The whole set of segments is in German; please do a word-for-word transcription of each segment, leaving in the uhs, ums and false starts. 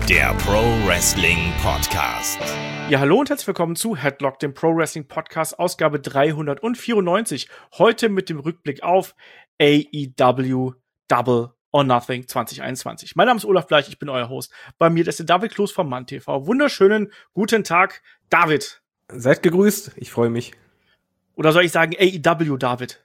der Pro Wrestling Podcast. Ja, hallo und herzlich willkommen zu Headlock, dem Pro Wrestling Podcast, Ausgabe dreihundertvierundneunzig. Heute mit dem Rückblick auf A E W Double or Nothing zwanzig einundzwanzig. Mein Name ist Olaf Bleich, ich bin euer Host. Bei mir ist der David Kloß vom Mann T V. Wunderschönen guten Tag, David. Seid gegrüßt, ich freue mich. Oder soll ich sagen A E W, David?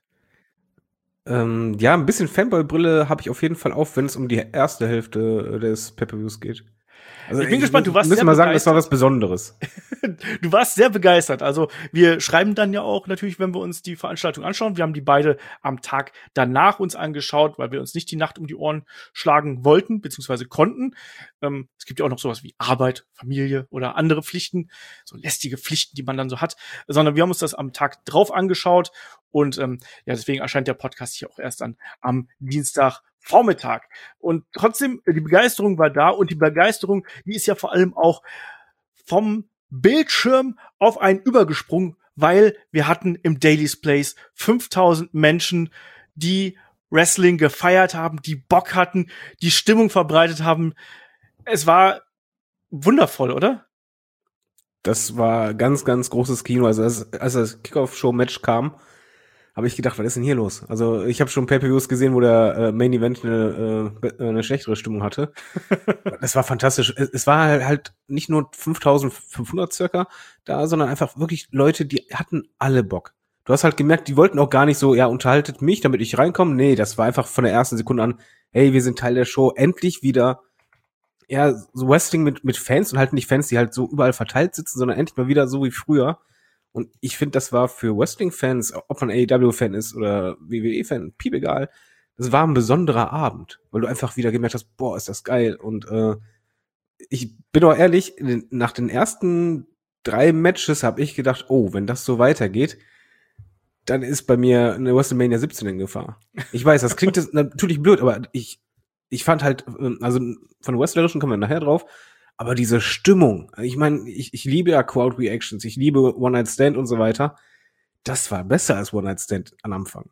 Ähm, ja, ein bisschen Fanboy-Brille habe ich auf jeden Fall auf, wenn es um die erste Hälfte des Pay-Per-Views geht. Also ich bin ich gespannt, du warst müssen sehr mal sagen, begeistert. das war was Besonderes. Du warst sehr begeistert. Also wir schreiben dann ja auch natürlich, wenn wir uns die Veranstaltung anschauen. Wir haben die beide am Tag danach uns angeschaut, weil wir uns nicht die Nacht um die Ohren schlagen wollten, beziehungsweise konnten. Ähm, es gibt ja auch noch sowas wie Arbeit, Familie oder andere Pflichten, so lästige Pflichten, die man dann so hat. Sondern wir haben uns das am Tag drauf angeschaut. Und ähm, ja, deswegen erscheint der Podcast hier auch erst dann am Dienstagvormittag. Und trotzdem, die Begeisterung war da. Und die Begeisterung, die ist ja vor allem auch vom Bildschirm auf einen übergesprungen, weil wir hatten im Daily's Place fünftausend Menschen, die Wrestling gefeiert haben, die Bock hatten, die Stimmung verbreitet haben. Es war wundervoll, oder? Das war ganz, ganz großes Kino. Also als, als das Kickoff-Show-Match kam, habe ich gedacht, was ist denn hier los? Also ich habe schon Pay-Per-Views gesehen, wo der äh, Main Event eine, äh, eine schlechtere Stimmung hatte. Das war fantastisch. Es, es war halt nicht nur fünftausendfünfhundert circa da, sondern einfach wirklich Leute, die hatten alle Bock. Du hast halt gemerkt, die wollten auch gar nicht so, ja, unterhaltet mich, damit ich reinkomme. Nee, das war einfach von der ersten Sekunde an, hey, wir sind Teil der Show, endlich wieder, ja, so Wrestling mit, mit Fans und halt nicht Fans, die halt so überall verteilt sitzen, sondern endlich mal wieder so wie früher. Und ich finde, das war für Wrestling-Fans, ob man A E W-Fan ist oder W W E-Fan, piep egal, das war ein besonderer Abend, weil du einfach wieder gemerkt hast, boah, ist das geil. Und äh, ich bin auch ehrlich, nach den ersten drei Matches habe ich gedacht, oh, wenn das so weitergeht, dann ist bei mir eine WrestleMania siebzehn in Gefahr. Ich weiß, das klingt jetzt natürlich blöd, aber ich ich fand halt, also von Wrestlerischen kommen wir nachher drauf, aber diese Stimmung, ich meine, ich, ich liebe ja Crowd-Reactions, ich liebe One-Night-Stand und so weiter. Das war besser als One-Night-Stand am Anfang.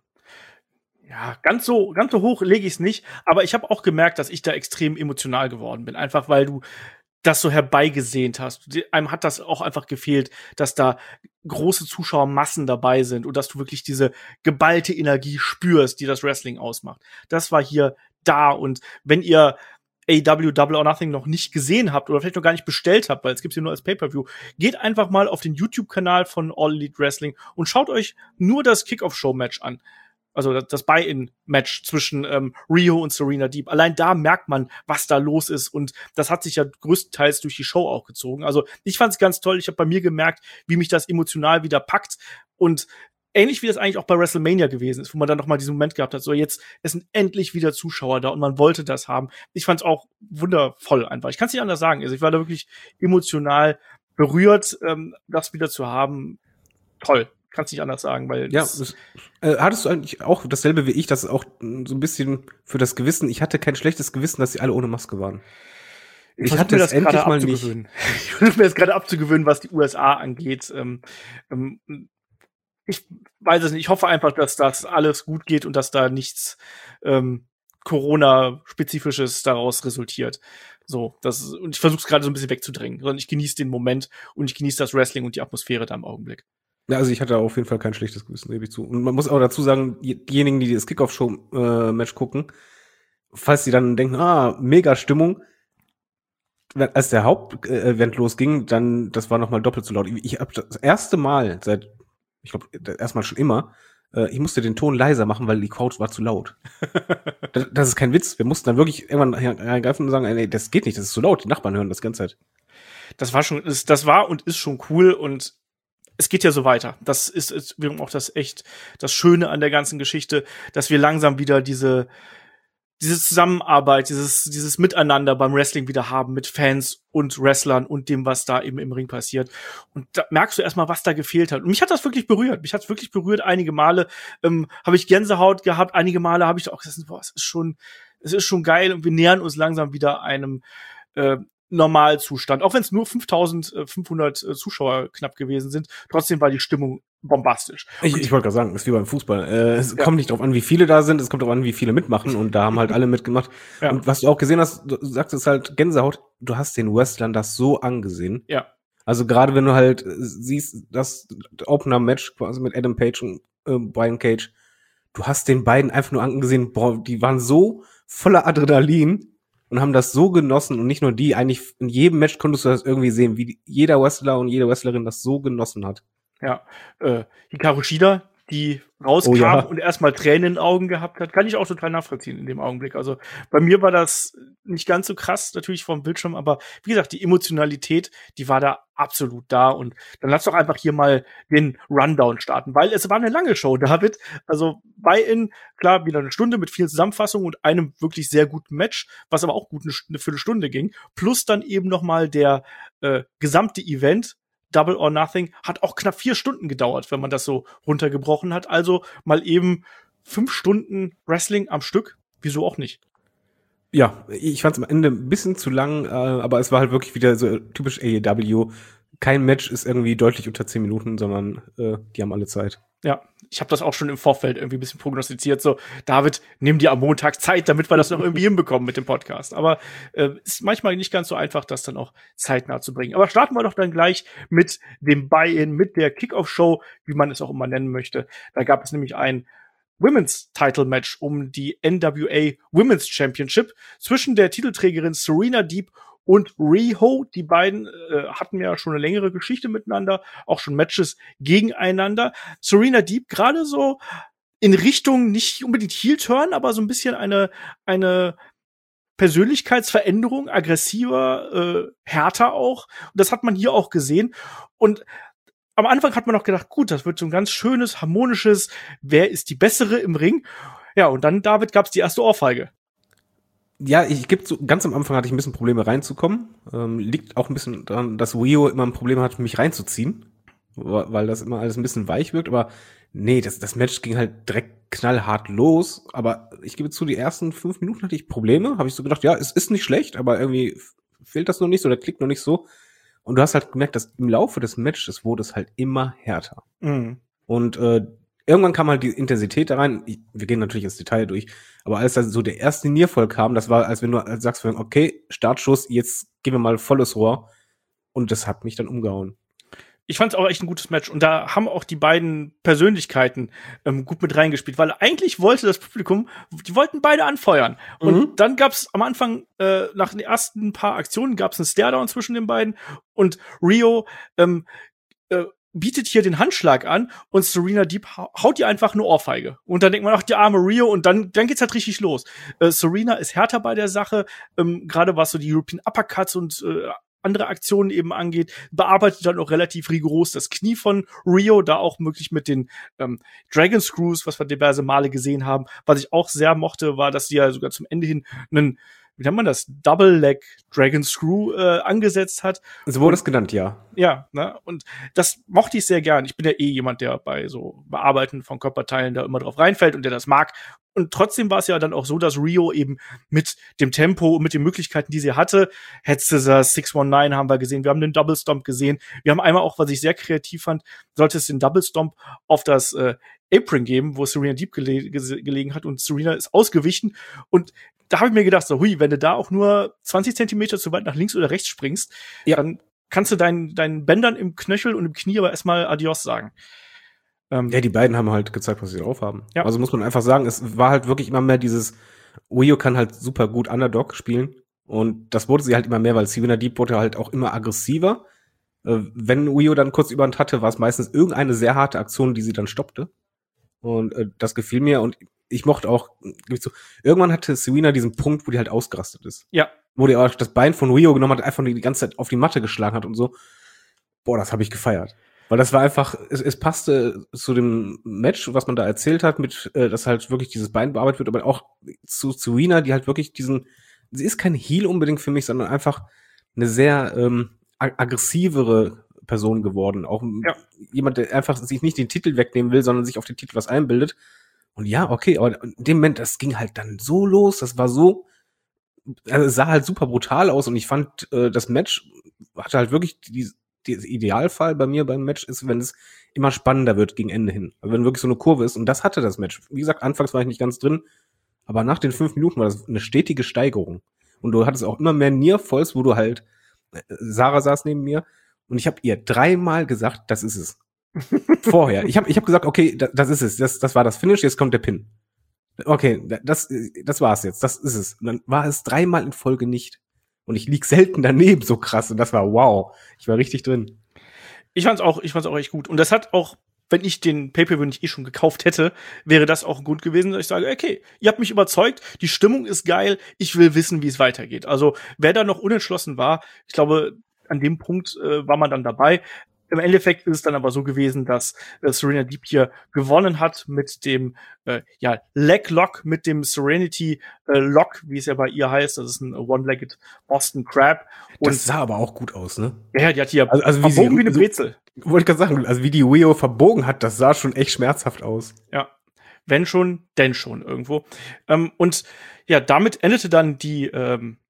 Ja, ganz so ganz so hoch lege ich es nicht, aber ich habe auch gemerkt, dass ich da extrem emotional geworden bin, einfach weil du das so herbeigesehnt hast. Einem hat das auch einfach gefehlt, dass da große Zuschauermassen dabei sind und dass du wirklich diese geballte Energie spürst, die das Wrestling ausmacht. Das war hier da, und wenn ihr A E W Double or Nothing noch nicht gesehen habt oder vielleicht noch gar nicht bestellt habt, weil es gibt's hier nur als Pay-Per-View, geht einfach mal auf den YouTube-Kanal von All Elite Wrestling und schaut euch nur das Kickoff-Show-Match an. Also das, das Buy-in-Match zwischen ähm, Rio und Serena Deeb. Allein da merkt man, was da los ist, und das hat sich ja größtenteils durch die Show auch gezogen. Also ich fand's ganz toll. Ich habe bei mir gemerkt, wie mich das emotional wieder packt, und ähnlich wie das eigentlich auch bei WrestleMania gewesen ist, wo man dann noch mal diesen Moment gehabt hat, so jetzt, es sind endlich wieder Zuschauer da und man wollte das haben. Ich fand's auch wundervoll einfach. Ich kann's nicht anders sagen. Also ich war da wirklich emotional berührt, ähm, das wieder zu haben. Toll. Kann's nicht anders sagen, weil ja, das, äh, hattest du eigentlich auch dasselbe wie ich, das ist auch so ein bisschen für das Gewissen. Ich hatte kein schlechtes Gewissen, dass sie alle ohne Maske waren. Ich, ich hatte mir das endlich mal nicht. Ich versuche mir das gerade abzugewöhnen, was die U S A angeht. Ähm, ähm, ich weiß es nicht. Ich hoffe einfach, dass das alles gut geht und dass da nichts ähm, Corona-spezifisches daraus resultiert. So, das und ich versuche es gerade so ein bisschen wegzudrängen, sondern ich genieße den Moment und ich genieße das Wrestling und die Atmosphäre da im Augenblick. Ja, also ich hatte auf jeden Fall kein schlechtes Gewissen, gebe ich zu. Und man muss auch dazu sagen, diejenigen, die das Kickoff-Show-Match gucken, falls die dann denken, ah, mega Stimmung, als der Hauptevent losging, dann, das war nochmal doppelt so laut. Ich habe das erste Mal seit, ich glaube, erstmal schon immer, äh, ich musste den Ton leiser machen, weil die Crowd war zu laut. das, das ist kein Witz. Wir mussten dann wirklich irgendwann reingreifen und sagen, ey, das geht nicht, das ist zu laut. Die Nachbarn hören das die ganze Zeit. Das war schon, das war und ist schon cool, und es geht ja so weiter. Das ist, ist auch das echt das Schöne an der ganzen Geschichte, dass wir langsam wieder diese diese Zusammenarbeit, dieses dieses Miteinander beim Wrestling wieder haben mit Fans und Wrestlern und dem, was da eben im Ring passiert. Und da merkst du erstmal, was da gefehlt hat. Und mich hat das wirklich berührt. Mich hat es wirklich berührt. Einige Male ähm, habe ich Gänsehaut gehabt. Einige Male habe ich auch gesagt, boah, es ist schon, es ist schon geil, und wir nähern uns langsam wieder einem äh, Normalzustand. Auch wenn es nur fünftausendfünfhundert äh, Zuschauer knapp gewesen sind, trotzdem war die Stimmung bombastisch. Ich, ich wollte gerade sagen, ist wie beim Fußball. Äh, es Ja. kommt nicht drauf an, wie viele da sind, es kommt drauf an, wie viele mitmachen und da haben halt alle mitgemacht. Ja. Und was du auch gesehen hast, du sagst es halt Gänsehaut, du hast den Wrestlern das so angesehen. Ja. Also gerade wenn du halt äh, siehst, das Opener-Match quasi mit Adam Page und äh, Brian Cage, du hast den beiden einfach nur angesehen, boah, die waren so voller Adrenalin und haben das so genossen und nicht nur die, eigentlich in jedem Match konntest du das irgendwie sehen, wie jeder Wrestler und jede Wrestlerin das so genossen hat. Ja, äh, Hikaru Shida, die rauskam Oh ja. und erstmal Tränen in den Augen gehabt hat, kann ich auch total nachvollziehen in dem Augenblick. Also bei mir war das nicht ganz so krass, natürlich vom Bildschirm, aber wie gesagt, die Emotionalität, die war da absolut da. Und dann lass doch einfach hier mal den Rundown starten, weil es war eine lange Show, David. Also Buy-in, klar, wieder eine Stunde mit vielen Zusammenfassungen und einem wirklich sehr guten Match, was aber auch gut eine, eine Viertelstunde ging. Plus dann eben noch mal der äh, gesamte Event, Double or Nothing, hat auch knapp vier Stunden gedauert, wenn man das so runtergebrochen hat. Also mal eben fünf Stunden Wrestling am Stück. Wieso auch nicht? Ja, ich fand es am Ende ein bisschen zu lang, äh, aber es war halt wirklich wieder so typisch A E W. Kein Match ist irgendwie deutlich unter zehn Minuten, sondern äh, die haben alle Zeit. Ja, ich habe das auch schon im Vorfeld irgendwie ein bisschen prognostiziert. So, David, nimm dir am Montag Zeit, damit wir das noch irgendwie hinbekommen mit dem Podcast. Aber äh, ist manchmal nicht ganz so einfach, das dann auch zeitnah zu bringen. Aber starten wir doch dann gleich mit dem Buy-in, mit der Kickoff-Show, wie man es auch immer nennen möchte. Da gab es nämlich ein Women's Title Match um die N W A Women's Championship zwischen der Titelträgerin Serena Deeb und Riho. Die beiden äh, hatten ja schon eine längere Geschichte miteinander, auch schon Matches gegeneinander. Serena Deeb gerade so in Richtung nicht unbedingt Heel-Turn, aber so ein bisschen eine eine Persönlichkeitsveränderung, aggressiver, äh, härter auch. Und das hat man hier auch gesehen. Und am Anfang hat man noch gedacht, gut, das wird so ein ganz schönes, harmonisches, wer ist die Bessere im Ring? Ja, und dann, David, gab's die erste Ohrfeige. Ja, ich gebe so, ganz am Anfang hatte ich ein bisschen Probleme reinzukommen. Ähm, liegt auch ein bisschen daran, dass Riho immer ein Problem hat, mich reinzuziehen, weil das immer alles ein bisschen weich wirkt. Aber nee, das, das Match ging halt direkt knallhart los. Aber ich gebe zu, die ersten fünf Minuten hatte ich Probleme. Habe ich so gedacht, ja, es ist nicht schlecht, aber irgendwie fehlt das noch nicht so, der klickt noch nicht so. Und du hast halt gemerkt, dass im Laufe des Matches wurde es halt immer härter. Mhm. Und äh, irgendwann kam halt die Intensität da rein. Ich, wir gehen natürlich ins Detail durch. Aber als dann so der erste Nierfall kam, das war, als wenn du sagst, okay, Startschuss, jetzt gehen wir mal volles Rohr. Und das hat mich dann umgehauen. Ich fand es auch echt ein gutes Match. Und da haben auch die beiden Persönlichkeiten ähm, gut mit reingespielt. Weil eigentlich wollte das Publikum, die wollten beide anfeuern. Und Mhm. dann gab's am Anfang, äh, nach den ersten paar Aktionen, gab's einen Staredown zwischen den beiden. Und Riho ähm, äh, bietet hier den Handschlag an und Serena Deeb haut ihr einfach eine Ohrfeige. Und dann denkt man, ach, die arme Riho, und dann, dann geht's halt richtig los. Äh, Serena ist härter bei der Sache, ähm, gerade was so die European Uppercuts und äh, andere Aktionen eben angeht, bearbeitet dann auch relativ rigoros das Knie von Riho, da auch möglich mit den ähm, Dragon Screws, was wir diverse Male gesehen haben. Was ich auch sehr mochte, war, dass sie ja sogar zum Ende hin einen, wie nennt man das, Double Leg Dragon Screw äh, angesetzt hat. So wurde es genannt, ja. Ja, ne? Und das mochte ich sehr gern. Ich bin ja eh jemand, der bei so Bearbeiten von Körperteilen da immer drauf reinfällt und der das mag. Und trotzdem war es ja dann auch so, dass Riho eben mit dem Tempo und mit den Möglichkeiten, die sie hatte, Head Scissors, six one nine haben wir gesehen, wir haben den Double Stomp gesehen. Wir haben einmal auch, was ich sehr kreativ fand, sollte es den Double Stomp auf das äh, Apron geben, wo Serena Deeb gele- gese- gelegen hat, und Serena ist ausgewichen. Und da habe ich mir gedacht, so, hui, wenn du da auch nur zwanzig Zentimeter zu weit nach links oder rechts springst, Ja. dann kannst du deinen, deinen Bändern im Knöchel und im Knie aber erstmal Adios sagen. Ähm, Ja, die beiden haben halt gezeigt, was sie drauf haben. Ja. Also muss man einfach sagen, es war halt wirklich immer mehr dieses, Riho kann halt super gut Underdog spielen. Und das wurde sie halt immer mehr, weil Serena Deeb wurde halt auch immer aggressiver. Äh, wenn Riho dann kurz überhand hatte, war es meistens irgendeine sehr harte Aktion, die sie dann stoppte. Und äh, das gefiel mir. Und ich mochte auch, geb ich zu, irgendwann hatte Serena diesen Punkt, wo die halt ausgerastet ist. ja, Wo die auch das Bein von Riho genommen hat, einfach die ganze Zeit auf die Matte geschlagen hat und so. Boah, das habe ich gefeiert. Weil das war einfach, es, es passte zu dem Match, was man da erzählt hat, mit, äh, dass halt wirklich dieses Bein bearbeitet wird, aber auch zu Serena, die halt wirklich diesen, sie ist kein Heel unbedingt für mich, sondern einfach eine sehr ähm, ag- aggressivere Person geworden. Auch Ja. jemand, der einfach sich nicht den Titel wegnehmen will, sondern sich auf den Titel was einbildet. Und ja, okay, aber in dem Moment, das ging halt dann so los, das war so, also es sah halt super brutal aus und ich fand, äh, das Match hatte halt wirklich die, die Idealfall bei mir beim Match ist, wenn es immer spannender wird gegen Ende hin. Also wenn wirklich so eine Kurve ist und das hatte das Match. Wie gesagt, anfangs war ich nicht ganz drin, aber nach den fünf Minuten war das eine stetige Steigerung. Und du hattest auch immer mehr Near-Falls, wo du halt, Sarah saß neben mir und ich habe ihr dreimal gesagt, das ist es. Vorher. Ich habe ich hab gesagt, okay, das, das ist es. Das, das war das Finish, jetzt kommt der Pin. Okay, das, das war's jetzt. Das ist es. Und dann war es dreimal in Folge nicht. Und ich lieg selten daneben so krass. Und das war wow. Ich war richtig drin. Ich fand's auch, ich fand's auch echt gut. Und das hat auch, wenn ich den Pay-Per-View nicht eh schon gekauft hätte, wäre das auch ein Grund gewesen, dass ich sage, okay, ihr habt mich überzeugt, die Stimmung ist geil, ich will wissen, wie es weitergeht. Also, wer da noch unentschlossen war, ich glaube, an dem Punkt äh, war man dann dabei. Im Endeffekt ist es dann aber so gewesen, dass äh, Serena Deeb hier gewonnen hat mit dem äh, ja, Leg Lock, mit dem Serenity äh, Lock, wie es ja bei ihr heißt. Das ist ein One-Legged Boston Crab. Und das sah aber auch gut aus, ne? Ja, die hat hier also, also wie verbogen sie, wie eine so, Brezel. Wollte ich gerade sagen, also wie die Wio verbogen hat, das sah schon echt schmerzhaft aus. Ja, wenn schon, denn schon irgendwo. Ähm, und ja, damit endete dann die ähm,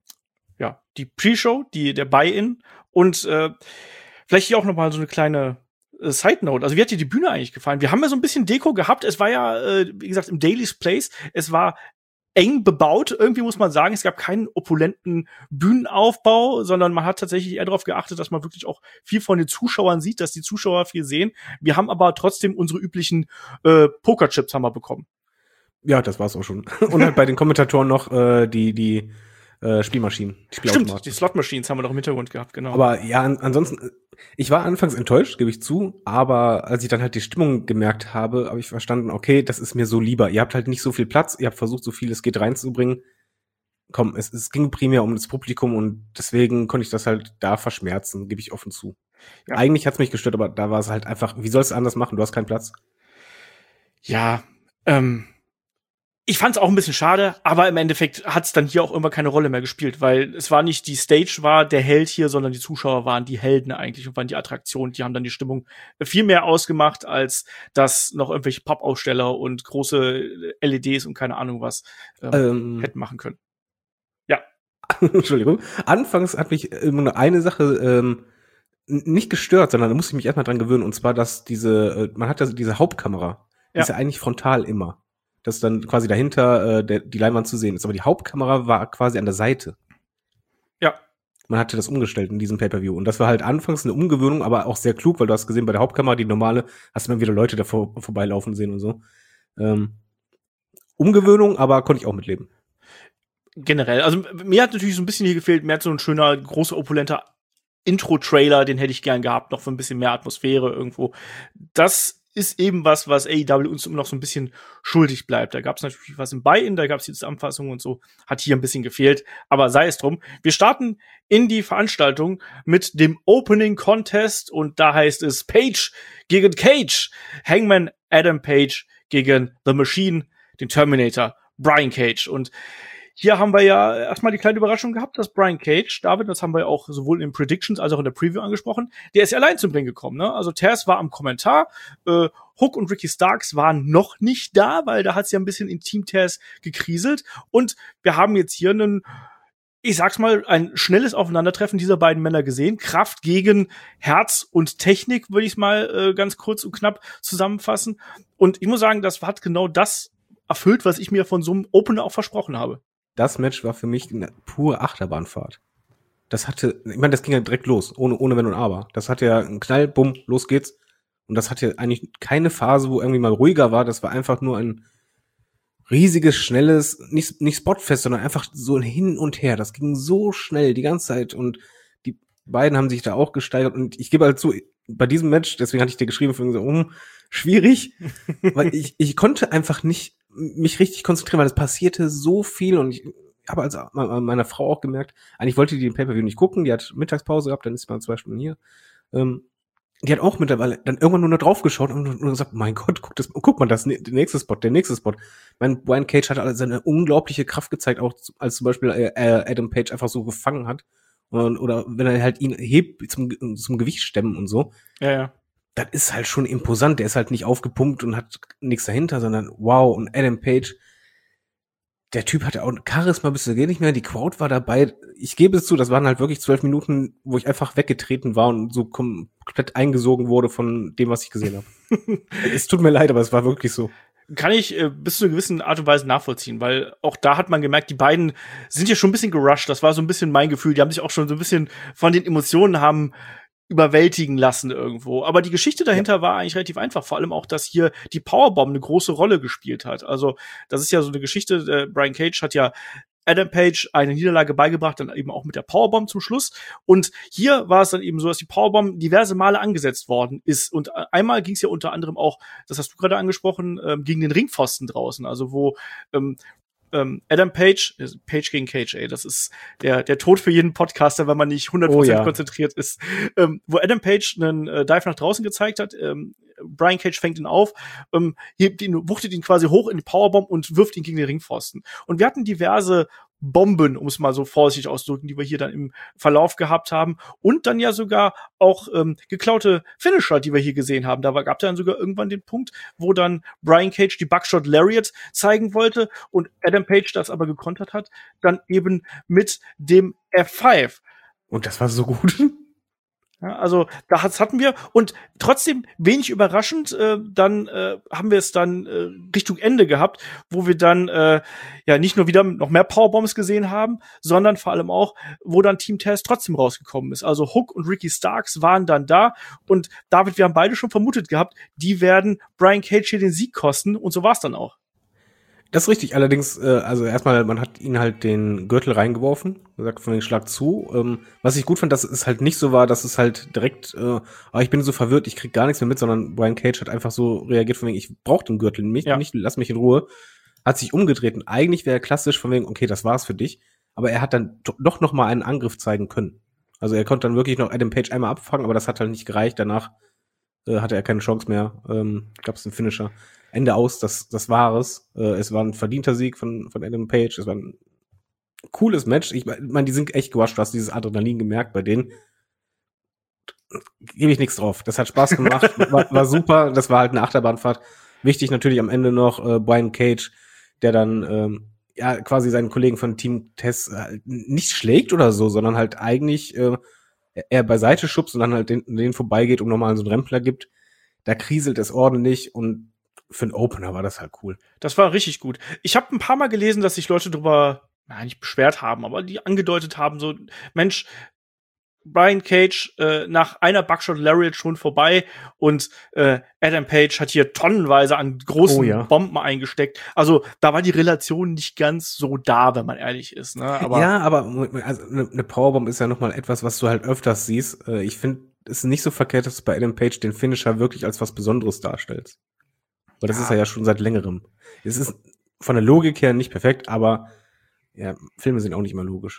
ja die Pre-Show, die der Buy-in und äh, vielleicht hier auch noch mal so eine kleine äh, Side-Note. Also, wie hat dir die Bühne eigentlich gefallen? Wir haben ja so ein bisschen Deko gehabt. Es war ja, äh, wie gesagt, im Daily's Place. Es war eng bebaut. Irgendwie muss man sagen, es gab keinen opulenten Bühnenaufbau, sondern man hat tatsächlich eher darauf geachtet, dass man wirklich auch viel von den Zuschauern sieht, dass die Zuschauer viel sehen. Wir haben aber trotzdem unsere üblichen äh, Pokerchips haben wir bekommen. Ja, das war's auch schon. Und halt bei den Kommentatoren noch äh, die die äh, Spielmaschinen. Die Stimmt, die Slot-Machines haben wir noch im Hintergrund gehabt, genau. Aber ja, an, ansonsten, ich war anfangs enttäuscht, gebe ich zu, aber als ich dann halt die Stimmung gemerkt habe, habe ich verstanden, okay, das ist mir so lieber. Ihr habt halt nicht so viel Platz, ihr habt versucht, so viel es geht reinzubringen. Komm, es, es ging primär um das Publikum und deswegen konnte ich das halt da verschmerzen, gebe ich offen zu. Ja. Eigentlich hat's mich gestört, aber da war es halt einfach, wie sollst du anders machen? Du hast keinen Platz. Ja, ähm, ich fand's auch ein bisschen schade, aber im Endeffekt hat's dann hier auch immer keine Rolle mehr gespielt, weil es war nicht die Stage war der Held hier, sondern die Zuschauer waren die Helden eigentlich und waren die Attraktion. Die haben dann die Stimmung viel mehr ausgemacht, als dass noch irgendwelche Pappaussteller und große L E Ds und keine Ahnung was ähm, ähm. hätten machen können. Ja. Entschuldigung. Anfangs hat mich immer nur eine Sache ähm, nicht gestört, sondern da musste ich mich erstmal dran gewöhnen, und zwar, dass diese, äh, man hat ja diese Hauptkamera, die ja. ist ja eigentlich frontal immer. Dass dann quasi dahinter äh, der, die Leinwand zu sehen ist. Aber die Hauptkamera war quasi an der Seite. Ja. Man hatte das umgestellt in diesem Pay-Per-View. Und das war halt anfangs eine Umgewöhnung, aber auch sehr klug, weil du hast gesehen, bei der Hauptkamera, die normale, hast du immer wieder Leute davor vorbeilaufen sehen und so. Ähm, Umgewöhnung, aber konnte ich auch mitleben. Generell. Also mir hat natürlich so ein bisschen hier gefehlt, mehr so ein schöner, großer, opulenter Intro-Trailer, den hätte ich gern gehabt, noch für ein bisschen mehr Atmosphäre irgendwo. Das ist eben was, was A E W uns immer noch so ein bisschen schuldig bleibt. Da gab es natürlich was im Buy-In, da gab es die Zusammenfassung und so, hat hier ein bisschen gefehlt, aber sei es drum. Wir starten in die Veranstaltung mit dem Opening Contest und da heißt es Page gegen Cage. Hangman Adam Page gegen The Machine, den Terminator, Brian Cage. Und hier haben wir ja erstmal die kleine Überraschung gehabt, dass Brian Cage, David, das haben wir ja auch sowohl in Predictions als auch in der Preview angesprochen, der ist ja allein zum Ring gekommen, ne? Also Taz war am Kommentar, äh, Hook und Ricky Starks waren noch nicht da, weil da hat's ja ein bisschen in Team Taz gekriselt. Und wir haben jetzt hier einen, ich sag's mal, ein schnelles Aufeinandertreffen dieser beiden Männer gesehen. Kraft gegen Herz und Technik, würde ich mal äh, ganz kurz und knapp zusammenfassen. Und ich muss sagen, das hat genau das erfüllt, was ich mir von so einem Opener auch versprochen habe. Das Match war für mich eine pure Achterbahnfahrt. Das hatte, ich meine, das ging ja direkt los, ohne, ohne Wenn und Aber. Das hatte ja einen Knall, bumm, los geht's. Und das hatte eigentlich keine Phase, wo irgendwie mal ruhiger war. Das war einfach nur ein riesiges, schnelles, nicht, nicht spotfest, sondern einfach so hin und her. Das ging so schnell die ganze Zeit und die beiden haben sich da auch gesteigert. Und ich gebe halt zu, bei diesem Match, deswegen hatte ich dir geschrieben, für so, um, schwierig, weil ich, ich konnte einfach nicht mich richtig konzentrieren, weil es passierte so viel und ich habe also meiner Frau auch gemerkt, eigentlich wollte die den Pay-Per-View nicht gucken, die hat Mittagspause gehabt, dann ist man zwei Stunden hier. Ähm, die hat auch mittlerweile dann irgendwann nur noch drauf geschaut und nur gesagt, mein Gott, guck, das, guck mal, das der nächste Spot, der nächste Spot. Mein Brian Cage hat also seine unglaubliche Kraft gezeigt, auch als zum Beispiel äh, Adam Page einfach so gefangen hat und, oder wenn er halt ihn hebt zum, zum Gewicht stemmen und so. Ja, ja. Das ist halt schon imposant. Der ist halt nicht aufgepumpt und hat nichts dahinter, sondern wow. Und Adam Page, der Typ hatte auch Charisma bis zu geht nicht mehr, die Crowd war dabei. Ich gebe es zu, das waren halt wirklich zwölf Minuten, wo ich einfach weggetreten war und so komplett eingesogen wurde von dem, was ich gesehen habe. Es tut mir leid, aber es war wirklich so. Kann ich äh, bis zu einer gewissen Art und Weise nachvollziehen, weil auch da hat man gemerkt, die beiden sind ja schon ein bisschen gerusht. Das war so ein bisschen mein Gefühl. Die haben sich auch schon so ein bisschen von den Emotionen haben überwältigen lassen irgendwo. Aber die Geschichte dahinter ja. war eigentlich relativ einfach. Vor allem auch, dass hier die Powerbomb eine große Rolle gespielt hat. Also das ist ja so eine Geschichte. Äh, Brian Cage hat ja Adam Page eine Niederlage beigebracht, dann eben auch mit der Powerbomb zum Schluss. Und hier war es dann eben so, dass die Powerbomb diverse Male angesetzt worden ist. Und einmal ging es ja unter anderem auch, das hast du gerade angesprochen, ähm, gegen den Ringpfosten draußen. Also wo ähm, ähm, Adam Page, Page gegen Cage, ey, das ist der der Tod für jeden Podcaster, wenn man nicht hundert Prozent oh, ja. konzentriert ist. Ähm, wo Adam Page einen äh, Dive nach draußen gezeigt hat, ähm, Brian Cage fängt ihn auf, ähm, hebt ihn, wuchtet ihn quasi hoch in die Powerbomb und wirft ihn gegen den Ringpfosten. Und wir hatten diverse Bomben, um es mal so vorsichtig auszudrücken, die wir hier dann im Verlauf gehabt haben. Und dann ja sogar auch ähm, geklaute Finisher, die wir hier gesehen haben. Da gab es dann sogar irgendwann den Punkt, wo dann Brian Cage die Buckshot Lariat zeigen wollte und Adam Page das aber gekontert hat, dann eben mit dem F fünf. Und das war so gut. Ja, also da hatten wir und trotzdem wenig überraschend, äh, dann äh, haben wir es dann äh, Richtung Ende gehabt, wo wir dann äh, ja nicht nur wieder noch mehr Powerbombs gesehen haben, sondern vor allem auch, wo dann Team Taz trotzdem rausgekommen ist. Also Hook und Ricky Starks waren dann da und David, wir haben beide schon vermutet gehabt, die werden Brian Cage hier den Sieg kosten und so war es dann auch. Das ist richtig, allerdings, äh, also erstmal, man hat ihn halt den Gürtel reingeworfen, gesagt von den Schlag zu. Ähm, was ich gut fand, dass es halt nicht so war, dass es halt direkt, äh, oh, ich bin so verwirrt, ich krieg gar nichts mehr mit, sondern Brian Cage hat einfach so reagiert von wegen, ich brauch den Gürtel nicht, ja. nicht, lass mich in Ruhe. Hat sich umgedreht und eigentlich wäre klassisch von wegen, okay, das war's für dich. Aber er hat dann doch noch mal einen Angriff zeigen können. Also er konnte dann wirklich noch Adam Page einmal abfangen, aber das hat halt nicht gereicht. Danach äh, hatte er keine Chance mehr. Ähm, gab es einen Finisher. Ende aus, das, das war es. Äh, es war ein verdienter Sieg von, von Adam Page. Es war ein cooles Match. Ich meine, die sind echt gewascht. Du hast dieses Adrenalin gemerkt bei denen. Gebe ich nichts drauf. Das hat Spaß gemacht. war, war super. Das war halt eine Achterbahnfahrt. Wichtig natürlich am Ende noch äh, Brian Cage, der dann ähm, ja quasi seinen Kollegen von Team Tess äh, nicht schlägt oder so, sondern halt eigentlich äh, er beiseite schubst und dann halt den, den vorbeigeht und nochmal so einen Rempler gibt. Da kriselt es ordentlich und für einen Opener war das halt cool. Das war richtig gut. Ich habe ein paar Mal gelesen, dass sich Leute drüber, na, nicht beschwert haben, aber die angedeutet haben, so, Mensch, Brian Cage äh, nach einer Buckshot Lariat schon vorbei und äh, Adam Page hat hier tonnenweise an großen oh, ja. Bomben eingesteckt. Also da war die Relation nicht ganz so da, wenn man ehrlich ist. Ne? Aber ja, aber also eine Powerbomb ist ja noch mal etwas, was du halt öfters siehst. Äh, ich finde, es ist nicht so verkehrt, dass du bei Adam Page den Finisher wirklich als was Besonderes darstellst. Weil das ja. ist er ja schon seit längerem. Es ist von der Logik her nicht perfekt, aber ja, Filme sind auch nicht immer logisch.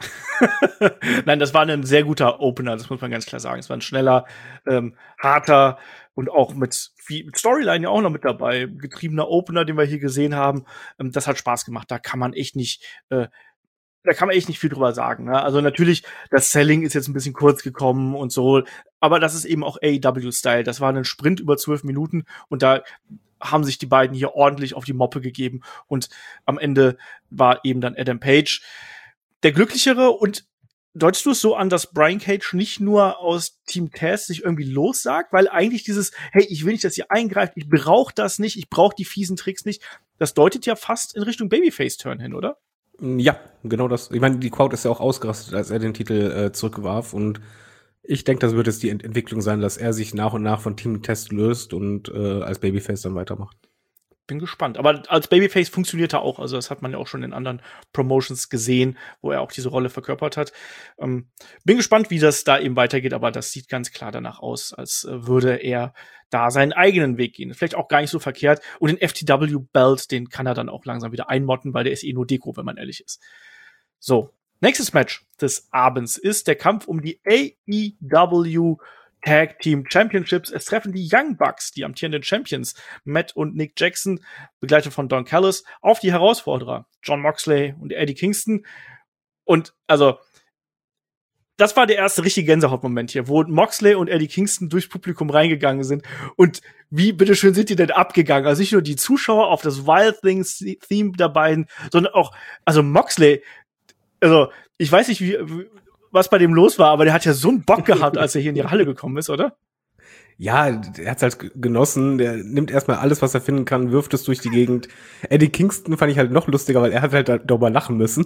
Nein, das war ein sehr guter Opener, das muss man ganz klar sagen. Es war ein schneller, ähm, harter und auch mit, mit Storyline ja auch noch mit dabei. Getriebener Opener, den wir hier gesehen haben. Ähm, das hat Spaß gemacht. Da kann man echt nicht, äh, da kann man echt nicht viel drüber sagen. Ne? Also natürlich, das Selling ist jetzt ein bisschen kurz gekommen und so, aber das ist eben auch A E W-Style. Das war ein Sprint über zwölf Minuten und da haben sich die beiden hier ordentlich auf die Moppe gegeben und am Ende war eben dann Adam Page der Glücklichere und deutest du es so an, dass Brian Cage nicht nur aus Team Taz sich irgendwie lossagt, weil eigentlich dieses, hey, ich will nicht, dass ihr eingreift, ich brauche das nicht, ich brauche die fiesen Tricks nicht, das deutet ja fast in Richtung Babyface-Turn hin, oder? Ja, genau das. Ich meine, die Crowd ist ja auch ausgerastet, als er den Titel äh, zurückwarf und ich denke, das wird jetzt die Ent- Entwicklung sein, dass er sich nach und nach von Team Test löst und äh, als Babyface dann weitermacht. Bin gespannt. Aber als Babyface funktioniert er auch. Also das hat man ja auch schon in anderen Promotions gesehen, wo er auch diese Rolle verkörpert hat. Ähm, bin gespannt, wie das da eben weitergeht. Aber das sieht ganz klar danach aus, als äh, würde er da seinen eigenen Weg gehen. Vielleicht auch gar nicht so verkehrt. Und den F T W-Belt, den kann er dann auch langsam wieder einmotten, weil der ist eh nur Deko, wenn man ehrlich ist. So. Nächstes Match des Abends ist der Kampf um die A E W Tag Team Championships. Es treffen die Young Bucks, die amtierenden Champions, Matt und Nick Jackson, begleitet von Don Callis, auf die Herausforderer Jon Moxley und Eddie Kingston. Und also das war der erste richtige Gänsehautmoment hier, wo Moxley und Eddie Kingston durchs Publikum reingegangen sind. Und wie, bitteschön, sind die denn abgegangen? Also nicht nur die Zuschauer auf das Wild Things Theme der beiden, sondern auch, also Moxley, also ich weiß nicht, wie, was bei dem los war, aber der hat ja so einen Bock gehabt, als er hier in die Halle gekommen ist, oder? Ja, der hat's halt genossen. Der nimmt erstmal alles, was er finden kann, wirft es durch die Gegend. Eddie Kingston fand ich halt noch lustiger, weil er hat halt darüber lachen müssen.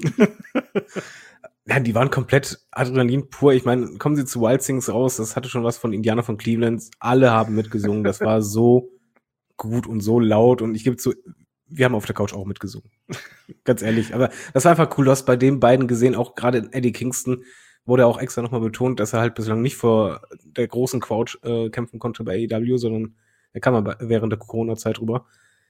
Ja, die waren komplett Adrenalin pur. Ich meine, kommen sie zu Wild Things raus, das hatte schon was von Indianer von Cleveland. Alle haben mitgesungen. Das war so gut und so laut. Und ich gebe zu, wir haben auf der Couch auch mitgesungen. Ganz ehrlich. Aber das war einfach cool. Du hast bei den beiden gesehen, auch gerade Eddie Kingston, wurde auch extra nochmal betont, dass er halt bislang nicht vor der großen Crowd äh, kämpfen konnte bei A E W, sondern er kam mal während der Corona-Zeit rüber.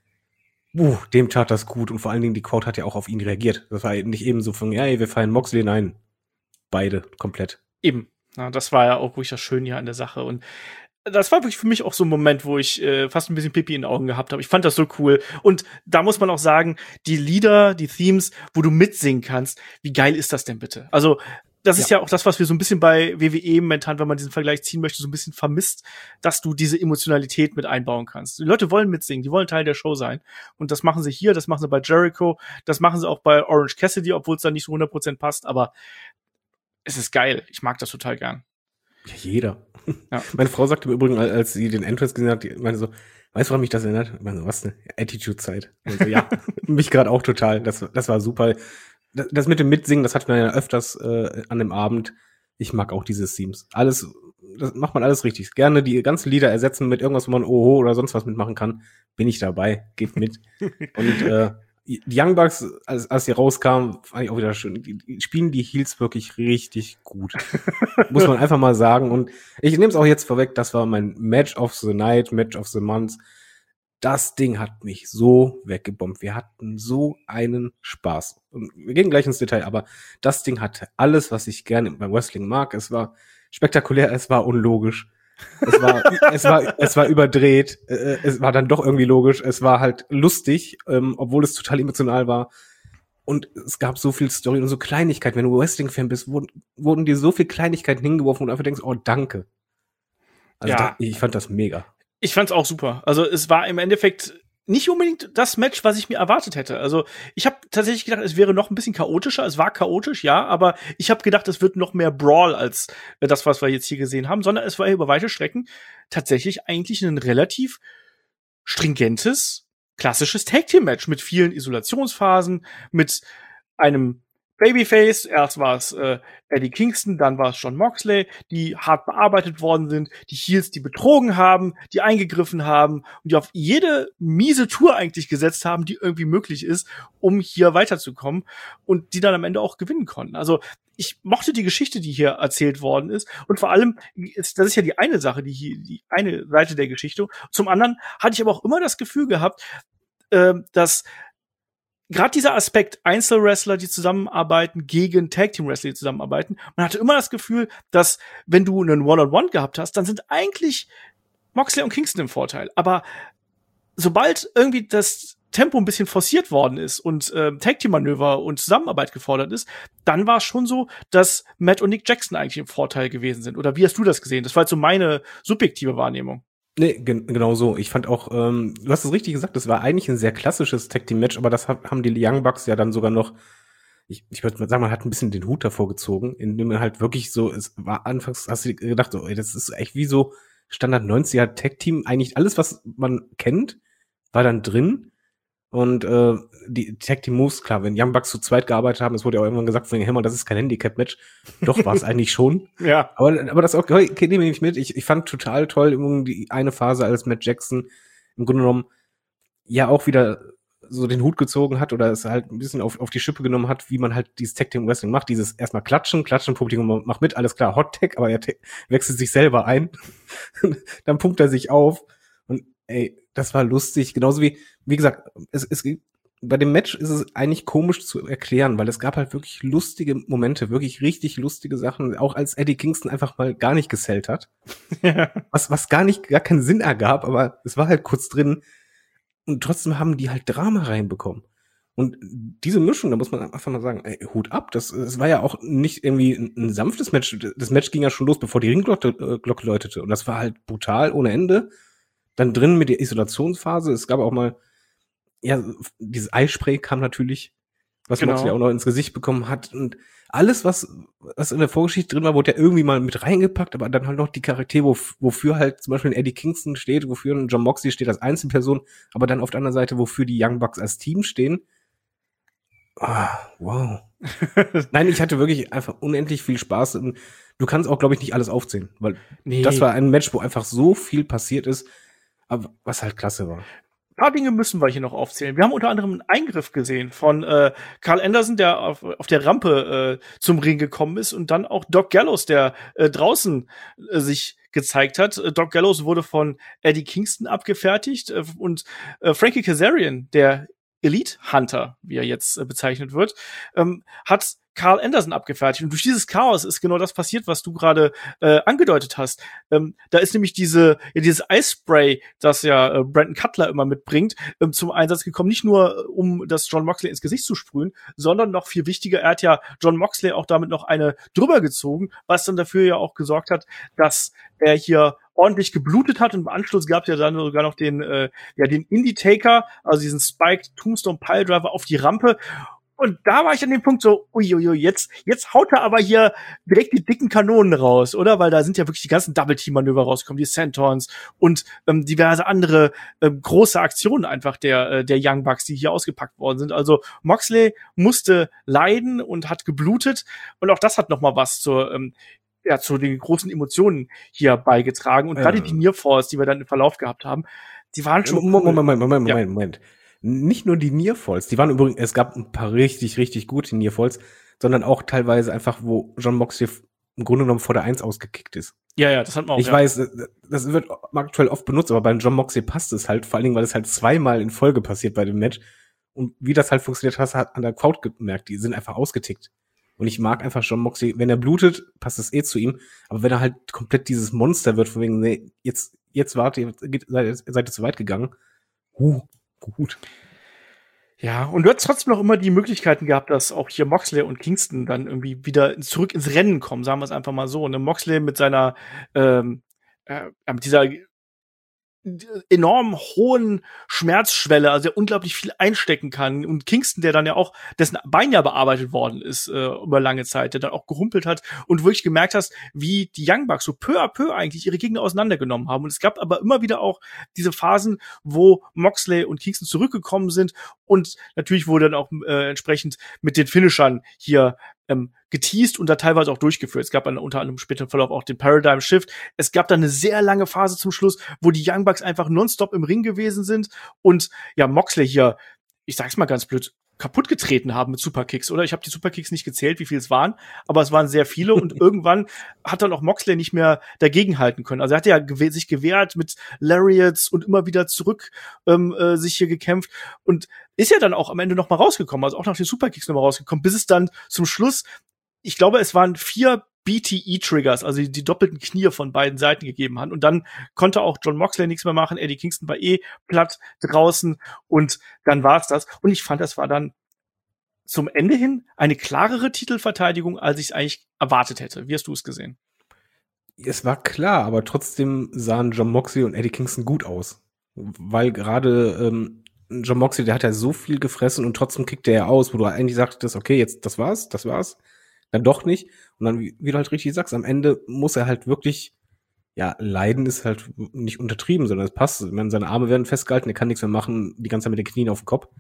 Uh, dem tat das gut und vor allen Dingen die Crowd hat ja auch auf ihn reagiert. Das war nicht eben so von, ja, ey, wir feiern Moxley, nein. Beide, komplett. Eben. Ja, das war ja auch wirklich das Schöne hier an der Sache. Und das war wirklich für mich auch so ein Moment, wo ich äh, fast ein bisschen Pipi in den Augen gehabt habe. Ich fand das so cool. Und da muss man auch sagen, die Lieder, die Themes, wo du mitsingen kannst, wie geil ist das denn bitte? Also, das ist ja. ja auch das, was wir so ein bisschen bei W W E momentan, wenn man diesen Vergleich ziehen möchte, so ein bisschen vermisst, dass du diese Emotionalität mit einbauen kannst. Die Leute wollen mitsingen, die wollen Teil der Show sein. Und das machen sie hier, das machen sie bei Jericho, das machen sie auch bei Orange Cassidy, obwohl es da nicht so hundert Prozent passt. Aber es ist geil. Ich mag das total gern. Ja, jeder. Ja. Meine Frau sagte im Übrigen, als sie den Entrance gesehen hat, die meinte so, weißt du, woran mich das erinnert? Ich meine, was, eine Attitude-Zeit. So, ja, mich gerade auch total. Das, das war super. Das, das mit dem Mitsingen, das hat man ja öfters äh, an dem Abend. Ich mag auch diese Themes. Alles, das macht man alles richtig. Gerne die ganzen Lieder ersetzen mit irgendwas, wo man Oho oder sonst was mitmachen kann. Bin ich dabei. Geht mit. Und äh, die Young Bucks, als, als die rauskamen, fand ich auch wieder schön. Die, die spielen die Heels wirklich richtig gut. Muss man einfach mal sagen. Und ich nehme es auch jetzt vorweg, das war mein Match of the Night, Match of the Month. Das Ding hat mich so weggebombt. Wir hatten so einen Spaß. Und wir gehen gleich ins Detail, aber das Ding hatte alles, was ich gerne beim Wrestling mag. Es war spektakulär, es war unlogisch. Es war, es war, es war überdreht. Äh, es war dann doch irgendwie logisch. Es war halt lustig, ähm, obwohl es total emotional war. Und es gab so viel Story und so Kleinigkeiten. Wenn du Wrestling-Fan bist, wurden, wurden dir so viel Kleinigkeiten hingeworfen und du einfach denkst, oh, danke. Also Ja. da, ich fand das mega. Ich fand's auch super. Also es war im Endeffekt nicht unbedingt das Match, was ich mir erwartet hätte. Also ich habe tatsächlich gedacht, es wäre noch ein bisschen chaotischer. Es war chaotisch, ja, aber ich habe gedacht, es wird noch mehr Brawl als das, was wir jetzt hier gesehen haben, sondern es war über weite Strecken tatsächlich eigentlich ein relativ stringentes, klassisches Tag-Team-Match mit vielen Isolationsphasen, mit einem Babyface, erst war es äh, Eddie Kingston, dann war es Jon Moxley, die hart bearbeitet worden sind, die Heels, die betrogen haben, die eingegriffen haben und die auf jede miese Tour eigentlich gesetzt haben, die irgendwie möglich ist, um hier weiterzukommen und die dann am Ende auch gewinnen konnten. Also ich mochte die Geschichte, die hier erzählt worden ist und vor allem, das ist ja die eine Sache, die hier, die eine Seite der Geschichte. Zum anderen hatte ich aber auch immer das Gefühl gehabt, äh, dass gerade dieser Aspekt, Einzelwrestler, die zusammenarbeiten, gegen Tag-Team-Wrestler, die zusammenarbeiten, man hatte immer das Gefühl, dass, wenn du einen One-on-One gehabt hast, dann sind eigentlich Moxley und Kingston im Vorteil. Aber sobald irgendwie das Tempo ein bisschen forciert worden ist und äh, Tag-Team-Manöver und Zusammenarbeit gefordert ist, dann war es schon so, dass Matt und Nick Jackson eigentlich im Vorteil gewesen sind. Oder wie hast du das gesehen? Das war jetzt so meine subjektive Wahrnehmung. Nee, gen- genau so. Ich fand auch, ähm, du hast es richtig gesagt, das war eigentlich ein sehr klassisches Tag-Team-Match, aber das hab, haben die Young Bucks ja dann sogar noch, ich, ich würde mal sagen, man hat ein bisschen den Hut davor gezogen, indem man halt wirklich so, es war anfangs, hast du gedacht, oh, ey, das ist echt wie so Standard neunziger Tag-Team, eigentlich alles, was man kennt, war dann drin. Und äh, die Tag-Team-Moves, klar, wenn Young Bucks zu zweit gearbeitet haben, es wurde ja auch irgendwann gesagt, von Hammer, das ist kein Handicap-Match. Doch, war es eigentlich schon. Ja. Aber, aber das auch, okay, nehme ich mit. Ich, ich fand total toll die eine Phase, als Matt Jackson im Grunde genommen ja auch wieder so den Hut gezogen hat oder es halt ein bisschen auf, auf die Schippe genommen hat, wie man halt dieses Tag-Team-Wrestling macht. Dieses erstmal klatschen, klatschen, Publikum macht mit, alles klar, Hot-Tag, aber er te- wechselt sich selber ein. Dann pumpt er sich auf. Und ey, das war lustig. Genauso wie, wie gesagt, es, es bei dem Match ist es eigentlich komisch zu erklären, weil es gab halt wirklich lustige Momente, wirklich richtig lustige Sachen, auch als Eddie Kingston einfach mal gar nicht gesellt hat. was, was gar nicht, gar keinen Sinn ergab, aber es war halt kurz drin. Und trotzdem haben die halt Drama reinbekommen. Und diese Mischung, da muss man einfach mal sagen, ey, Hut ab. Das, das war ja auch nicht irgendwie ein, ein sanftes Match. Das Match ging ja schon los, bevor die Ringglocke äh, Glocke läutete. Und das war halt brutal, ohne Ende. Dann drin mit der Isolationsphase. Es gab auch mal, ja, dieses Eispray kam natürlich, was Genau. Moxley auch noch ins Gesicht bekommen hat. Und alles, was, was in der Vorgeschichte drin war, wurde ja irgendwie mal mit reingepackt. Aber dann halt noch die Charaktere, wo, wofür halt zum Beispiel ein Eddie Kingston steht, wofür ein Jon Moxley steht als Einzelperson. Aber dann auf der anderen Seite, wofür die Young Bucks als Team stehen. Ah, wow. Nein, ich hatte wirklich einfach unendlich viel Spaß. Und du kannst auch, glaube ich, nicht alles aufzählen, weil Nee. das war ein Match, wo einfach so viel passiert ist, aber was halt klasse war. Ein paar Dinge müssen wir hier noch aufzählen. Wir haben unter anderem einen Eingriff gesehen von äh, Carl Anderson, der auf, auf der Rampe äh, zum Ring gekommen ist, und dann auch Doc Gallows, der äh, draußen äh, sich gezeigt hat. Äh, Doc Gallows wurde von Eddie Kingston abgefertigt äh, und äh, Frankie Kazarian, der Elite Hunter, wie er jetzt äh, bezeichnet wird, ähm, hat Carl Anderson abgefertigt. Und durch dieses Chaos ist genau das passiert, was du gerade äh, angedeutet hast. Ähm, da ist nämlich diese, ja, dieses Eispray, das ja äh, Brandon Cutler immer mitbringt, ähm, zum Einsatz gekommen. Nicht nur, äh, um das Jon Moxley ins Gesicht zu sprühen, sondern noch viel wichtiger, er hat ja Jon Moxley auch damit noch eine drüber gezogen, was dann dafür ja auch gesorgt hat, dass er hier ordentlich geblutet hat, und im Anschluss gab es ja dann sogar noch den, äh, ja, den Indie-Taker, also diesen Spiked Tombstone Piledriver auf die Rampe. Und da war ich an dem Punkt so, uiuiui, jetzt, jetzt haut er aber hier direkt die dicken Kanonen raus, oder? Weil da sind ja wirklich die ganzen Double-Team-Manöver rausgekommen, die Sentons und ähm, diverse andere ähm, große Aktionen einfach der, äh, der Young Bucks, die hier ausgepackt worden sind. Also Moxley musste leiden und hat geblutet, und auch das hat noch mal was zur, ähm, ja, zu den großen Emotionen hier beigetragen. Und Ja. gerade die Near Falls, die wir dann im Verlauf gehabt haben, die waren schon Moment, cool. Moment, Moment, Ja. Moment, Moment. Nicht nur die Near Falls, die waren übrigens, es gab ein paar richtig, richtig gute Near Falls, sondern auch teilweise einfach, wo Jon Moxley im Grunde genommen vor der Eins ausgekickt ist. Ja, ja, das hat man auch. Ich ja. weiß, das wird aktuell oft benutzt, aber beim Jon Moxley passt es halt, vor allen Dingen, weil es halt zweimal in Folge passiert bei dem Match. Und wie das halt funktioniert, hast du halt an der Crowd gemerkt, die sind einfach ausgetickt. Und ich mag einfach Jon Moxley, wenn er blutet, passt es eh zu ihm, aber wenn er halt komplett dieses Monster wird, von wegen, nee, jetzt, jetzt warte, ihr seid, seid ihr zu weit gegangen. Huh, gut. Ja, und du hast trotzdem noch immer die Möglichkeiten gehabt, dass auch hier Moxley und Kingston dann irgendwie wieder zurück ins Rennen kommen, sagen wir es einfach mal so. Und Moxley mit seiner, ähm, äh, mit dieser enorm hohen Schmerzschwelle, also der unglaublich viel einstecken kann, und Kingston, der dann ja auch, dessen Bein ja bearbeitet worden ist äh, über lange Zeit, der dann auch gehumpelt hat und wirklich gemerkt hast, wie die Young Bucks so peu à peu eigentlich ihre Gegner auseinandergenommen haben. Und es gab aber immer wieder auch diese Phasen, wo Moxley und Kingston zurückgekommen sind, und natürlich wurde dann auch äh, entsprechend mit den Finishern hier ähm, geteased und da teilweise auch durchgeführt. Es gab dann unter anderem im späteren Verlauf auch den Paradigm Shift. Es gab dann eine sehr lange Phase zum Schluss, wo die Young Bucks einfach nonstop im Ring gewesen sind und ja, Moxley hier, ich sag's mal ganz blöd, kaputt getreten haben mit Superkicks, oder? Ich habe die Superkicks nicht gezählt, wie viel es waren, aber es waren sehr viele, und irgendwann hat dann auch Moxley nicht mehr dagegenhalten können. Also er hat ja gew- sich gewehrt mit Lariats und immer wieder zurück ähm, äh, sich hier gekämpft und ist ja dann auch am Ende noch mal rausgekommen, also auch nach den Superkicks noch mal rausgekommen, bis es dann zum Schluss, ich glaube, es waren vier B T E-Triggers, also die, die doppelten Knie von beiden Seiten gegeben hat. Und dann konnte auch Jon Moxley nichts mehr machen. Eddie Kingston war eh platt draußen, und dann war's das. Und ich fand, das war dann zum Ende hin eine klarere Titelverteidigung, als ich es eigentlich erwartet hätte. Wie hast du es gesehen? Es war klar, aber trotzdem sahen Jon Moxley und Eddie Kingston gut aus. Weil gerade ähm, Jon Moxley, der hat ja so viel gefressen und trotzdem kickt er ja aus, wo du eigentlich sagtest, okay, jetzt das war's, das war's. Dann doch nicht. Und dann, wie, wie du halt richtig sagst, am Ende muss er halt wirklich, ja, leiden ist halt nicht untertrieben, sondern es passt. Ich meine, seine Arme werden festgehalten, er kann nichts mehr machen, die ganze Zeit mit den Knien auf dem Kopf.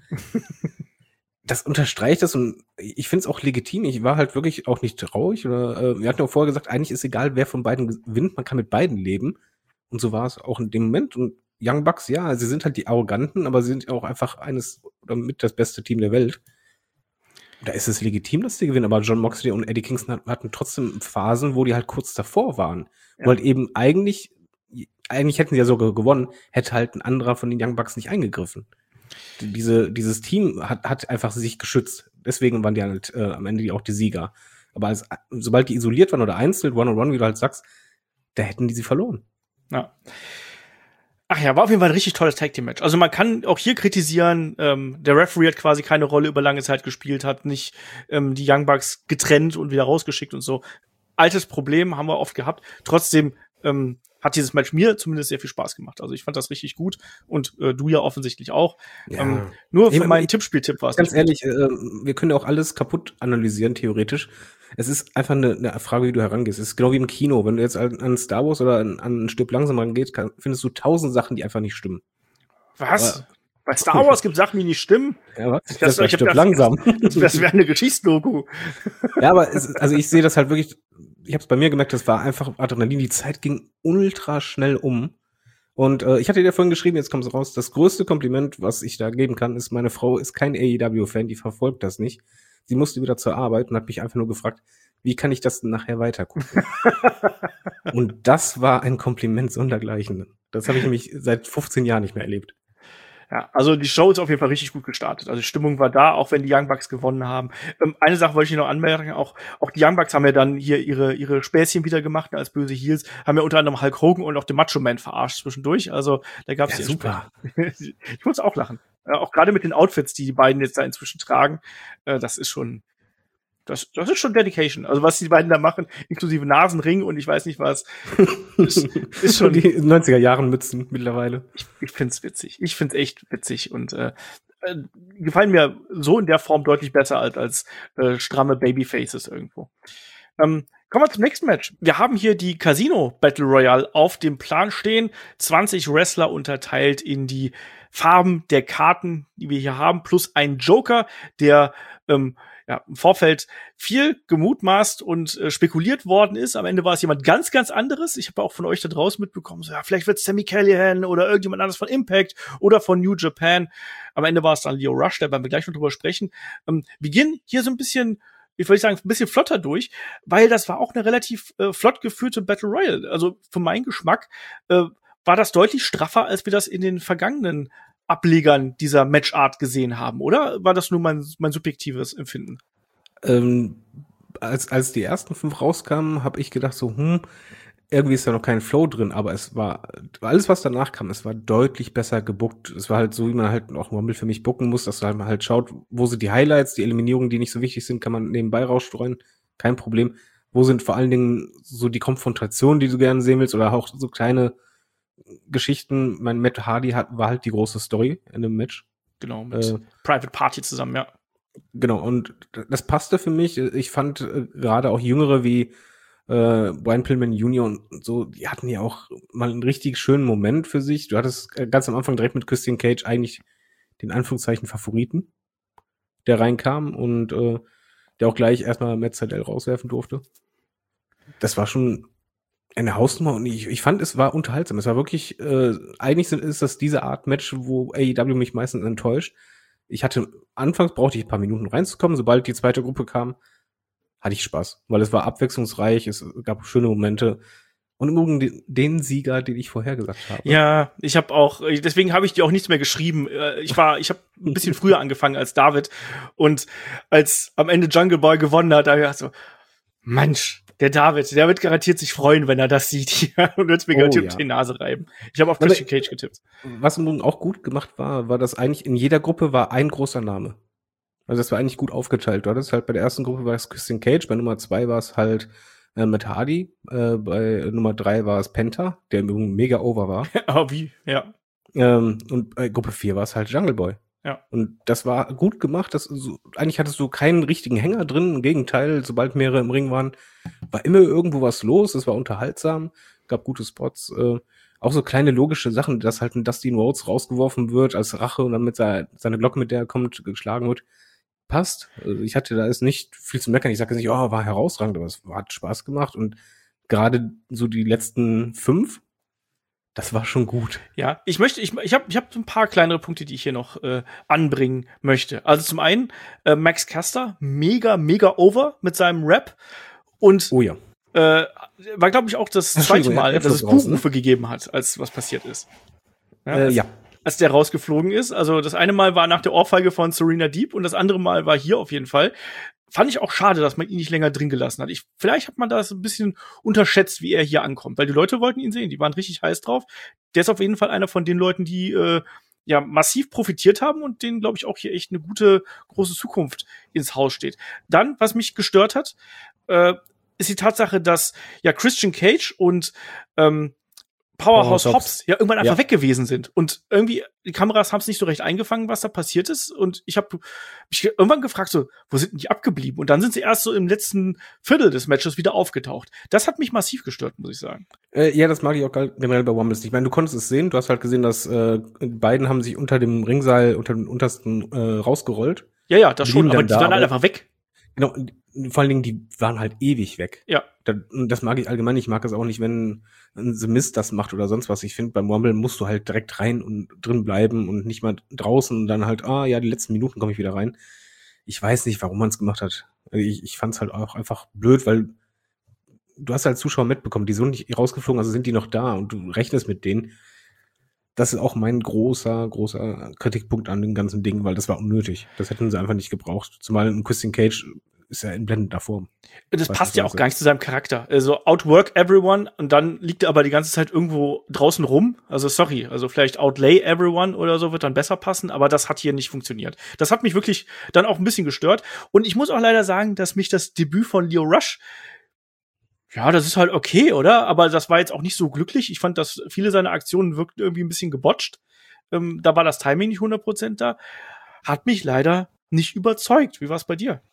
Das unterstreicht das, und ich finde es auch legitim. Ich war halt wirklich auch nicht traurig. Oder äh, wir hatten auch vorher gesagt, eigentlich ist egal, wer von beiden gewinnt, man kann mit beiden leben. Und so war es auch in dem Moment. Und Young Bucks, ja, sie sind halt die Arroganten, aber sie sind auch einfach eines oder mit das beste Team der Welt. Da ist es legitim, dass die gewinnen, aber Jon Moxley und Eddie Kingston hatten trotzdem Phasen, wo die halt kurz davor waren. Ja. Wo halt eben eigentlich, eigentlich hätten sie ja sogar gewonnen, hätte halt ein anderer von den Young Bucks nicht eingegriffen. Diese, dieses Team hat, hat einfach sich geschützt. Deswegen waren die halt äh, am Ende auch die Sieger. Aber als, sobald die isoliert waren oder einzeln, one-on-one, wie du halt sagst, da hätten die sie verloren. Ja. Ach ja, war auf jeden Fall ein richtig tolles Tag-Team-Match. Also man kann auch hier kritisieren, ähm, der Referee hat quasi keine Rolle über lange Zeit gespielt, hat nicht ähm, die Young Bucks getrennt und wieder rausgeschickt und so. Altes Problem, haben wir oft gehabt. Trotzdem ähm, hat dieses Match mir zumindest sehr viel Spaß gemacht. Also ich fand das richtig gut und äh, du ja offensichtlich auch. Ja. Ähm, nur für Ich- meinen ich- Tippspiel-Tipp war es Ganz nicht ehrlich, äh, wir können auch alles kaputt analysieren, theoretisch. Es ist einfach eine, eine Frage, wie du herangehst. Es ist genau wie im Kino. Wenn du jetzt an, an Star Wars oder an, an ein Stück langsam rangehst, kann, findest du tausend Sachen, die einfach nicht stimmen. gut. Was? Aber- Bei Star Wars gibt Sachen, die nicht stimmen. Ja, was? Das- Das, war ich hab Stück das- langsam. Das wäre eine Geschichtsdoku. Ja, aber es, also ich sehe das halt wirklich, ich habe es bei mir gemerkt, das war einfach Adrenalin, die Zeit ging ultra schnell um. Und äh, ich hatte dir vorhin geschrieben, jetzt kommt es raus, das größte Kompliment, was ich da geben kann, ist, meine Frau ist kein A E W-Fan, die verfolgt das nicht. Sie musste wieder zur Arbeit und hat mich einfach nur gefragt, wie kann ich das denn nachher weitergucken? Und das war ein Kompliment sondergleichen. Das habe ich nämlich seit fünfzehn Jahren nicht mehr erlebt. Ja, also die Show ist auf jeden Fall richtig gut gestartet. Also die Stimmung war da, auch wenn die Young Bucks gewonnen haben. Ähm, eine Sache wollte ich noch anmerken, auch, auch die Young Bucks haben ja dann hier ihre, ihre Späßchen wieder gemacht als böse Heels, haben ja unter anderem Hulk Hogan und auch den Macho Man verarscht zwischendurch. Also da gab's Ja, die super. entsprechend- Ich muss auch lachen. Ja, auch gerade mit den Outfits, die die beiden jetzt da inzwischen tragen, äh, das ist schon, das, das ist schon Dedication. Also was die beiden da machen, inklusive Nasenring und ich weiß nicht was, ist, ist schon, Die neunziger Jahren Mützen mittlerweile. ich, ich find's witzig. Ich find's echt witzig und äh, äh, gefallen mir so in der Form deutlich besser als als äh, stramme Babyfaces irgendwo. Ähm, kommen wir zum nächsten Match. Wir haben hier die Casino Battle Royale auf dem Plan stehen. zwanzig Wrestler unterteilt in die Farben der Karten, die wir hier haben, plus ein Joker, der ähm, ja, im Vorfeld viel gemutmaßt und äh, spekuliert worden ist. Am Ende war es jemand ganz, ganz anderes. Ich habe auch von euch da draußen mitbekommen, so, ja, vielleicht wird es Sami Callihan oder irgendjemand anderes von Impact oder von New Japan. Am Ende war es dann Lio Rush, da werden wir gleich noch drüber sprechen. Ähm, wir gehen hier so ein bisschen, ich würde sagen, ein bisschen flotter durch, weil das war auch eine relativ äh, flott geführte Battle Royale. Also für meinen Geschmack äh, war das deutlich straffer, als wir das in den vergangenen Ablegern dieser Matchart gesehen haben, oder? War das nur mein, mein subjektives Empfinden? Ähm, als, als die ersten fünf rauskamen, habe ich gedacht so, hm, irgendwie ist da noch kein Flow drin, aber es war, alles was danach kam, es war deutlich besser gebuckt. Es war halt so, wie man halt auch Rumble für mich bucken muss, dass man halt schaut, wo sind die Highlights, die Eliminierungen, die nicht so wichtig sind, kann man nebenbei rausstreuen, kein Problem. Wo sind vor allen Dingen so die Konfrontationen, die du gerne sehen willst, oder auch so kleine Geschichten. Mein Matt Hardy hat, war halt die große Story in dem Match. Genau, mit Äh, Private Party zusammen, ja. Genau, und das passte für mich. Ich fand äh, gerade auch Jüngere wie äh, Brian Pillman Junior und so, die hatten ja auch mal einen richtig schönen Moment für sich. Du hattest äh, ganz am Anfang direkt mit Christian Cage eigentlich den Anführungszeichen Favoriten, der reinkam und äh, der auch gleich erstmal Matt Sydal rauswerfen durfte. Das war schon eine Hausnummer und ich, ich fand, es war unterhaltsam. Es war wirklich, äh, eigentlich sind, ist das diese Art Match, wo A E W mich meistens enttäuscht. Ich hatte, anfangs brauchte ich ein paar Minuten reinzukommen. Sobald die zweite Gruppe kam, hatte ich Spaß, weil es war abwechslungsreich, es gab schöne Momente. Und im Übrigen den, den Sieger, den ich vorher gesagt habe. Ja, ich habe auch, deswegen habe ich dir auch nichts mehr geschrieben. Äh, Ich war, ich habe ein bisschen früher angefangen als David und als am Ende Jungle Boy gewonnen hat, da habe ich gedacht so, Mensch, der David, der wird garantiert sich freuen, wenn er das sieht und wird mir Oh, garantiert ja. auf die Nase reiben. Ich habe auf Aber- Christian Cage getippt. Was im Übrigen auch gut gemacht war, war, dass eigentlich in jeder Gruppe war ein großer Name. Also das war eigentlich gut aufgeteilt. Du hattest halt bei der ersten Gruppe war es Christian Cage, bei Nummer zwei war es halt äh, Matt Hardy, äh, bei Nummer drei war es Penta, der im Übrigen mega over war. Aber wie? Ja. ähm, und bei Gruppe vier war es halt Jungle Boy. Ja. Und das war gut gemacht. Das, so, eigentlich hattest du keinen richtigen Hänger drin. Im Gegenteil, sobald mehrere im Ring waren, war immer irgendwo was los. Es war unterhaltsam, gab gute Spots. Äh, auch so kleine logische Sachen, dass halt ein Dustin Rhodes rausgeworfen wird als Rache und dann mit seiner, seine Glocke, mit der er kommt, geschlagen wird. Passt. Also ich hatte da ist nicht viel zu meckern. Ich sage jetzt nicht, oh, war herausragend, aber es hat Spaß gemacht. Und gerade so die letzten fünf, das war schon gut. Ja, ich möchte, ich, ich habe ich hab so ein paar kleinere Punkte, die ich hier noch äh, anbringen möchte. Also zum einen äh, Max Caster, mega, mega over mit seinem Rap und Oh ja. äh, war, glaube ich, auch das Ach, zweite Entschuldigung, Mal, er- er dass es flog raus, ne? Buchrufe gegeben hat, als was passiert ist. Ja, Äh, als, ja. als der rausgeflogen ist. Also das eine Mal war nach der Ohrfeige von Serena Deeb und das andere Mal war hier auf jeden Fall. fand ich auch schade, dass man ihn nicht länger drin gelassen hat. Ich, vielleicht hat man das ein bisschen unterschätzt, wie er hier ankommt, weil die Leute wollten ihn sehen, die waren richtig heiß drauf. Der ist auf jeden Fall einer von den Leuten, die äh, ja massiv profitiert haben und denen, glaube ich, auch hier echt eine gute, große Zukunft ins Haus steht. Dann, was mich gestört hat, äh, ist die Tatsache, dass ja Christian Cage und ähm, Powerhouse Powerhouse Hobbs ja irgendwann einfach Ja. weg gewesen sind. Und irgendwie, die Kameras haben es nicht so recht eingefangen, was da passiert ist. Und ich habe mich irgendwann gefragt, so, wo sind denn die abgeblieben? Und dann sind sie erst so im letzten Viertel des Matches wieder aufgetaucht. Das hat mich massiv gestört, muss ich sagen. Äh, ja, das mag ich auch generell bei Wumbles nicht. Ich meine, du konntest es sehen, du hast halt gesehen, dass äh, beiden haben sich unter dem Ringseil, unter dem untersten äh, rausgerollt. Ja, ja, das schon, Blieben aber dann die da, waren halt aber- einfach weg. Genau, vor allen Dingen, die waren halt ewig weg. Ja. Da- Das mag ich allgemein. Ich mag das auch nicht, wenn ein The Miz das macht oder sonst was. Ich finde, beim Rumble musst du halt direkt rein und drin bleiben und nicht mal draußen und dann halt, ah ja, die letzten Minuten komme ich wieder rein. Ich weiß nicht, warum man es gemacht hat. Ich, ich fand es halt auch einfach blöd, weil du hast halt Zuschauer mitbekommen, die sind nicht rausgeflogen, also sind die noch da und du rechnest mit denen. Das ist auch mein großer, großer Kritikpunkt an dem ganzen Ding, weil das war unnötig. Das hätten sie einfach nicht gebraucht. Zumal ein Christian Cage ist ja in blendender Form. Das passt ja auch gar nicht zu seinem Charakter. Also outwork everyone und dann liegt er aber die ganze Zeit irgendwo draußen rum. Also sorry, also vielleicht outlay everyone oder so wird dann besser passen, aber das hat hier nicht funktioniert. Das hat mich wirklich dann auch ein bisschen gestört. Und ich muss auch leider sagen, dass mich das Debüt von Lio Rush, ja, das ist halt okay, oder? Aber das war jetzt auch nicht so glücklich. Ich fand, dass viele seiner Aktionen wirkten irgendwie ein bisschen gebotcht. Ähm, da war das Timing nicht hundert Prozent da. Hat mich leider nicht überzeugt. Wie war es bei dir?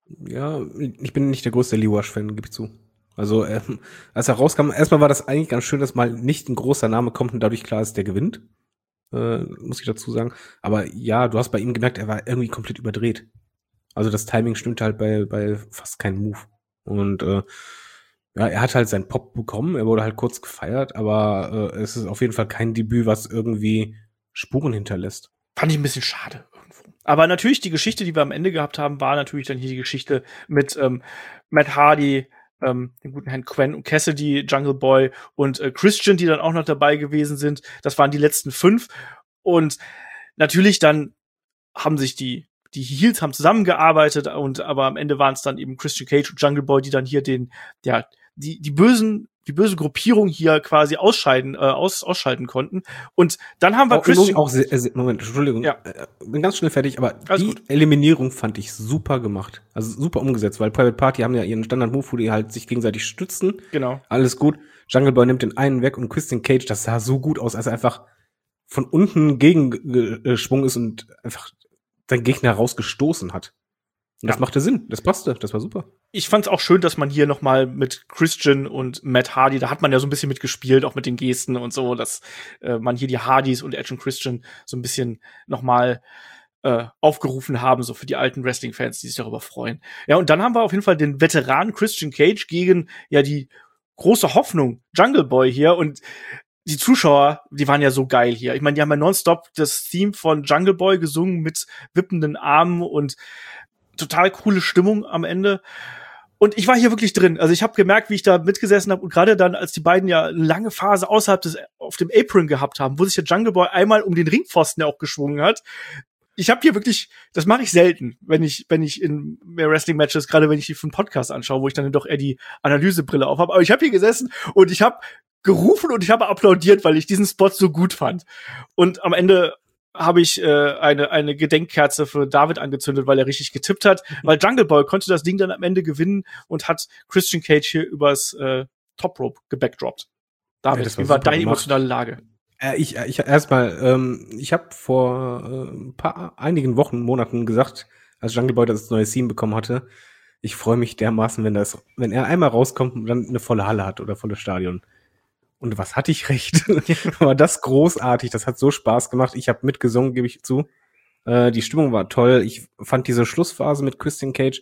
Ja, ich bin nicht der größte Lee Rush-Fan, gebe ich zu. Also, ähm, als er rauskam, erstmal war das eigentlich ganz schön, dass mal nicht ein großer Name kommt und dadurch klar ist, der gewinnt. Äh, muss ich dazu sagen. Aber ja, du hast bei ihm gemerkt, er war irgendwie komplett überdreht. Also das Timing stimmte halt bei, bei fast keinem Move. Und äh, ja, er hat halt seinen Pop bekommen, er wurde halt kurz gefeiert, aber äh, es ist auf jeden Fall kein Debüt, was irgendwie Spuren hinterlässt. Fand ich ein bisschen schade irgendwo. Aber natürlich, die Geschichte, die wir am Ende gehabt haben, war natürlich dann hier die Geschichte mit ähm, Matt Hardy, ähm, dem guten Herrn Quen und Cassidy, Jungle Boy und äh, Christian, die dann auch noch dabei gewesen sind. Das waren die letzten fünf. Und natürlich dann haben sich die die Heels haben zusammengearbeitet und aber am Ende waren es dann eben Christian Cage und Jungle Boy, die dann hier den ja die die bösen die böse Gruppierung hier quasi ausscheiden äh, aus, ausschalten konnten. Und dann haben wir auch, Christian auch sehr, sehr, Moment, Entschuldigung, Ja. äh, bin ganz schnell fertig, aber Alles die gut. Eliminierung fand ich super gemacht, also super umgesetzt, weil Private Party haben ja ihren Standard-Move, wo die halt sich gegenseitig stützen. genau. Alles gut. Jungle Boy nimmt den einen weg und Christian Cage, das sah so gut aus, als er einfach von unten gegengeschwungen ist und einfach seinen Gegner rausgestoßen hat. Und das Ja. machte Sinn. Das passte. Das war super. Ich fand's auch schön, dass man hier noch mal mit Christian und Matt Hardy, da hat man ja so ein bisschen mitgespielt, auch mit den Gesten und so, dass äh, man hier die Hardys und Edge und Christian so ein bisschen noch mal äh, aufgerufen haben, so für die alten Wrestling-Fans, die sich darüber freuen. Ja, und dann haben wir auf jeden Fall den Veteran Christian Cage gegen ja die große Hoffnung Jungle Boy hier und die Zuschauer, die waren ja so geil hier. Ich meine, die haben ja nonstop das Theme von Jungle Boy gesungen mit wippenden Armen und total coole Stimmung am Ende. Und ich war hier wirklich drin. Also ich habe gemerkt, wie ich da mitgesessen habe. Und gerade dann, als die beiden ja eine lange Phase außerhalb des auf dem Apron gehabt haben, wo sich der Jungle Boy einmal um den Ringpfosten ja auch geschwungen hat. Ich habe hier wirklich, das mache ich selten, wenn ich wenn ich in mehr Wrestling-Matches, gerade wenn ich die für einen Podcast anschaue, wo ich dann doch eher die Analysebrille auf habe. Aber ich habe hier gesessen und ich habe gerufen und ich habe applaudiert, weil ich diesen Spot so gut fand. Und am Ende habe ich äh, eine eine Gedenkkerze für David angezündet, weil er richtig getippt hat. Weil Jungle Boy konnte das Ding dann am Ende gewinnen und hat Christian Cage hier übers äh, Top Rope gebackdroppt. David, Ja, das war wie war super deine gemacht. emotionale Lage? Äh, ich ich erstmal, ähm, ich habe vor äh, ein paar einigen Wochen, Monaten gesagt, als Jungle Boy das neue Theme bekommen hatte, ich freue mich dermaßen, wenn das, wenn er einmal rauskommt und dann eine volle Halle hat oder volles Stadion. Und was hatte ich recht? War das großartig, das hat so Spaß gemacht. Ich habe mitgesungen, gebe ich zu. Äh, die Stimmung war toll. Ich fand diese Schlussphase mit Christian Cage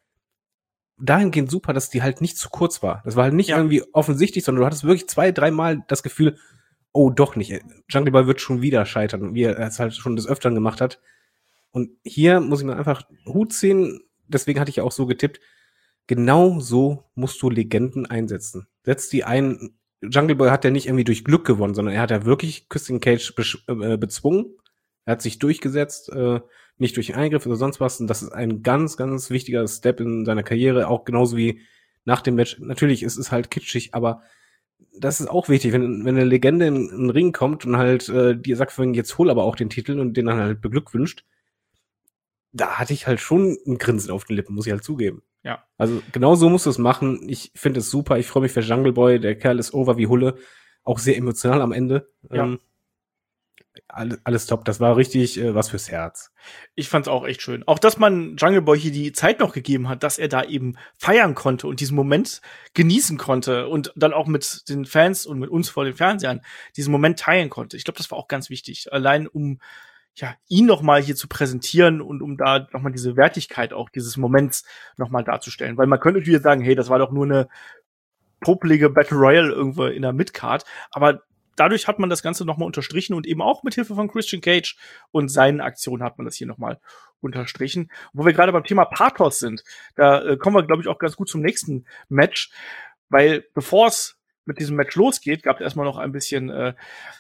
dahingehend super, dass die halt nicht zu kurz war. Das war halt nicht Ja. irgendwie offensichtlich, sondern du hattest wirklich zwei, dreimal das Gefühl, oh, doch nicht. Jungle Boy wird schon wieder scheitern, wie er es halt schon des Öfteren gemacht hat. Und hier muss ich mir einfach Hut ziehen. Deswegen hatte ich ja auch so getippt. Genau so musst du Legenden einsetzen. Setz die ein. Jungle Boy hat ja nicht irgendwie durch Glück gewonnen, sondern er hat ja wirklich Christian Cage besch- äh, bezwungen. Er hat sich durchgesetzt, äh, nicht durch Eingriff oder sonst was. Und das ist ein ganz, ganz wichtiger Step in seiner Karriere, auch genauso wie nach dem Match. Natürlich ist es halt kitschig, aber das ist auch wichtig, wenn, wenn eine Legende in, in den Ring kommt und halt äh, die sagt vorhin, jetzt hol aber auch den Titel und den dann halt beglückwünscht. Da hatte ich halt schon ein Grinsen auf den Lippen, muss ich halt zugeben. Ja. Also genau so musst du es machen. Ich finde es super. Ich freue mich für Jungle Boy. Der Kerl ist over wie Hulle. Auch sehr emotional am Ende. Ja. Ähm, alles, alles top. Das war richtig äh, was fürs Herz. Ich fand's auch echt schön. Auch, dass man Jungle Boy hier die Zeit noch gegeben hat, dass er da eben feiern konnte und diesen Moment genießen konnte und dann auch mit den Fans und mit uns vor den Fernsehern diesen Moment teilen konnte. Ich glaube, das war auch ganz wichtig. Allein um ja, ihn noch mal hier zu präsentieren und um da noch mal diese Wertigkeit auch dieses Moments noch mal darzustellen. Weil man könnte natürlich sagen, hey, das war doch nur eine popelige Battle Royale irgendwo in der Midcard. Aber dadurch hat man das Ganze noch mal unterstrichen und eben auch mit Hilfe von Christian Cage und seinen Aktionen hat man das hier noch mal unterstrichen. Wo wir gerade beim Thema Pathos sind, da äh, kommen wir, glaube ich, auch ganz gut zum nächsten Match. Weil bevor es mit diesem Match losgeht, gab es erstmal noch ein bisschen, äh,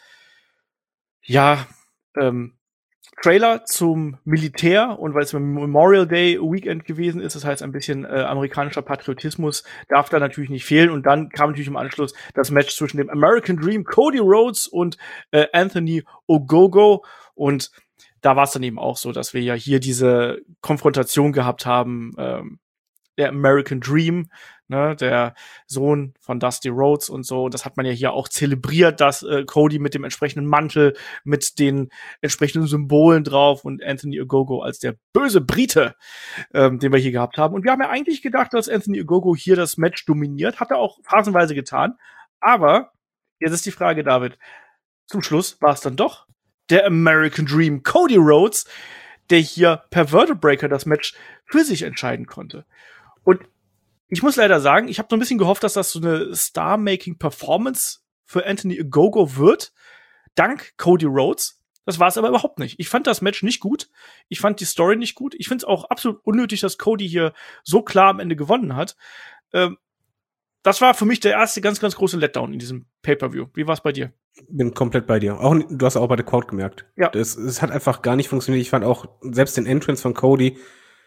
ja, ähm, Trailer zum Militär und weil es Memorial Day Weekend gewesen ist, das heißt ein bisschen äh, amerikanischer Patriotismus darf da natürlich nicht fehlen und dann kam natürlich im Anschluss das Match zwischen dem American Dream Cody Rhodes und äh, Anthony Ogogo und da war es dann eben auch so, dass wir ja hier diese Konfrontation gehabt haben, ähm, der American Dream, ne, der Sohn von Dusty Rhodes und so. Das hat man ja hier auch zelebriert, dass äh, Cody mit dem entsprechenden Mantel, mit den entsprechenden Symbolen drauf und Anthony Ogogo als der böse Brite, ähm, den wir hier gehabt haben. Und wir haben ja eigentlich gedacht, dass Anthony Ogogo hier das Match dominiert. Hat er auch phasenweise getan. Aber jetzt ist die Frage, David, zum Schluss war es dann doch der American Dream Cody Rhodes, der hier per Vertebreaker das Match für sich entscheiden konnte. Und ich muss leider sagen, ich habe so ein bisschen gehofft, dass das so eine Star-Making-Performance für Anthony Ogogo wird, dank Cody Rhodes. Das war es aber überhaupt nicht. Ich fand das Match nicht gut. Ich fand die Story nicht gut. Ich finde es auch absolut unnötig, dass Cody hier so klar am Ende gewonnen hat. Ähm, das war für mich der erste ganz, ganz große Letdown in diesem Pay-Per-View. Wie war es bei dir? Bin komplett bei dir. Auch, du hast auch bei der Crowd gemerkt. Ja. Das, das hat einfach gar nicht funktioniert. Ich fand auch selbst den Entrance von Cody,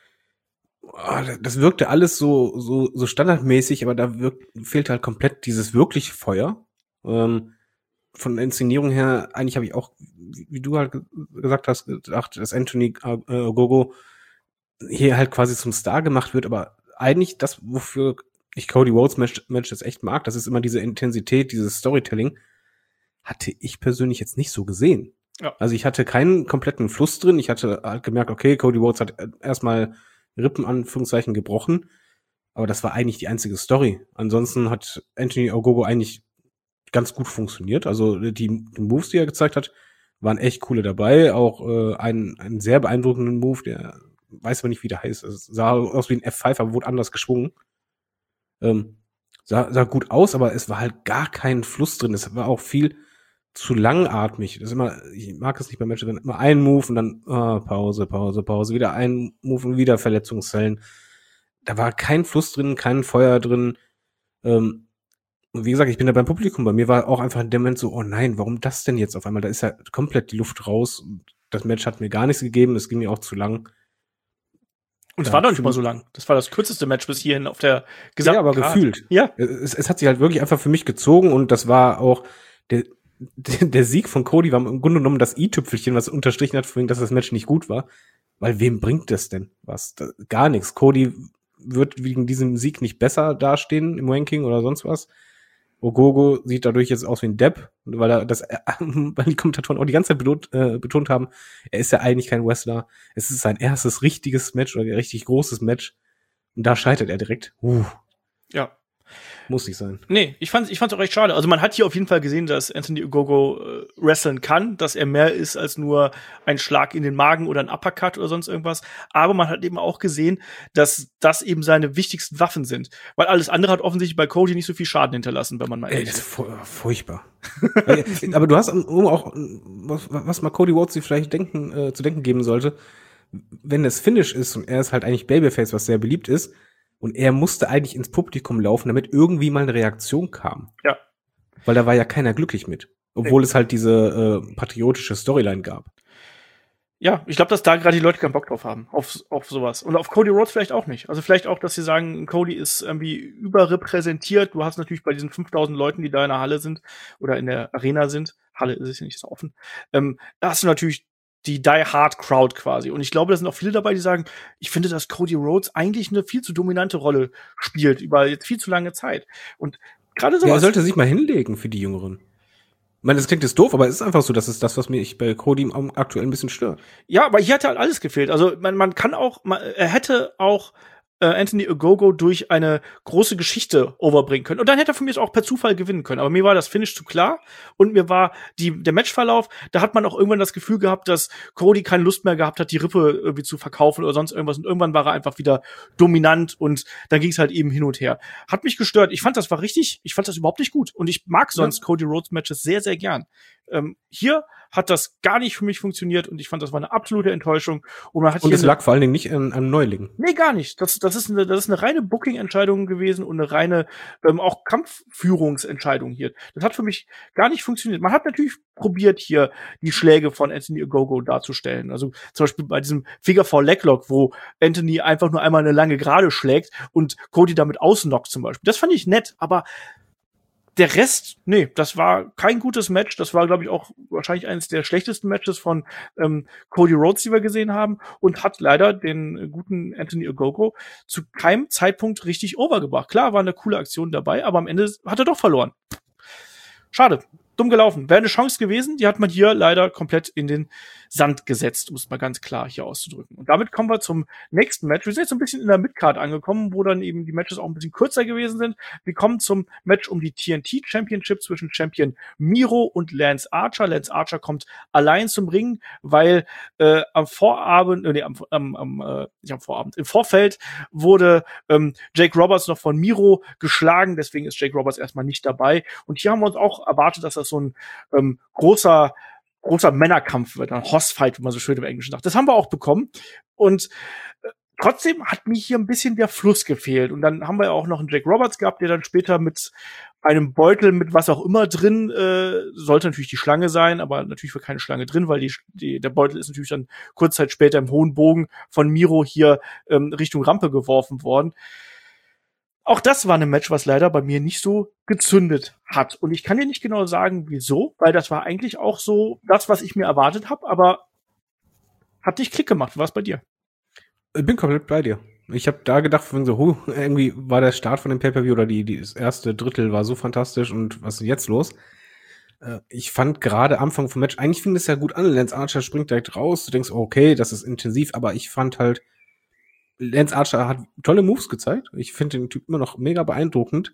das wirkte alles so so so standardmäßig, aber da wirkt, fehlte halt komplett dieses wirkliche Feuer. Ähm, von der Inszenierung her, eigentlich habe ich auch, wie du halt gesagt hast, gedacht, dass Anthony Ogogo hier halt quasi zum Star gemacht wird, aber eigentlich das, wofür ich Cody Rhodes Match, Match jetzt echt mag, das ist immer diese Intensität, dieses Storytelling, hatte ich persönlich jetzt nicht so gesehen. Ja. Also ich hatte keinen kompletten Fluss drin, ich hatte halt gemerkt, okay, Cody Rhodes hat erstmal Rippen, Anführungszeichen, gebrochen. Aber das war eigentlich die einzige Story. Ansonsten hat Anthony Ogogo eigentlich ganz gut funktioniert. Also die, die Moves, die er gezeigt hat, waren echt coole dabei. Auch äh, ein, einen sehr beeindruckenden Move, der weiß aber nicht, wie der heißt. Es sah aus wie ein F fünf, aber wurde anders geschwungen. Ähm, sah, sah gut aus, aber es war halt gar kein Fluss drin. Es war auch viel zu langatmig. Das ist immer, ich mag es nicht bei Matches, dann immer ein Move und dann oh, Pause, Pause, Pause, wieder ein Move und wieder Verletzungszellen. Da war kein Fluss drin, kein Feuer drin. Ähm, und wie gesagt, ich bin da beim Publikum. Bei mir war auch einfach in dem Moment so, oh nein, warum das denn jetzt auf einmal? Da ist ja komplett die Luft raus. Das Match hat mir gar nichts gegeben. Es ging mir auch zu lang. Und es war doch nicht mal so lang. Das war das kürzeste Match bis hierhin auf der gesamten Ja, aber Card. gefühlt. Ja. Es, es hat sich halt wirklich einfach für mich gezogen und das war auch der Der Sieg von Cody war im Grunde genommen das i-Tüpfelchen, was unterstrichen hat, dass das Match nicht gut war. Weil wem bringt das denn was? Das, gar nichts. Cody wird wegen diesem Sieg nicht besser dastehen im Ranking oder sonst was. Ogogo sieht dadurch jetzt aus wie ein Depp, weil er das, äh, weil die Kommentatoren auch die ganze Zeit betont, äh, betont haben, er ist ja eigentlich kein Wrestler. Es ist sein erstes richtiges Match oder ein richtig großes Match. Und da scheitert er direkt. Uh. Ja. Muss nicht sein. Nee, ich fand's, ich fand's auch recht schade. Also man hat hier auf jeden Fall gesehen, dass Anthony Ogogo äh, wrestlen kann, dass er mehr ist als nur ein Schlag in den Magen oder ein Uppercut oder sonst irgendwas. Aber man hat eben auch gesehen, dass das eben seine wichtigsten Waffen sind. Weil alles andere hat offensichtlich bei Cody nicht so viel Schaden hinterlassen, wenn man mal Ey, ehrlich das ist ist. fu- furchtbar. Aber du hast auch, was, was mal Cody Rhodes sich vielleicht denken, äh, zu denken geben sollte, wenn das Finish ist und er ist halt eigentlich Babyface, was sehr beliebt ist, und er musste eigentlich ins Publikum laufen, damit irgendwie mal eine Reaktion kam. Ja. Weil da war ja keiner glücklich mit. Obwohl nee. es halt diese äh, patriotische Storyline gab. Ja, ich glaube, dass da gerade die Leute keinen Bock drauf haben, auf, auf sowas. Und auf Cody Rhodes vielleicht auch nicht. Also vielleicht auch, dass sie sagen, Cody ist irgendwie überrepräsentiert. Du hast natürlich bei diesen fünftausend Leuten, die da in der Halle sind oder in der Arena sind, Halle ist es ja nicht so offen, ähm, da hast du natürlich die Die-Hard-Crowd quasi. Und ich glaube, da sind auch viele dabei, die sagen, ich finde, dass Cody Rhodes eigentlich eine viel zu dominante Rolle spielt über jetzt viel zu lange Zeit. Und gerade sowas. Ja, er sollte sich mal hinlegen für die Jüngeren. Ich meine, das klingt jetzt doof, aber es ist einfach so, das ist das, was mich bei Cody aktuell ein bisschen stört. Ja, aber hier hat halt alles gefehlt. Also man, man kann auch, man, er hätte auch äh, Anthony Ogogo durch eine große Geschichte overbringen können. Und dann hätte er von mir auch per Zufall gewinnen können. Aber mir war das Finish zu klar und mir war die der Matchverlauf, da hat man auch irgendwann das Gefühl gehabt, dass Cody keine Lust mehr gehabt hat, die Rippe irgendwie zu verkaufen oder sonst irgendwas. Und irgendwann war er einfach wieder dominant und dann ging es halt eben hin und her. Hat mich gestört. Ich fand, das war richtig. Ich fand das überhaupt nicht gut. Und ich mag sonst ja. Cody Rhodes Matches sehr, sehr gern. Ähm, hier hat das gar nicht für mich funktioniert und ich fand, das war eine absolute Enttäuschung. Und, man hat und es lag vor allen Dingen nicht an, an Neulingen. Nee, gar nicht. Das, das, ist eine, das ist eine reine Booking-Entscheidung gewesen und eine reine ähm, auch Kampfführungsentscheidung hier. Das hat für mich gar nicht funktioniert. Man hat natürlich probiert, hier die Schläge von Anthony Ogogo darzustellen. Also zum Beispiel bei diesem Figure Four Leglock, wo Anthony einfach nur einmal eine lange Gerade schlägt und Cody damit ausnockt zum Beispiel. Das fand ich nett, aber der Rest, nee, das war kein gutes Match. Das war, glaube ich, auch wahrscheinlich eines der schlechtesten Matches von ähm, Cody Rhodes, die wir gesehen haben, und hat leider den guten Anthony Ogogo zu keinem Zeitpunkt richtig overgebracht. Klar, war eine coole Aktion dabei, aber am Ende hat er doch verloren. Schade. Dumm gelaufen. Wäre eine Chance gewesen, die hat man hier leider komplett in den Sand gesetzt, um es mal ganz klar hier auszudrücken. Und damit kommen wir zum nächsten Match. Wir sind jetzt so ein bisschen in der Midcard angekommen, wo dann eben die Matches auch ein bisschen kürzer gewesen sind. Wir kommen zum Match um die T N T Championship zwischen Champion Miro und Lance Archer. Lance Archer kommt allein zum Ring, weil äh, am Vorabend, äh, nee, am, am, am, äh, nicht am Vorabend, im Vorfeld wurde ähm, Jake Roberts noch von Miro geschlagen, deswegen ist Jake Roberts erstmal nicht dabei. Und hier haben wir uns auch erwartet, dass das so ein ähm, großer großer Männerkampf wird, ein Hossfight, wie man so schön im Englischen sagt. Das haben wir auch bekommen. Und äh, trotzdem hat mir hier ein bisschen der Fluss gefehlt. Und dann haben wir ja auch noch einen Jake Roberts gehabt, der dann später mit einem Beutel mit was auch immer drin, äh, sollte natürlich die Schlange sein, aber natürlich war keine Schlange drin, weil die, die der Beutel ist natürlich dann kurz Zeit später im hohen Bogen von Miro hier ähm, Richtung Rampe geworfen worden. Auch das war ein Match, was leider bei mir nicht so gezündet hat. Und ich kann dir nicht genau sagen, wieso, weil das war eigentlich auch so das, was ich mir erwartet habe, aber hat nicht Klick gemacht. Wie war es bei dir? Ich bin komplett bei dir. Ich habe da gedacht, so, huh, irgendwie war der Start von dem Pay-Per-View oder die, die das erste Drittel war so fantastisch und was ist jetzt los? Äh, ich fand gerade Anfang vom Match, eigentlich fing das ja gut an. Lance Archer springt direkt raus. Du denkst, okay, das ist intensiv, aber ich fand halt, Lance Archer hat tolle Moves gezeigt. Ich finde den Typ immer noch mega beeindruckend.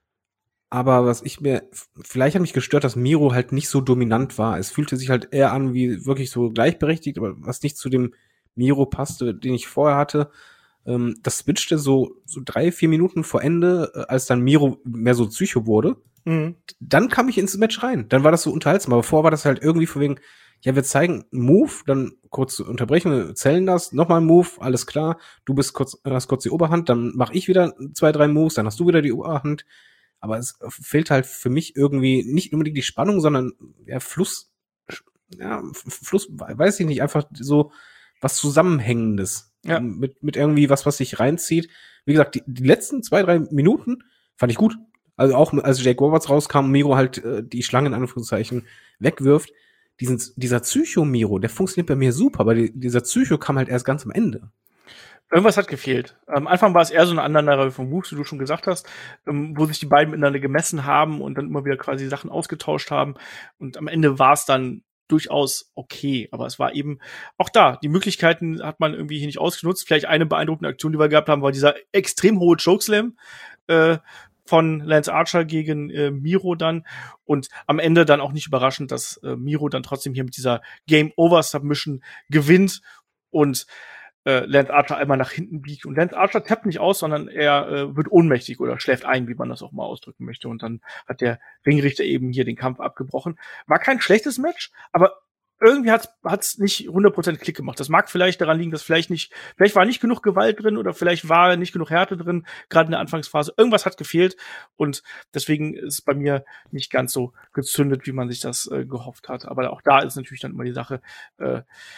Aber was ich mir, vielleicht hat mich gestört, dass Miro halt nicht so dominant war. Es fühlte sich halt eher an wie wirklich so gleichberechtigt, aber was nicht zu dem Miro passte, den ich vorher hatte. Ähm, das switchte so, so drei, vier Minuten vor Ende, als dann Miro mehr so Psycho wurde. Mhm. Dann kam ich ins Match rein. Dann war das so unterhaltsam. Aber vorher war das halt irgendwie von wegen, ja, wir zeigen einen Move, dann kurz unterbrechen, wir zählen das, nochmal ein Move, alles klar, du bist kurz, hast kurz die Oberhand, dann mache ich wieder zwei, drei Moves, dann hast du wieder die Oberhand. Aber es fehlt halt für mich irgendwie nicht unbedingt die Spannung, sondern ja, Fluss, ja, Fluss, weiß ich nicht, einfach so was Zusammenhängendes. Ja. Mit, mit irgendwie was, was sich reinzieht. Wie gesagt, die, die letzten zwei, drei Minuten fand ich gut. Also auch, als Jake Roberts rauskam, Miro halt äh, die Schlange in Anführungszeichen wegwirft. Diesen, dieser Psycho-Miro, der funktioniert bei mir super, aber die, dieser Psycho kam halt erst ganz am Ende. Irgendwas hat gefehlt. Am Anfang war es eher so eine Aneinanderreihung von Moves, wie du schon gesagt hast, ähm, wo sich die beiden miteinander gemessen haben und dann immer wieder quasi Sachen ausgetauscht haben. Und am Ende war es dann durchaus okay. Aber es war eben auch da. Die Möglichkeiten hat man irgendwie hier nicht ausgenutzt. Vielleicht eine beeindruckende Aktion, die wir gehabt haben, war dieser extrem hohe Chokeslam äh, von Lance Archer gegen äh, Miro dann. Und am Ende dann auch nicht überraschend, dass äh, Miro dann trotzdem hier mit dieser Game-Over-Submission gewinnt und äh, Lance Archer einmal nach hinten biegt. Und Lance Archer tappt nicht aus, sondern er äh, wird ohnmächtig oder schläft ein, wie man das auch mal ausdrücken möchte. Und dann hat der Ringrichter eben hier den Kampf abgebrochen. War kein schlechtes Match, aber irgendwie hat's hat's nicht hundert Prozent Klick gemacht. Das mag vielleicht daran liegen, dass vielleicht nicht, vielleicht war nicht genug Gewalt drin oder vielleicht war nicht genug Härte drin, gerade in der Anfangsphase. Irgendwas hat gefehlt und deswegen ist es bei mir nicht ganz so gezündet, wie man sich das äh, gehofft hat. Aber auch da ist natürlich dann immer die Sache, äh,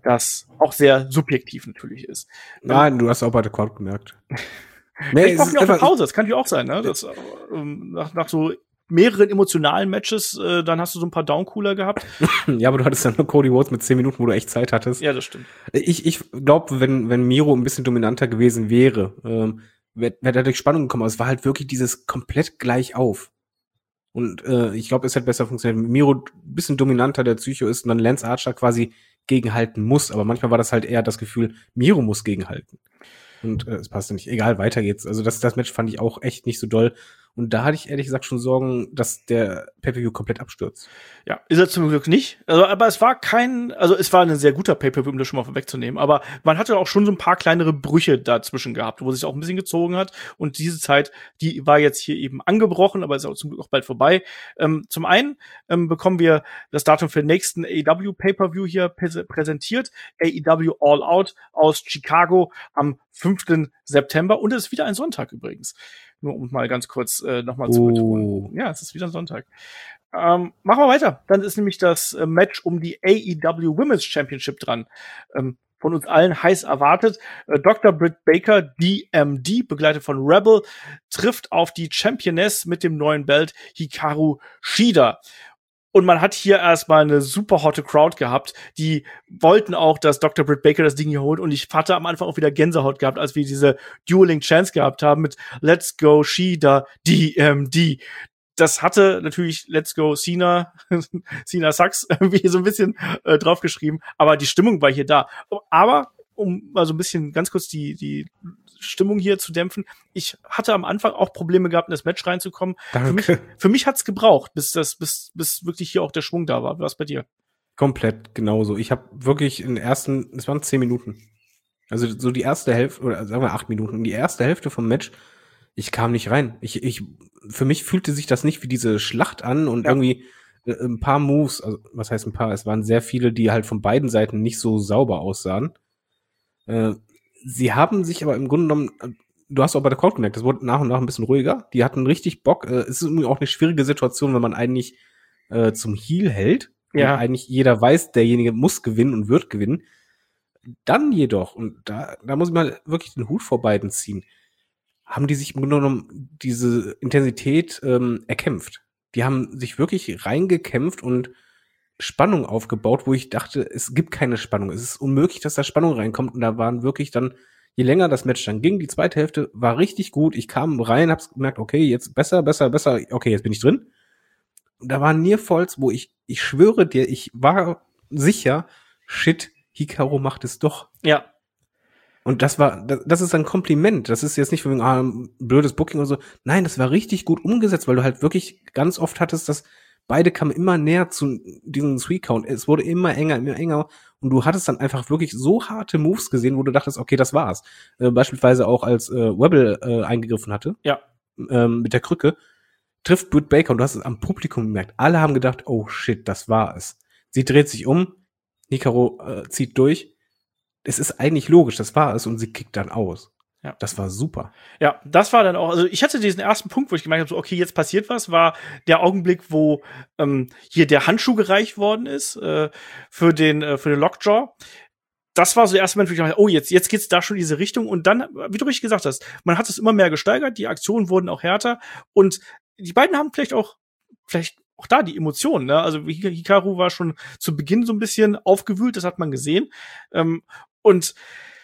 das auch sehr subjektiv natürlich ist. Nein, du hast auch bei der Crowd gemerkt. Nee, ich brauche auch eine Pause, das kann natürlich auch sein, ne? Das, ähm, nach, nach so mehreren emotionalen Matches, äh, dann hast du so ein paar Downcooler gehabt. Ja, aber du hattest dann nur Cody Rhodes mit zehn Minuten, wo du echt Zeit hattest. Ja, das stimmt. Ich, ich glaube, wenn, wenn Miro ein bisschen dominanter gewesen wäre, ähm, wäre wär dadurch Spannung gekommen. Aber es war halt wirklich dieses komplett gleich auf. Und äh, ich glaube, es hätte besser funktioniert. Wenn Miro ein bisschen dominanter der Psycho ist und dann Lance Archer quasi gegenhalten muss. Aber manchmal war das halt eher das Gefühl, Miro muss gegenhalten. Und äh, es passte nicht. Egal, weiter geht's. Also das, das Match fand ich auch echt nicht so doll. Und da hatte ich ehrlich gesagt schon Sorgen, dass der Pay-Per-View komplett abstürzt. Ja, ist er zum Glück nicht. Also, aber es war kein, also es war ein sehr guter Pay-Per-View, um das schon mal vorwegzunehmen. Aber man hatte auch schon so ein paar kleinere Brüche dazwischen gehabt, wo es sich auch ein bisschen gezogen hat. Und diese Zeit, die war jetzt hier eben angebrochen, aber ist auch zum Glück auch bald vorbei. Ähm, zum einen ähm, bekommen wir das Datum für den nächsten A E W Pay-Per-View hier präs- präsentiert. A E W All Out aus Chicago am fünften September. Und es ist wieder ein Sonntag übrigens. Nur um mal ganz kurz äh, nochmal zu betonen. Ja, es ist wieder ein Sonntag. Ähm, machen wir weiter. Dann ist nämlich das äh, Match um die A E W Women's Championship dran. Ähm, von uns allen heiß erwartet. Äh, Doktor Britt Baker, D M D, begleitet von Rebel, trifft auf die Championess mit dem neuen Belt, Hikaru Shida. Und man hat hier erstmal eine super hotte Crowd gehabt. Die wollten auch, dass Doktor Britt Baker das Ding hier holt. Und ich hatte am Anfang auch wieder Gänsehaut gehabt, als wir diese Dueling Chance gehabt haben mit Let's Go Shida D M D. Das hatte natürlich Let's Go Cena, Cena Sucks irgendwie so ein bisschen äh, draufgeschrieben. Aber die Stimmung war hier da. Aber um mal so ein bisschen ganz kurz die die Stimmung hier zu dämpfen. Ich hatte am Anfang auch Probleme gehabt, in das Match reinzukommen. Danke. Für mich, für mich hat's gebraucht, bis das, bis, bis wirklich hier auch der Schwung da war. Was bei dir? Komplett genauso. Ich habe wirklich in den ersten, es waren zehn Minuten. Also so die erste Hälfte, oder sagen wir acht Minuten, die erste Hälfte vom Match, ich kam nicht rein. Ich, ich, für mich fühlte sich das nicht wie diese Schlacht an und ja. irgendwie äh, ein paar Moves, also was heißt ein paar? Es waren sehr viele, die halt von beiden Seiten nicht so sauber aussahen. Äh, Sie haben sich aber im Grunde genommen, du hast auch bei der Crowd gemerkt, das wurde nach und nach ein bisschen ruhiger. Die hatten richtig Bock. Es ist irgendwie auch eine schwierige Situation, wenn man eigentlich äh, zum Heel hält. Ja. Und eigentlich jeder weiß, derjenige muss gewinnen und wird gewinnen. Dann jedoch, und da, da muss ich mal wirklich den Hut vor beiden ziehen, haben die sich im Grunde genommen diese Intensität ähm, erkämpft. Die haben sich wirklich reingekämpft und Spannung aufgebaut, wo ich dachte, es gibt keine Spannung. Es ist unmöglich, dass da Spannung reinkommt. Und da waren wirklich dann, je länger das Match dann ging, die zweite Hälfte war richtig gut. Ich kam rein, hab's gemerkt, okay, jetzt besser, besser, besser. Okay, jetzt bin ich drin. Und da waren Nearfalls, wo ich, ich schwöre dir, ich war sicher, shit, Hikaru macht es doch. Ja. Und das war, das, das ist ein Kompliment. Das ist jetzt nicht von ah, blödes Booking oder so. Nein, das war richtig gut umgesetzt, weil du halt wirklich ganz oft hattest, dass beide kamen immer näher zu diesem Three-Count. Es wurde immer enger, immer enger. Und du hattest dann einfach wirklich so harte Moves gesehen, wo du dachtest, okay, das war's. Äh, beispielsweise auch als äh, Rebel äh, eingegriffen hatte. Ja. Ähm, mit der Krücke. Trifft Britt Baker und du hast es am Publikum gemerkt. Alle haben gedacht, oh shit, das war es. Sie dreht sich um. Hikaru äh, zieht durch. Es ist eigentlich logisch, das war es. Und sie kickt dann aus. Ja. Das war super. Ja, das war dann auch, also ich hatte diesen ersten Punkt, wo ich gemerkt habe, so, okay, jetzt passiert was, war der Augenblick, wo ähm, hier der Handschuh gereicht worden ist äh, für den äh, für den Lockjaw. Das war so der erste Moment, wo ich dachte, oh, jetzt jetzt geht's da schon in diese Richtung. Und dann, wie du richtig gesagt hast, man hat es immer mehr gesteigert, die Aktionen wurden auch härter. Und die beiden haben vielleicht auch, vielleicht auch da die Emotionen, ne? Also Hikaru war schon zu Beginn so ein bisschen aufgewühlt, das hat man gesehen. Ähm, und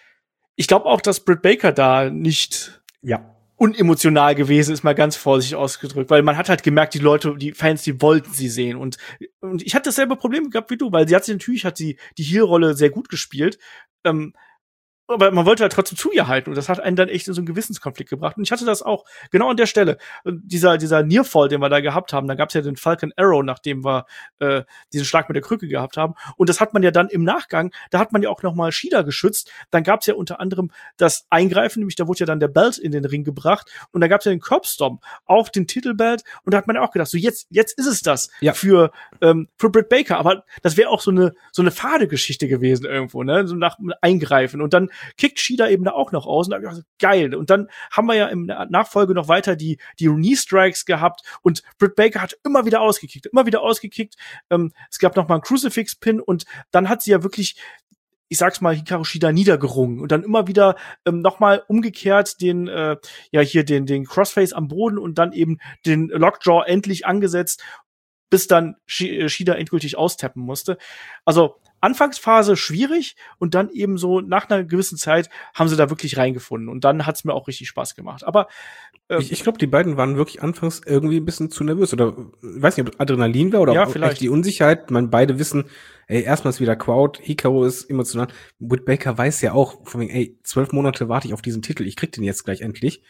ich glaube auch, dass Britt Baker da nicht ja. unemotional gewesen ist, mal ganz vorsichtig ausgedrückt, weil man hat halt gemerkt, die Leute, die Fans, die wollten sie sehen und und ich hatte dasselbe Problem gehabt wie du, weil sie hat sie natürlich hat sie die Heel-Rolle sehr gut gespielt, ähm, aber man wollte halt trotzdem zu ihr halten und das hat einen dann echt in so einen Gewissenskonflikt gebracht und ich hatte das auch genau an der Stelle. Und dieser dieser Nearfall, den wir da gehabt haben, da gab's ja den Falcon Arrow, nachdem wir äh, diesen Schlag mit der Krücke gehabt haben und das hat man ja dann im Nachgang, da hat man ja auch noch mal Shida geschützt, dann gab's ja unter anderem das Eingreifen, nämlich da wurde ja dann der Belt in den Ring gebracht und da gab's ja den Curbstomp auf den Titelbelt und da hat man ja auch gedacht, so jetzt jetzt ist es das ja. für ähm, für Britt Baker, aber das wäre auch so eine so eine fade Geschichte gewesen irgendwo, ne, so nach Eingreifen und dann kickt Shida eben da auch noch aus und da hab ich gedacht, geil. Und dann haben wir ja im Nachfolge noch weiter die die Knee-Strikes gehabt und Britt Baker hat immer wieder ausgekickt, immer wieder ausgekickt. Ähm, es gab noch mal einen Crucifix-Pin und dann hat sie ja wirklich ich sag's mal, Hikaru Shida niedergerungen und dann immer wieder ähm, nochmal umgekehrt den, äh, ja hier den, den Crossface am Boden und dann eben den Lockjaw endlich angesetzt, bis dann Shida endgültig austappen musste. Also Anfangsphase schwierig und dann eben so nach einer gewissen Zeit haben sie da wirklich reingefunden und dann hat's mir auch richtig Spaß gemacht. Aber äh, ich, ich glaube, die beiden waren wirklich anfangs irgendwie ein bisschen zu nervös oder ich weiß nicht, ob Adrenalin war oder ja, ob vielleicht echt die Unsicherheit. Man beide wissen, ey, erstmal ist wieder Crowd, Hikaru ist emotional. Britt Baker weiß ja auch, von wegen, ey, zwölf Monate warte ich auf diesen Titel, ich krieg den jetzt gleich endlich.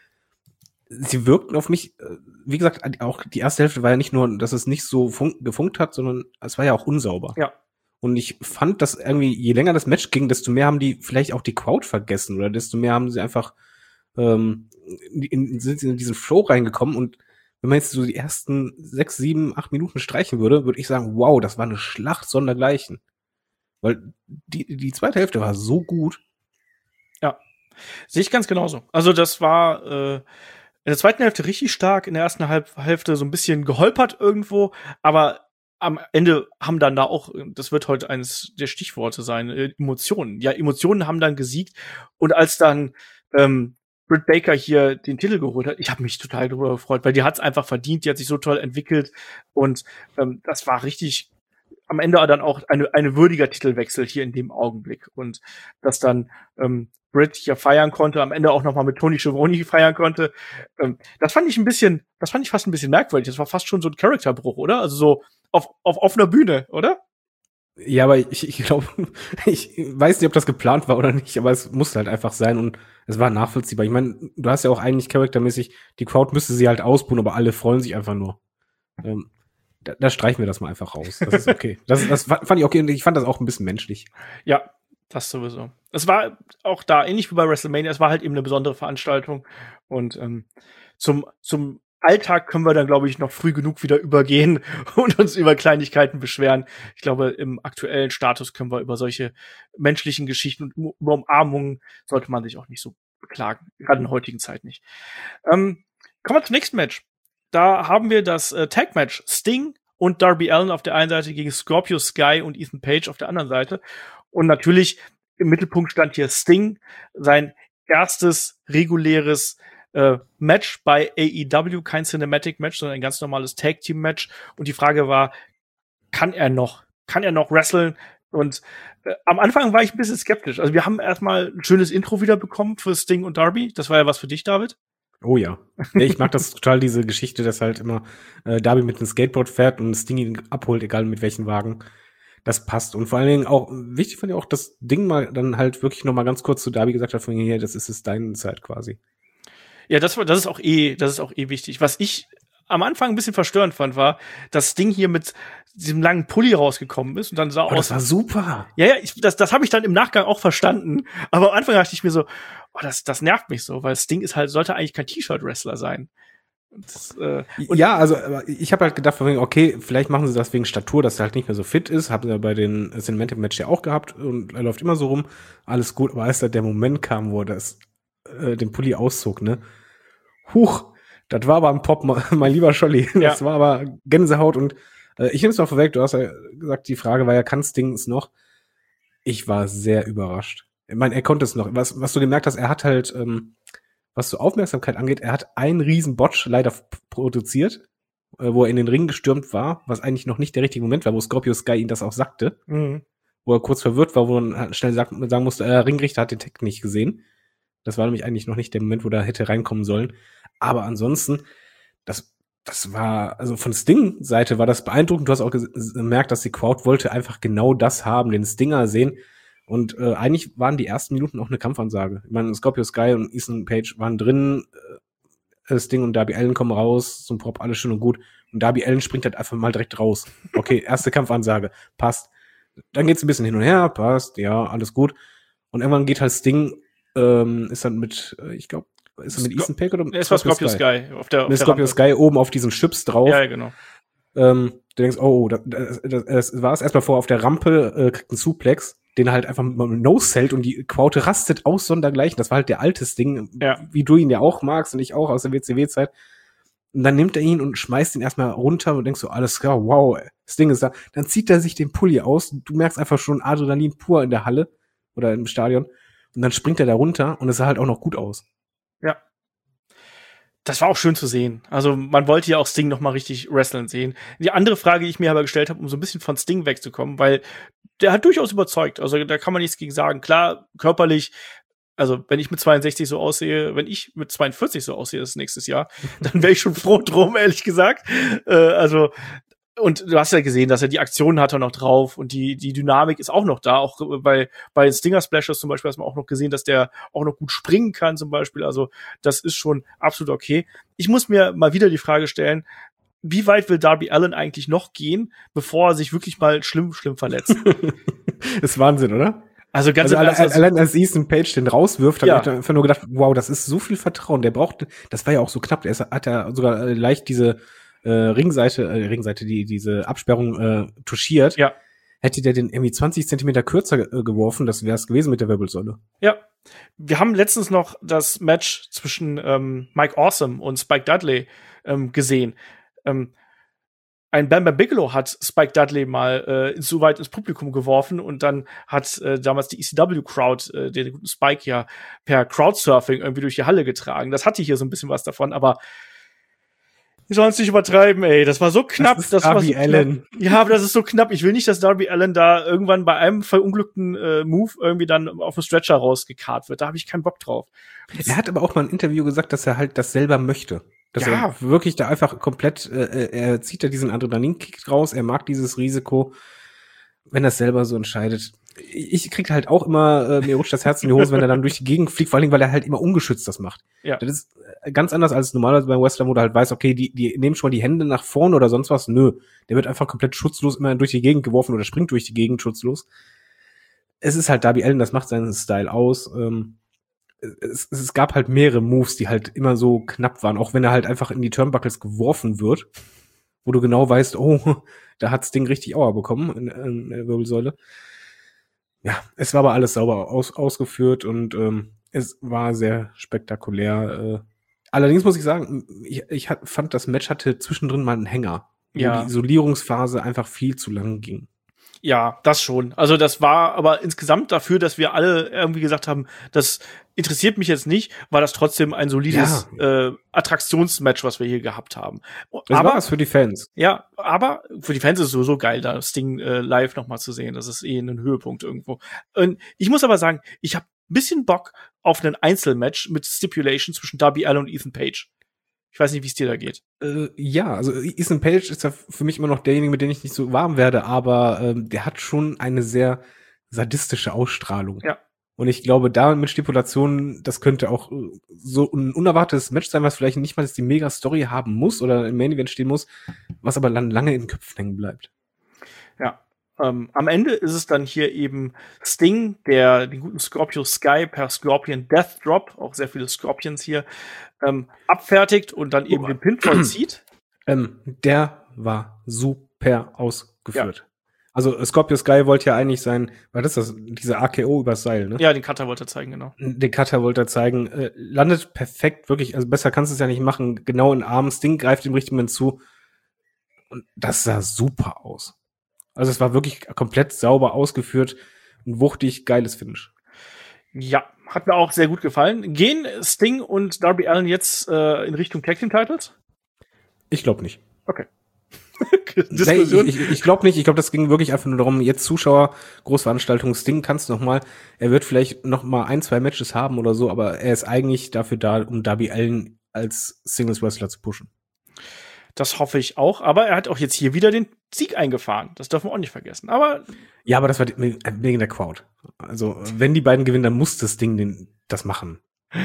Sie wirkten auf mich, wie gesagt, auch die erste Hälfte war ja nicht nur, dass es nicht so fun- gefunkt hat, sondern es war ja auch unsauber. Ja. Und ich fand, dass irgendwie, je länger das Match ging, desto mehr haben die vielleicht auch die Crowd vergessen oder desto mehr haben sie einfach ähm, in, sind in diesen Flow reingekommen. Und wenn man jetzt so die ersten sechs, sieben, acht Minuten streichen würde, würde ich sagen, wow, das war eine Schlacht sondergleichen. Weil die, die zweite Hälfte war so gut. Ja, sehe ich ganz genauso. Also das war äh, in der zweiten Hälfte richtig stark, in der ersten Halb- Hälfte so ein bisschen geholpert irgendwo, aber am Ende haben dann da auch, das wird heute eines der Stichworte sein, äh, Emotionen. Ja, Emotionen haben dann gesiegt. Und als dann ähm, Britt Baker hier den Titel geholt hat, ich habe mich total darüber gefreut, weil die hat's einfach verdient, die hat sich so toll entwickelt. Und ähm, das war richtig am Ende dann auch eine, eine würdiger Titelwechsel hier in dem Augenblick. Und dass dann ähm, Britt hier feiern konnte, am Ende auch noch mal mit Tony Schiavone feiern konnte. Ähm, das fand ich ein bisschen, das fand ich fast ein bisschen merkwürdig. Das war fast schon so ein Charakterbruch, oder? Also so auf, auf offener Bühne, oder? Ja, aber ich, ich glaube, ich weiß nicht, ob das geplant war oder nicht, aber es musste halt einfach sein und es war nachvollziehbar. Ich meine, du hast ja auch eigentlich charaktermäßig, die Crowd müsste sie halt ausbuhen, aber alle freuen sich einfach nur. Ähm, da, da streichen wir das mal einfach raus. Das ist okay. Das, das fand ich okay und ich fand das auch ein bisschen menschlich. Ja, das sowieso. Es war auch da ähnlich wie bei WrestleMania, es war halt eben eine besondere Veranstaltung und ähm, zum zum Alltag können wir dann, glaube ich, noch früh genug wieder übergehen und uns über Kleinigkeiten beschweren. Ich glaube, im aktuellen Status können wir über solche menschlichen Geschichten und über Umarmungen sollte man sich auch nicht so beklagen, gerade in der heutigen Zeit nicht. Ähm, kommen wir zum nächsten Match. Da haben wir das äh, Tag-Match Sting und Darby Allin auf der einen Seite gegen Scorpio Sky und Ethan Page auf der anderen Seite. Und natürlich im Mittelpunkt stand hier Sting, sein erstes reguläres äh, Match bei A E W, kein Cinematic-Match, sondern ein ganz normales Tag-Team-Match. Und die Frage war, kann er noch? Kann er noch wrestlen? Und äh, am Anfang war ich ein bisschen skeptisch. Also wir haben erstmal ein schönes Intro wieder bekommen für Sting und Darby. Das war ja was für dich, David. Oh ja. Ja, ich mag das total, diese Geschichte, dass halt immer äh, Darby mit dem Skateboard fährt und Sting ihn abholt, egal mit welchen Wagen. Das passt. Und vor allen Dingen auch, wichtig fand ich auch, das Ding mal dann halt wirklich noch mal ganz kurz zu Darby gesagt hat, von hier, das ist es deine Zeit quasi. Ja, das war, das ist auch eh, das ist auch eh wichtig. Was ich am Anfang ein bisschen verstörend fand, war, dass das Ding hier mit diesem langen Pulli rausgekommen ist und dann sah oh, aus. Das war super. Ja, ja, ich, das, das habe ich dann im Nachgang auch verstanden. Aber am Anfang dachte ich mir so, oh, das, das nervt mich so, weil Sting ist halt, sollte eigentlich kein T-Shirt-Wrestler sein. Das, äh, und ja, also ich habe halt gedacht, okay, vielleicht machen sie das wegen Statur, dass er halt nicht mehr so fit ist. Haben sie ja bei den Cinematic Match ja auch gehabt und er läuft immer so rum. Alles gut, aber als da der Moment kam, wo er das, äh, den Pulli auszog, ne? Huch, das war aber ein Pop, mein lieber Scholli. Das ja. war aber Gänsehaut und äh, ich nehme es mal vorweg, du hast ja gesagt, die Frage war ja, kann Sting es noch? Ich war sehr überrascht. Ich meine, er konnte es noch. Was, was du gemerkt hast, er hat halt, ähm, was so Aufmerksamkeit angeht, er hat einen riesen Botch leider f- produziert, äh, wo er in den Ring gestürmt war, was eigentlich noch nicht der richtige Moment war, wo Scorpio Sky ihn das auch sagte. Mhm. Wo er kurz verwirrt war, wo er schnell sagt, sagen musste, der äh, Ringrichter hat den Tag nicht gesehen. Das war nämlich eigentlich noch nicht der Moment, wo er hätte reinkommen sollen. Aber ansonsten, das, das war, also von Sting-Seite war das beeindruckend. Du hast auch gemerkt, dass die Crowd wollte einfach genau das haben, den Stinger sehen. Und äh, eigentlich waren die ersten Minuten auch eine Kampfansage. Ich meine, Scorpio Sky und Ethan Page waren drin, äh, Sting und Darby Allin kommen raus, zum Prop, alles schön und gut. Und Darby Allin springt halt einfach mal direkt raus. Okay, erste Kampfansage, passt. Dann geht's ein bisschen hin und her, passt, ja, alles gut. Und irgendwann geht halt Sting, ähm, ist dann mit, äh, ich glaube, ist er mit Ethan Page oder? Es war Scorpio Sky. Sky auf der, auf mit der Scorpio Rampe. Sky oben auf diesen Chips drauf. Ja, genau. Ähm, du denkst, oh, das, das, das, das war es erstmal vor auf der Rampe, äh, kriegt einen Suplex, den er halt einfach mit einem No-Sellt und die Crowd rastet aus sondergleichen. Das war halt der altes Ding, ja. wie du ihn ja auch magst und ich auch aus der W C W-Zeit. Und dann nimmt er ihn und schmeißt ihn erstmal runter und denkst so, alles klar, wow, Sting ist da, dann zieht er sich den Pulli aus und du merkst einfach schon Adrenalin pur in der Halle oder im Stadion und dann springt er da runter und es sah halt auch noch gut aus. Ja. Das war auch schön zu sehen. Also man wollte ja auch Sting noch mal richtig wrestlen sehen. Die andere Frage, die ich mir aber gestellt habe, um so ein bisschen von Sting wegzukommen, weil der hat durchaus überzeugt. Also da kann man nichts gegen sagen. Klar, körperlich, also wenn ich mit zweiundsechzig so aussehe, wenn ich mit zweiundvierzig so aussehe, das nächstes Jahr, dann wäre ich schon froh drum, ehrlich gesagt. Äh, also und du hast ja gesehen, dass er die Aktionen hat er noch drauf und die die Dynamik ist auch noch da. Auch bei bei Stinger Splashes zum Beispiel hat man auch noch gesehen, dass der auch noch gut springen kann zum Beispiel. Also das ist schon absolut okay. Ich muss mir mal wieder die Frage stellen, wie weit will Darby Allin eigentlich noch gehen, bevor er sich wirklich mal schlimm schlimm verletzt? Das ist Wahnsinn, oder? Also ganz also, also, allein als Ethan Page den rauswirft, ja. habe ich einfach nur gedacht, wow, das ist so viel Vertrauen. Der braucht, das war ja auch so knapp. Der ist, hat ja sogar äh, leicht diese äh, Ringseite, äh, Ringseite, die diese Absperrung äh, touchiert. Ja. Hätte der den irgendwie zwanzig Zentimeter kürzer äh, geworfen, das wäre es gewesen mit der Wirbelsäule. Ja. Wir haben letztens noch das Match zwischen ähm, Mike Awesome und Spike Dudley ähm, gesehen. Ähm, Ein Bam Bam Bigelow hat Spike Dudley mal äh, so weit ins Publikum geworfen und dann hat äh, damals die E C W-Crowd äh, den guten Spike ja per Crowdsurfing irgendwie durch die Halle getragen. Das hatte hier so ein bisschen was davon, aber die sollen es nicht übertreiben, ey. Das war so knapp. Das ist das Darby war so Allin. Knapp. Ja, aber das ist so knapp. Ich will nicht, dass Darby Allin da irgendwann bei einem verunglückten äh, Move irgendwie dann auf den Stretcher rausgekarrt wird. Da habe ich keinen Bock drauf. Er hat aber auch mal ein Interview gesagt, dass er halt das selber möchte. Dass Ja. er wirklich da einfach komplett, äh, er zieht da diesen Adrenalinkick raus, er mag dieses Risiko, wenn er es selber so entscheidet. Ich krieg halt auch immer, äh, mir rutscht das Herz in die Hose, wenn er dann durch die Gegend fliegt, vor allem, weil er halt immer ungeschützt das macht. Ja. Das ist ganz anders als normalerweise beim Wrestler, wo du halt weißt, okay, die, die nehmen schon mal die Hände nach vorne oder sonst was. Nö, der wird einfach komplett schutzlos immer durch die Gegend geworfen oder springt durch die Gegend schutzlos. Es ist halt Darby Allin, das macht seinen Style aus. Ähm, es, es gab halt mehrere Moves, die halt immer so knapp waren, auch wenn er halt einfach in die Turnbuckles geworfen wird, wo du genau weißt, oh, da hat's Ding richtig Aua bekommen in, in der Wirbelsäule. Ja, es war aber alles sauber aus, ausgeführt und ähm, es war sehr spektakulär. Äh, allerdings muss ich sagen, ich, ich hat, fand, das Match hatte zwischendrin mal einen Hänger, Ja. wo die Isolierungsphase einfach viel zu lang ging. Ja, das schon. Also das war aber insgesamt dafür, dass wir alle irgendwie gesagt haben, das interessiert mich jetzt nicht, war das trotzdem ein solides Ja. äh, Attraktionsmatch, was wir hier gehabt haben. Das aber war es für die Fans. ja, aber für die Fans ist es sowieso geil, da das Ding äh, live noch mal zu sehen. Das ist eh ein Höhepunkt irgendwo. Und ich muss aber sagen, ich habe ein bisschen Bock auf ein Einzelmatch mit Stipulation zwischen Darby Allin und Ethan Page. Ich weiß nicht, wie es dir da geht. Äh, ja, also Ethan Page ist ja für mich immer noch derjenige, mit dem ich nicht so warm werde, aber ähm, der hat schon eine sehr sadistische Ausstrahlung. Ja. Und ich glaube, da mit Stipulationen, das könnte auch äh, so ein unerwartetes Match sein, was vielleicht nicht mal jetzt die Mega-Story haben muss oder im Main-Event stehen muss, was aber dann lange in den Köpfen hängen bleibt. Ja. Ähm, am Ende ist es dann hier eben Sting, der den guten Scorpio Sky per Scorpion Death Drop, auch sehr viele Scorpions hier, ähm, abfertigt und dann eben Oh. den Pin vollzieht. Ähm, der war super ausgeführt. Ja. Also Scorpio Sky wollte ja eigentlich sein, was ist das, diese A K O übers Seil, ne? Ja, den Cutter wollte er zeigen, genau. Den Cutter wollte er zeigen. Äh, landet perfekt, wirklich, also besser kannst du es ja nicht machen. Genau in den Arm, Sting greift im richtigen Moment zu. Und das sah super aus. Also es war wirklich komplett sauber ausgeführt. Ein wuchtig, geiles Finish. Ja, hat mir auch sehr gut gefallen. Gehen Sting und Darby Allin jetzt äh, in Richtung Tag Team Titles? Ich glaube nicht. Okay. Diskussion. Ich, ich, ich glaube nicht. Ich glaube, das ging wirklich einfach nur darum, jetzt Zuschauer, Großveranstaltung, Sting kannst noch mal. Er wird vielleicht noch mal ein, zwei Matches haben oder so, aber er ist eigentlich dafür da, um Darby Allin als Singles Wrestler zu pushen. Das hoffe ich auch. Aber er hat auch jetzt hier wieder den Sieg eingefahren. Das dürfen wir auch nicht vergessen. Aber ja, aber das war wegen der Crowd. Also, wenn die beiden gewinnen, dann muss das Ding den, das machen.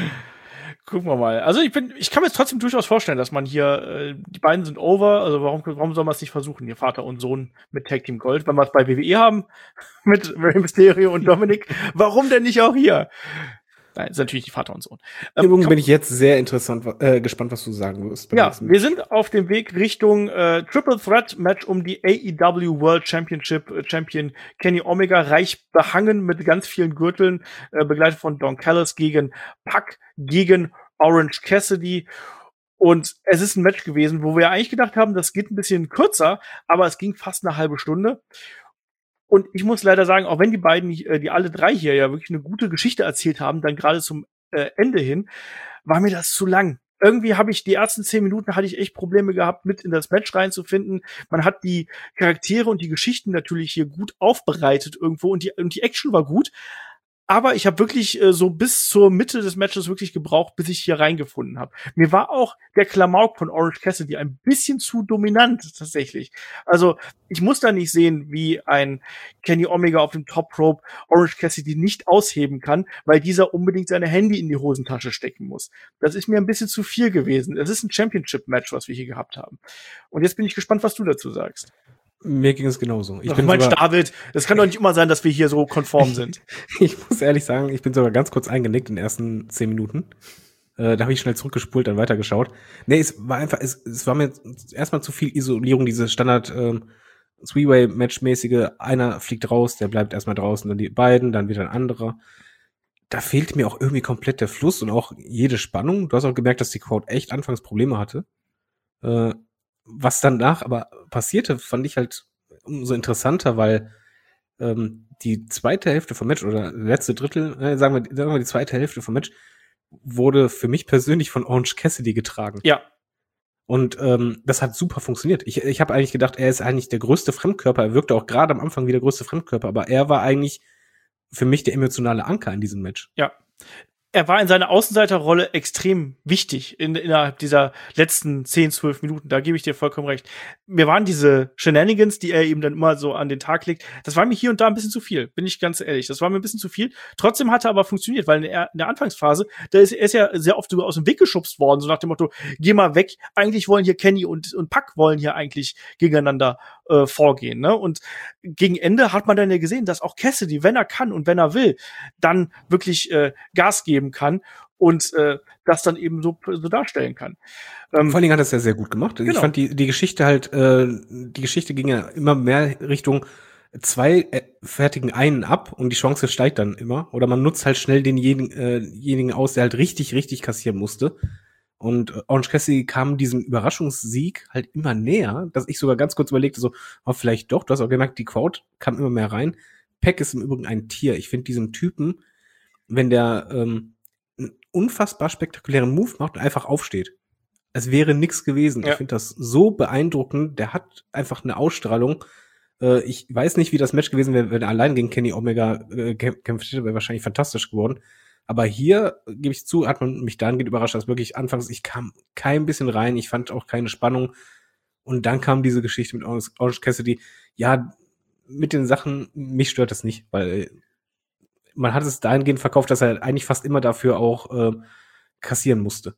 Gucken wir mal. Also ich bin, ich kann mir jetzt trotzdem durchaus vorstellen, dass man hier, äh, die beiden sind over, also warum, warum soll man es nicht versuchen, hier Vater und Sohn mit Tag Team Gold, wenn wir es bei W W E haben, mit Rey Mysterio und Dominik, warum denn nicht auch hier? Nein, ist natürlich nicht Vater und Sohn. Ähm, Übrigens bin ich jetzt sehr interessant, äh, gespannt, was du sagen wirst. Ja, wir sind auf dem Weg Richtung äh, Triple Threat Match um die A E W World Championship. Äh, Champion Kenny Omega, reich behangen mit ganz vielen Gürteln, äh, begleitet von Don Callis gegen Pac, gegen Orange Cassidy. Und es ist ein Match gewesen, wo wir eigentlich gedacht haben, das geht ein bisschen kürzer, aber es ging fast eine halbe Stunde. Und ich muss leider sagen, auch wenn die beiden, die alle drei hier ja wirklich eine gute Geschichte erzählt haben, dann gerade zum äh, Ende hin, war mir das zu lang. Irgendwie habe ich die ersten zehn Minuten hatte ich echt Probleme gehabt, mit in das Match reinzufinden. Man hat die Charaktere und die Geschichten natürlich hier gut aufbereitet irgendwo und die, und die Action war gut. Aber ich habe wirklich äh, so bis zur Mitte des Matches wirklich gebraucht, bis ich hier reingefunden habe. Mir war auch der Klamauk von Orange Cassidy ein bisschen zu dominant tatsächlich. Also ich muss da nicht sehen, wie ein Kenny Omega auf dem Top Rope Orange Cassidy nicht ausheben kann, weil dieser unbedingt seine Handy in die Hosentasche stecken muss. Das ist mir ein bisschen zu viel gewesen. Es ist ein Championship-Match, was wir hier gehabt haben. Und jetzt bin ich gespannt, was du dazu sagst. Mir ging es genauso. Ich Ach, bin Mensch, sogar, David, es kann doch nicht immer sein, dass wir hier so konform sind. ich muss ehrlich sagen, ich bin sogar ganz kurz eingenickt in den ersten zehn Minuten. Äh, da habe ich schnell zurückgespult, dann weitergeschaut. Nee, es war einfach, es, es war mir erstmal zu viel Isolierung, diese Standard ähm, Three-Way-Match-mäßige, einer fliegt raus, der bleibt erstmal draußen, dann die beiden, dann wieder ein anderer. Da fehlt mir auch irgendwie komplett der Fluss und auch jede Spannung. Du hast auch gemerkt, dass die Crowd echt anfangs Probleme hatte. Äh, Was danach aber passierte, fand ich halt umso interessanter, weil ähm, die zweite Hälfte vom Match oder letzte Drittel, äh, sagen wir, sagen wir die zweite Hälfte vom Match, wurde für mich persönlich von Orange Cassidy getragen. Ja. Und ähm, das hat super funktioniert. Ich, ich habe eigentlich gedacht, er ist eigentlich der größte Fremdkörper. Er wirkte auch gerade am Anfang wie der größte Fremdkörper, aber er war eigentlich für mich der emotionale Anker in diesem Match. Ja. Er war in seiner Außenseiterrolle extrem wichtig in, innerhalb dieser letzten zehn, zwölf Minuten. Da gebe ich dir vollkommen recht. Mir waren diese Shenanigans, die er eben dann immer so an den Tag legt, das war mir hier und da ein bisschen zu viel, bin ich ganz ehrlich. Das war mir ein bisschen zu viel. Trotzdem hat er aber funktioniert, weil in der, in der Anfangsphase, da ist er ist ja sehr oft sogar aus dem Weg geschubst worden, so nach dem Motto, geh mal weg. Eigentlich wollen hier Kenny und, und Pac wollen hier eigentlich gegeneinander äh, vorgehen, ne? Und gegen Ende hat man dann ja gesehen, dass auch Cassidy, wenn er kann und wenn er will, dann wirklich äh, Gas geben kann und äh, das dann eben so, so darstellen kann. Ähm, Vor allen Dingen hat er es ja sehr gut gemacht. Genau. Ich fand die die Geschichte halt, äh, die Geschichte ging ja immer mehr Richtung zwei äh, fertigen einen ab und die Chance steigt dann immer. Oder man nutzt halt schnell denjenigen äh, jenigen aus, der halt richtig, richtig kassieren musste. Und äh, Orange Cassidy kam diesem Überraschungssieg halt immer näher, dass ich sogar ganz kurz überlegte, so, oh, vielleicht doch. Du hast auch gemerkt, die Crowd kam immer mehr rein. Pac ist im Übrigen ein Tier. Ich finde diesen Typen, wenn der ähm, einen unfassbar spektakulären Move macht und einfach aufsteht. Es wäre nix gewesen. Ja. Ich finde das so beeindruckend. Der hat einfach eine Ausstrahlung. Äh, ich weiß nicht, wie das Match gewesen wäre, wenn er allein gegen Kenny Omega äh, kämpft hätte, wäre wahrscheinlich fantastisch geworden. Aber hier, gebe ich zu, hat man mich dahingehend überrascht, dass wirklich anfangs, ich kam kein bisschen rein, ich fand auch keine Spannung. Und dann kam diese Geschichte mit Orange Cassidy. Ja, mit den Sachen, mich stört das nicht, weil man hat es dahingehend verkauft, dass er eigentlich fast immer dafür auch äh, kassieren musste.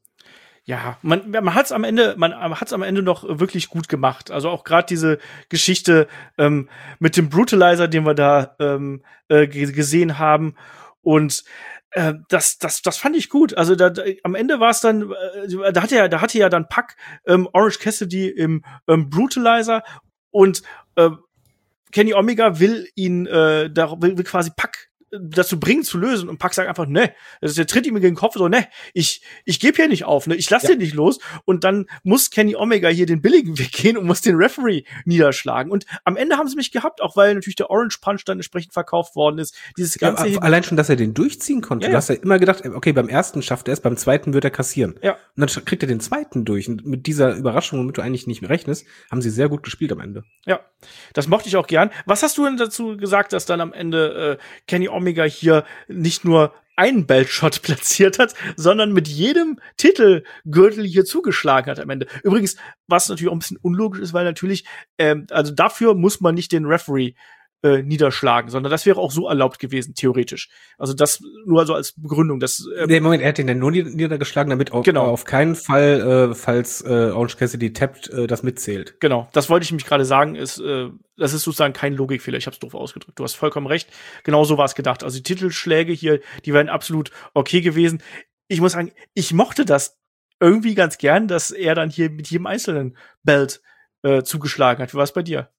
Ja, man, man hat's am Ende, man hat's am Ende noch wirklich gut gemacht. Also auch gerade diese Geschichte ähm, mit dem Brutalizer, den wir da ähm, äh, gesehen haben. Und äh, das, das, das fand ich gut. Also da, da, am Ende war es dann, äh, da hatte ja, da hatte ja dann Pac ähm, Orange Cassidy im ähm, Brutalizer und äh, Kenny Omega will ihn, äh, da will, will quasi Pac dazu bringen zu lösen und Pac sagt einfach, ne, also der tritt ihm gegen den Kopf so, ne, ich ich gebe hier nicht auf, ne, ich lasse ja. den nicht los und dann muss Kenny Omega hier den billigen Weg gehen und muss den Referee niederschlagen und am Ende haben sie mich gehabt, auch weil natürlich der Orange Punch dann entsprechend verkauft worden ist, dieses ganze ja, allein schon, dass er den durchziehen konnte, ja, du hast ja immer gedacht, okay, beim ersten schafft er es, beim zweiten wird er kassieren ja. und dann kriegt er den zweiten durch und mit dieser Überraschung, womit du eigentlich nicht mehr rechnest, haben sie sehr gut gespielt am Ende. Ja, das mochte ich auch gern. Was hast du denn dazu gesagt, dass dann am Ende äh, Kenny Omega hier nicht nur einen Beltshot platziert hat, sondern mit jedem Titelgürtel hier zugeschlagen hat am Ende. Übrigens, was natürlich auch ein bisschen unlogisch ist, weil natürlich, ähm, also dafür muss man nicht den Referee äh, niederschlagen, sondern das wäre auch so erlaubt gewesen, theoretisch. Also das nur so als Begründung. Dass, ähm, nee, Moment, er hat ihn dann nur niedergeschlagen, damit auf, genau. auf keinen Fall, äh, falls äh, Orange Cassidy tappt, äh, das mitzählt. Genau, das wollte ich nämlich gerade sagen, ist, äh, das ist sozusagen kein Logikfehler, ich habe es doof ausgedrückt. Du hast vollkommen recht, genau so war es gedacht. Also die Titelschläge hier, die wären absolut okay gewesen. Ich muss sagen, ich mochte das irgendwie ganz gern, dass er dann hier mit jedem einzelnen Belt äh, zugeschlagen hat. Wie war es bei dir?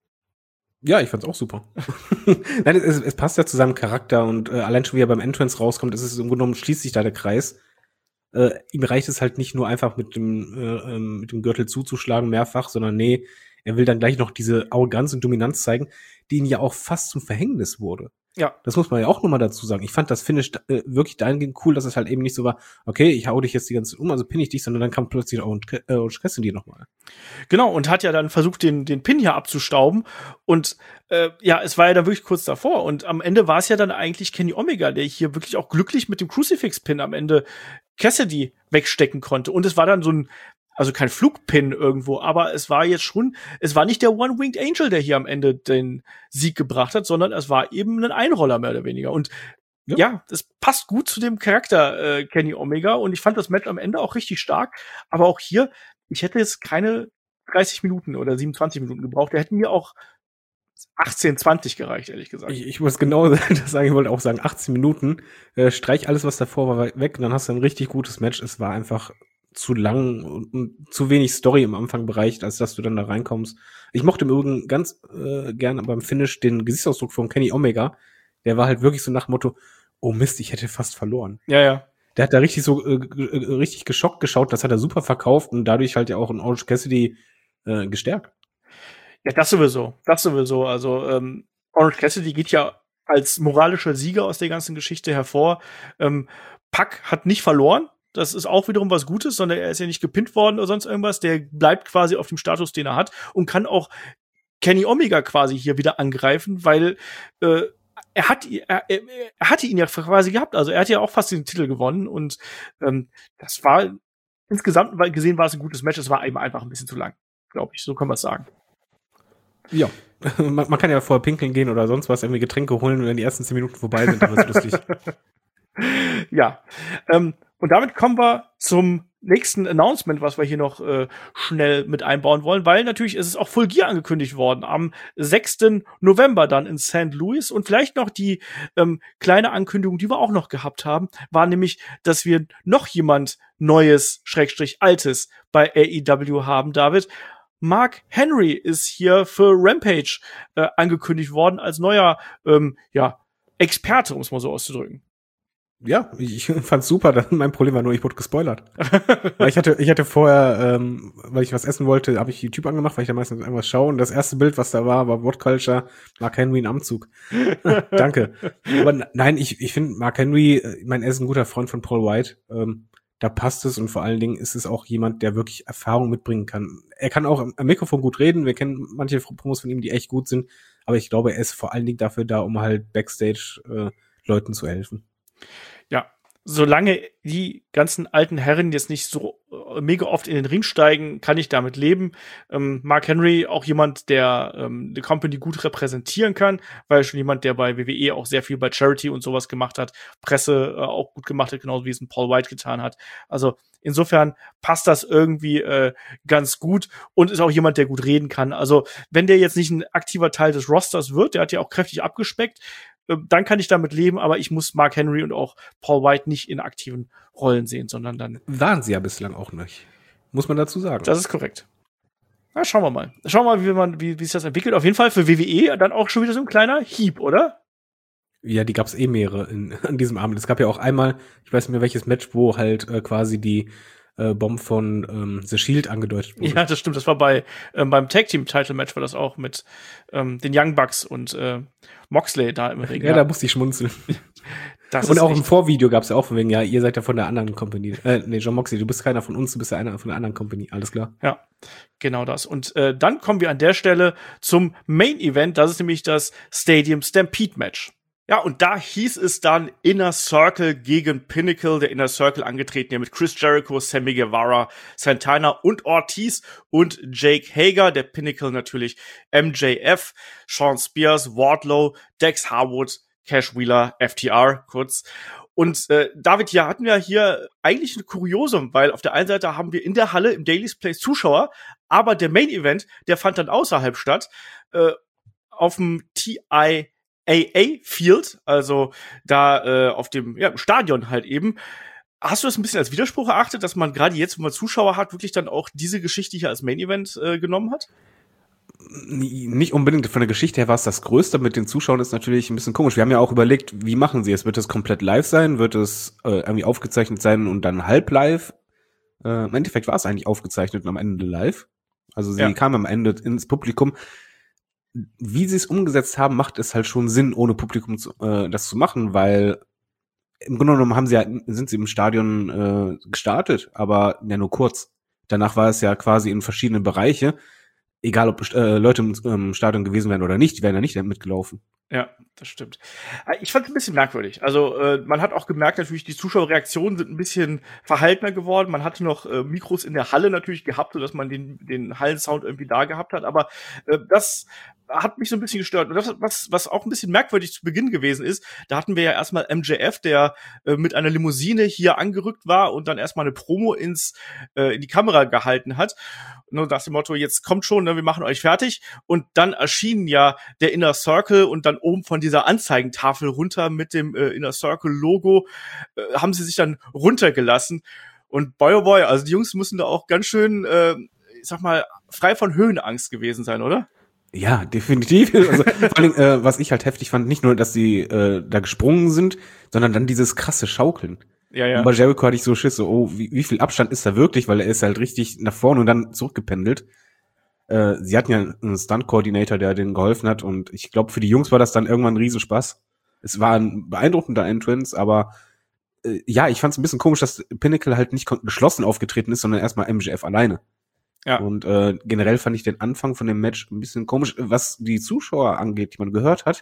Ja, ich fand's auch super. Nein, es, es passt ja zu seinem Charakter und äh, allein schon wie er beim Entrance rauskommt, ist es im Grunde genommen, schließt sich da der Kreis. Äh, ihm reicht es halt nicht nur einfach mit dem, äh, ähm, mit dem Gürtel zuzuschlagen mehrfach, sondern nee, er will dann gleich noch diese Arroganz und Dominanz zeigen, die ihn ja auch fast zum Verhängnis wurde. Ja. Das muss man ja auch nochmal dazu sagen. Ich fand das Finish äh, wirklich dahingehend cool, dass es halt eben nicht so war, okay, ich hau dich jetzt die ganze Zeit um, also pinne ich dich, sondern dann kam plötzlich auch Orange Cassidy nochmal. Genau, und hat ja dann versucht, den, den Pin hier abzustauben. Und äh, ja, es war ja dann wirklich kurz davor. Und am Ende war es ja dann eigentlich Kenny Omega, der hier wirklich auch glücklich mit dem Crucifix-Pin am Ende Cassidy wegstecken konnte. Und es war dann so ein, also kein Flugpin irgendwo, aber es war jetzt schon, es war nicht der One-Winged Angel, der hier am Ende den Sieg gebracht hat, sondern es war eben ein Einroller mehr oder weniger. Und ja, ja das passt gut zu dem Charakter äh, Kenny Omega. Und ich fand das Match am Ende auch richtig stark. Aber auch hier, ich hätte jetzt keine dreißig Minuten oder siebenundzwanzig Minuten gebraucht. Der hätten mir auch achtzehn, zwanzig gereicht, ehrlich gesagt. Ich, ich muss genau das sagen, ich wollte auch sagen, achtzehn Minuten, äh, streich alles, was davor war, weg, und dann hast du ein richtig gutes Match. Es war einfach zu lang und, und zu wenig Story im Anfangbereich, als dass du dann da reinkommst. Ich mochte im Übrigen ganz äh, gerne beim Finish den Gesichtsausdruck von Kenny Omega. Der war halt wirklich so nach dem Motto, oh Mist, ich hätte fast verloren. Ja, ja. Der hat da richtig so äh, äh, richtig geschockt geschaut, das hat er super verkauft und dadurch halt ja auch in Orange Cassidy äh, gestärkt. Ja, das sowieso. Das sowieso. Also ähm, Orange Cassidy geht ja als moralischer Sieger aus der ganzen Geschichte hervor. Ähm, Pac hat nicht verloren. Das ist auch wiederum was Gutes, sondern er ist ja nicht gepinnt worden oder sonst irgendwas. Der bleibt quasi auf dem Status, den er hat, und kann auch Kenny Omega quasi hier wieder angreifen, weil äh, er hat er, er, er hatte ihn ja quasi gehabt. Also er hat ja auch fast den Titel gewonnen und ähm, das war insgesamt gesehen war es ein gutes Match. Es war eben einfach ein bisschen zu lang, glaube ich. So kann man es sagen. Ja, man, man kann ja vorher pinkeln gehen oder sonst was, irgendwie Getränke holen, wenn die ersten zehn Minuten vorbei sind, dann ist lustig. Ja, ähm, und damit kommen wir zum nächsten Announcement, was wir hier noch äh, schnell mit einbauen wollen, weil natürlich ist es auch Full Gear angekündigt worden am sechsten November dann in Sankt Louis, und vielleicht noch die ähm, kleine Ankündigung, die wir auch noch gehabt haben, war nämlich, dass wir noch jemand Neues, Schrägstrich Altes bei A E W haben, David. Mark Henry ist hier für Rampage äh, angekündigt worden als neuer ähm, ja, Experte, um es mal so auszudrücken. Ja, ich fand's super. Dann mein Problem war nur, ich wurde gespoilert. weil ich hatte, ich hatte vorher, ähm, weil ich was essen wollte, habe ich YouTube angemacht, weil ich da meistens irgendwas schaue. Und das erste Bild, was da war, war What Culture, Mark Henry in Anzug. Danke. Aber nein, ich, ich finde Mark Henry, ich meine, er ist ein guter Freund von Paul White. Ähm, da passt es, und vor allen Dingen ist es auch jemand, der wirklich Erfahrung mitbringen kann. Er kann auch am Mikrofon gut reden. Wir kennen manche Promos von ihm, die echt gut sind. Aber ich glaube, er ist vor allen Dingen dafür da, um halt Backstage äh, Leuten zu helfen. Ja, solange die ganzen alten Herren jetzt nicht so äh, mega oft in den Ring steigen, kann ich damit leben. Ähm, Mark Henry, auch jemand, der ähm, die Company gut repräsentieren kann, weil schon jemand, der bei W W E auch sehr viel bei Charity und sowas gemacht hat, Presse äh, auch gut gemacht hat, genauso wie es ein Paul White getan hat. Also insofern passt das irgendwie äh, ganz gut und ist auch jemand, der gut reden kann. Also wenn der jetzt nicht ein aktiver Teil des Rosters wird, der hat ja auch kräftig abgespeckt, dann kann ich damit leben, aber ich muss Mark Henry und auch Paul White nicht in aktiven Rollen sehen, sondern dann. Waren sie ja bislang auch nicht. Muss man dazu sagen. Das ist korrekt. Na, schauen wir mal. Schauen wir mal, wie man, wie, wie sich das entwickelt. Auf jeden Fall für W W E dann auch schon wieder so ein kleiner Hieb, oder? Ja, die gab's eh mehrere in, an diesem Abend. Es gab ja auch einmal, ich weiß nicht mehr welches Match, wo halt äh, quasi die äh, Bomb von ähm, The Shield angedeutet wurde. Ja, das stimmt. Das war bei ähm, beim Tag Team Title Match war das auch mit ähm, den Young Bucks und äh, Moxley da im Ring. Ja, ja, da musste ich schmunzeln. Das und auch echt. Im Vorvideo gab's ja auch von wegen, ja, ihr seid ja von der anderen Company. Äh, nee, John Moxley, du bist keiner von uns, du bist ja einer von der anderen Company. Alles klar. Ja, genau das. Und äh, dann kommen wir an der Stelle zum Main Event. Das ist nämlich das Stadium Stampede Match. Ja, und da hieß es dann Inner Circle gegen Pinnacle. Der Inner Circle angetreten ja mit Chris Jericho, Sammy Guevara, Santana und Ortiz und Jake Hager. Der Pinnacle natürlich M J F, Sean Spears, Wardlow, Dex Harwood, Cash Wheeler, F T R kurz. Und äh, David, hier hatten wir hier eigentlich ein Kuriosum, weil auf der einen Seite haben wir in der Halle im Daily's Place Zuschauer, aber der Main Event, der fand dann außerhalb statt, äh, auf dem T I A A Field, also da äh, auf dem ja, Stadion halt eben. Hast du das ein bisschen als Widerspruch erachtet, dass man gerade jetzt, wo man Zuschauer hat, wirklich dann auch diese Geschichte hier als Main Event äh, genommen hat? nicht unbedingt von der Geschichte her war es das Größte, mit den Zuschauern ist natürlich ein bisschen komisch. Wir haben ja auch überlegt, wie machen sie es? Wird es komplett live sein? Wird es äh, irgendwie aufgezeichnet sein und dann halb live? Äh, im Endeffekt war es eigentlich aufgezeichnet und am Ende live. Also sie ja. kam am Ende ins Publikum. Wie sie es umgesetzt haben, macht es halt schon Sinn, ohne Publikum zu, äh, das zu machen, weil im Grunde genommen haben sie ja, sind sie im Stadion äh, gestartet, aber ja nur kurz. Danach war es ja quasi in verschiedene Bereiche. Egal, ob äh, Leute im, im Stadion gewesen wären oder nicht, die wären ja nicht mitgelaufen. Ja, das stimmt. Ich fand es ein bisschen merkwürdig. Also äh, man hat auch gemerkt, natürlich, die Zuschauerreaktionen sind ein bisschen verhaltener geworden. Man hatte noch äh, Mikros in der Halle natürlich gehabt, sodass man den, den Hallensound irgendwie da gehabt hat. Aber äh, das hat mich so ein bisschen gestört. Und das, was, was auch ein bisschen merkwürdig zu Beginn gewesen ist, da hatten wir ja erstmal M J F, der äh, mit einer Limousine hier angerückt war und dann erstmal eine Promo ins äh, in die Kamera gehalten hat. Nur nach dem Motto, jetzt kommt schon, ne, wir machen euch fertig. Und dann erschien ja der Inner Circle und dann oben von dieser Anzeigentafel runter mit dem äh, Inner Circle Logo äh, haben sie sich dann runtergelassen. Und boy oh boy, also die Jungs müssen da auch ganz schön, äh, ich sag mal, frei von Höhenangst gewesen sein, oder? Ja, definitiv. Also, vor allem, äh, was ich halt heftig fand, nicht nur, dass sie äh, da gesprungen sind, sondern dann dieses krasse Schaukeln. Ja, ja. Und bei Jericho hatte ich so Schiss, so, oh, wie, wie viel Abstand ist da wirklich, weil er ist halt richtig nach vorne und dann zurückgependelt. Äh, sie hatten ja einen Stunt-Coordinator, der denen geholfen hat und ich glaube, für die Jungs war das dann irgendwann ein Riesenspaß. Es war ein beeindruckender Entrance, aber äh, ja, ich fand es ein bisschen komisch, dass Pinnacle halt nicht geschlossen aufgetreten ist, sondern erstmal M J F alleine. Ja. Und äh, generell fand ich den Anfang von dem Match ein bisschen komisch, was die Zuschauer angeht, die man gehört hat.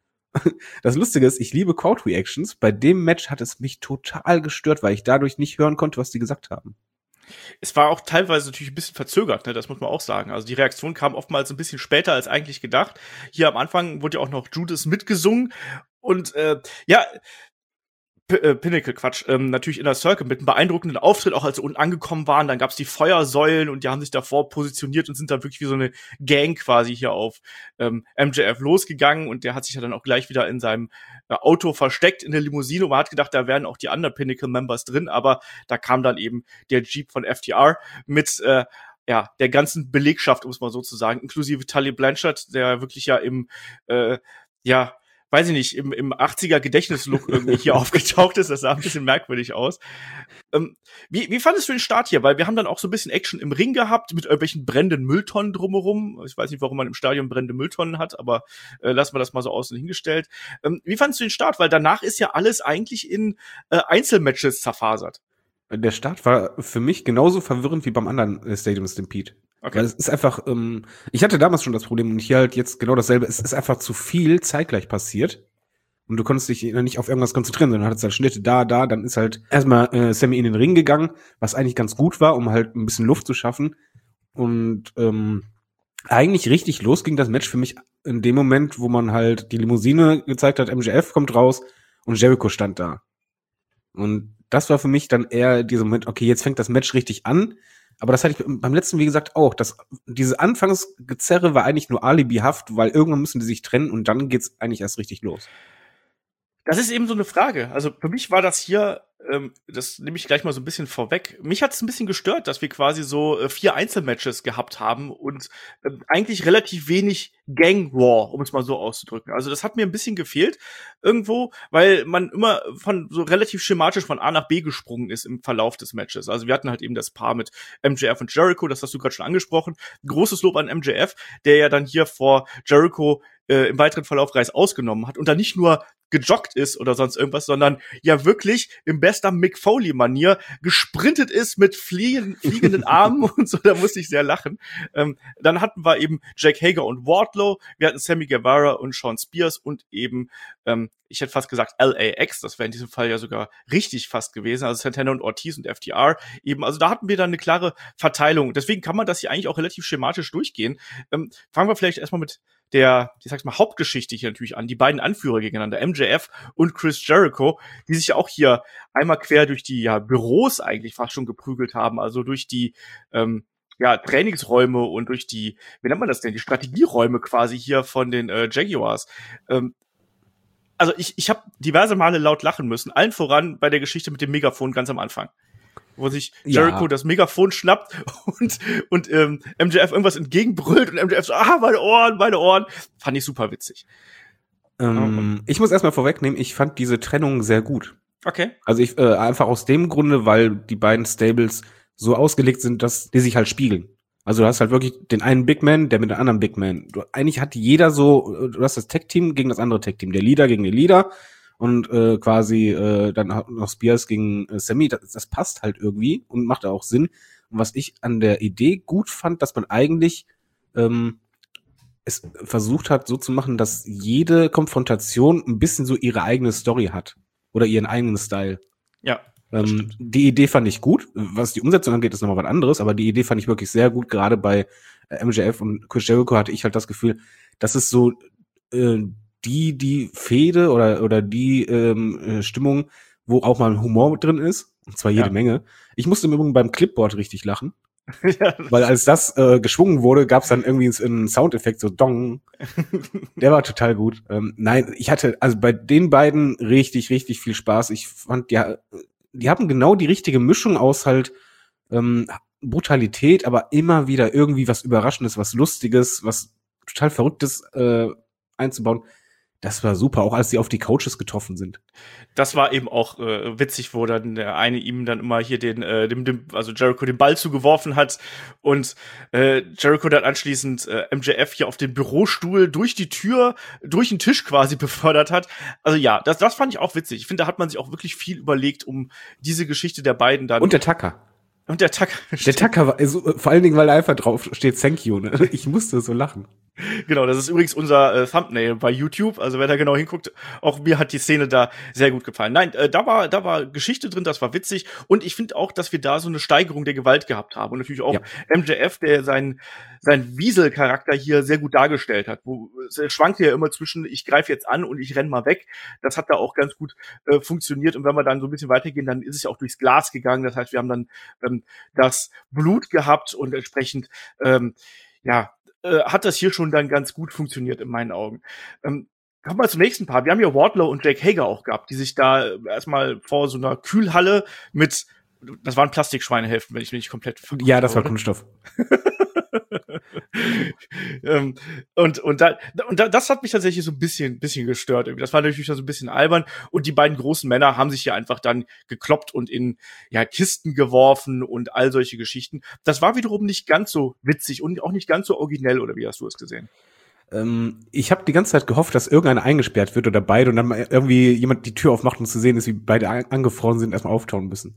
Das Lustige ist, ich liebe Crowd-Reactions. Bei dem Match hat es mich total gestört, weil ich dadurch nicht hören konnte, was die gesagt haben. Es war auch teilweise natürlich ein bisschen verzögert, ne? Das muss man auch sagen. Also die Reaktion kam oftmals ein bisschen später als eigentlich gedacht. Hier am Anfang wurde ja auch noch Judas mitgesungen. Und äh, ja, P- äh, Pinnacle, Quatsch, ähm, natürlich Inner Circle mit einem beeindruckenden Auftritt, auch als sie unten angekommen waren, dann gab's die Feuersäulen und die haben sich davor positioniert und sind dann wirklich wie so eine Gang quasi hier auf ähm, M J F losgegangen und der hat sich ja dann auch gleich wieder in seinem äh, Auto versteckt in der Limousine und man hat gedacht, da wären auch die anderen Pinnacle-Members drin, aber da kam dann eben der Jeep von F T R mit äh, ja, der ganzen Belegschaft, um es mal so zu sagen, inklusive Tully Blanchard, der wirklich ja im äh, ja weiß ich nicht, im, im achtziger-Gedächtnislook irgendwie hier aufgetaucht ist. Das sah ein bisschen merkwürdig aus. Ähm, wie, wie fandest du den Start hier? Weil wir haben dann auch so ein bisschen Action im Ring gehabt, mit irgendwelchen brennenden Mülltonnen drumherum. Ich weiß nicht, warum man im Stadion brennende Mülltonnen hat, aber äh, lassen wir das mal so außen hingestellt. Ähm, wie fandest du den Start? Weil danach ist ja alles eigentlich in äh, Einzelmatches zerfasert. Der Start war für mich genauso verwirrend wie beim anderen äh, Stadium Stampede. Okay. Weil es ist einfach, ähm, ich hatte damals schon das Problem und hier halt jetzt genau dasselbe. Es ist einfach zu viel zeitgleich passiert und du konntest dich nicht auf irgendwas konzentrieren, sondern hattest halt Schnitte da, da, dann ist halt erstmal äh, Sammy in den Ring gegangen, was eigentlich ganz gut war, um halt ein bisschen Luft zu schaffen und ähm, eigentlich richtig los ging das Match für mich in dem Moment, wo man halt die Limousine gezeigt hat, M J F kommt raus und Jericho stand da. Und das war für mich dann eher dieser Moment, okay, jetzt fängt das Match richtig an. Aber das hatte ich beim letzten, wie gesagt, auch. Das, diese Anfangsgezerre war eigentlich nur alibihaft, weil irgendwann müssen die sich trennen und dann geht's eigentlich erst richtig los. Das ist eben so eine Frage. Also für mich war das hier, ähm, das nehme ich gleich mal so ein bisschen vorweg. Mich hat es ein bisschen gestört, dass wir quasi so äh, vier Einzelmatches gehabt haben und äh, eigentlich relativ wenig Gang War, um es mal so auszudrücken. Also das hat mir ein bisschen gefehlt irgendwo, weil man immer von so relativ schematisch von A nach B gesprungen ist im Verlauf des Matches. Also wir hatten halt eben das Paar mit M J F und Jericho, das hast du gerade schon angesprochen. Großes Lob an M J F, der ja dann hier vor Jericho äh, im weiteren Verlauf Reis ausgenommen hat und dann nicht nur gejoggt ist oder sonst irgendwas, sondern ja wirklich im bester Mick Foley-Manier gesprintet ist mit fliegen, fliegenden Armen und so, da musste ich sehr lachen. Ähm, dann hatten wir eben Jake Hager und Wardlow, wir hatten Sammy Guevara und Sean Spears und eben, ähm, ich hätte fast gesagt L A X, das wäre in diesem Fall ja sogar richtig fast gewesen, also Santana und Ortiz und F T R eben, also da hatten wir dann eine klare Verteilung. Deswegen kann man das hier eigentlich auch relativ schematisch durchgehen. Ähm, fangen wir vielleicht erstmal mit der, ich sag's mal, Hauptgeschichte hier natürlich an, die beiden Anführer gegeneinander, M J F und Chris Jericho, die sich ja auch hier einmal quer durch die ja, Büros eigentlich fast schon geprügelt haben, also durch die ähm, ja, Trainingsräume und durch die, wie nennt man das denn, die Strategieräume quasi hier von den äh, Jaguars. Ähm, also ich, ich habe diverse Male laut lachen müssen, allen voran bei der Geschichte mit dem Megafon ganz am Anfang. wo sich Jericho ja. das Megafon schnappt und, und ähm, M J F irgendwas entgegenbrüllt und M J F so, ah, meine Ohren, meine Ohren. Fand ich super witzig. Ähm, ich muss erstmal vorwegnehmen, ich fand diese Trennung sehr gut. Okay. Also ich äh, einfach aus dem Grunde, weil die beiden Stables so ausgelegt sind, dass die sich halt spiegeln. Also du hast halt wirklich den einen Big Man, der mit dem anderen Big Man. Du, eigentlich hat jeder so, du hast das Tag-Team gegen das andere Tag-Team, der Leader gegen den Leader und äh, quasi äh, dann noch Spears gegen äh, Sammy. Das, das passt halt irgendwie und macht auch Sinn. Und was ich an der Idee gut fand, dass man eigentlich ähm, es versucht hat, so zu machen, dass jede Konfrontation ein bisschen so ihre eigene Story hat oder ihren eigenen Style. Ja. Ähm, die Idee fand ich gut. Was die Umsetzung angeht, ist nochmal was anderes, aber die Idee fand ich wirklich sehr gut. Gerade bei äh, M J F und Chris Jericho hatte ich halt das Gefühl, das ist so äh, die die Fehde oder oder die ähm, äh, Stimmung, wo auch mal Humor drin ist, und zwar jede ja. Menge. Ich musste im Übrigen beim Clipboard richtig lachen. Ja, weil als das äh, geschwungen wurde, gab es dann irgendwie einen Soundeffekt, so Dong. Der war total gut. Ähm, nein, ich hatte also bei den beiden richtig, richtig viel Spaß. Ich fand, ja, die haben genau die richtige Mischung aus halt ähm, Brutalität, aber immer wieder irgendwie was Überraschendes, was Lustiges, was total Verrücktes äh, einzubauen. Das war super, auch als sie auf die Coaches getroffen sind. Das war eben auch äh, witzig, wo dann der eine ihm dann immer hier den, äh, dem, dem, also Jericho den Ball zugeworfen hat und äh, Jericho dann anschließend äh, M J F hier auf den Bürostuhl durch die Tür, durch den Tisch quasi befördert hat. Also ja, das, das fand ich auch witzig. Ich finde, da hat man sich auch wirklich viel überlegt, um diese Geschichte der beiden dann. Und der Tucker. Und der Tucker. Der Tucker war, also, vor allen Dingen, weil da einfach drauf steht, thank you, ne? Ich musste so lachen. Genau, das ist übrigens unser äh, Thumbnail bei YouTube. Also wer da genau hinguckt, auch mir hat die Szene da sehr gut gefallen. Nein, äh, da war da war Geschichte drin, das war witzig. Und ich finde auch, dass wir da so eine Steigerung der Gewalt gehabt haben. Und natürlich auch ja. M J F, der seinen seinen Wiesel-Charakter hier sehr gut dargestellt hat. Wo es schwankte ja immer zwischen, ich greife jetzt an und ich renn mal weg. Das hat da auch ganz gut äh, funktioniert. Und wenn wir dann so ein bisschen weitergehen, dann ist es ja auch durchs Glas gegangen. Das heißt, wir haben dann ähm, das Blut gehabt und entsprechend ähm, ja hat das hier schon dann ganz gut funktioniert in meinen Augen. Ähm, kommen wir zum nächsten Part. Wir haben hier Wardlow und Jake Hager auch gehabt, die sich da erstmal vor so einer Kühlhalle mit, das waren Plastikschweinehälften, wenn ich mich nicht komplett verguckt Ja, das war oder? Kunststoff. ähm, und und da und da, das hat mich tatsächlich so ein bisschen bisschen gestört irgendwie. Das war natürlich so ein bisschen albern und die beiden großen Männer haben sich hier einfach dann gekloppt und in ja Kisten geworfen und all solche Geschichten. Das war wiederum nicht ganz so witzig und auch nicht ganz so originell, oder wie hast du es gesehen? Ähm, ich habe die ganze Zeit gehofft, dass irgendeiner eingesperrt wird oder beide und dann mal irgendwie jemand die Tür aufmacht und zu sehen ist, wie beide angefroren sind, erstmal auftauen müssen.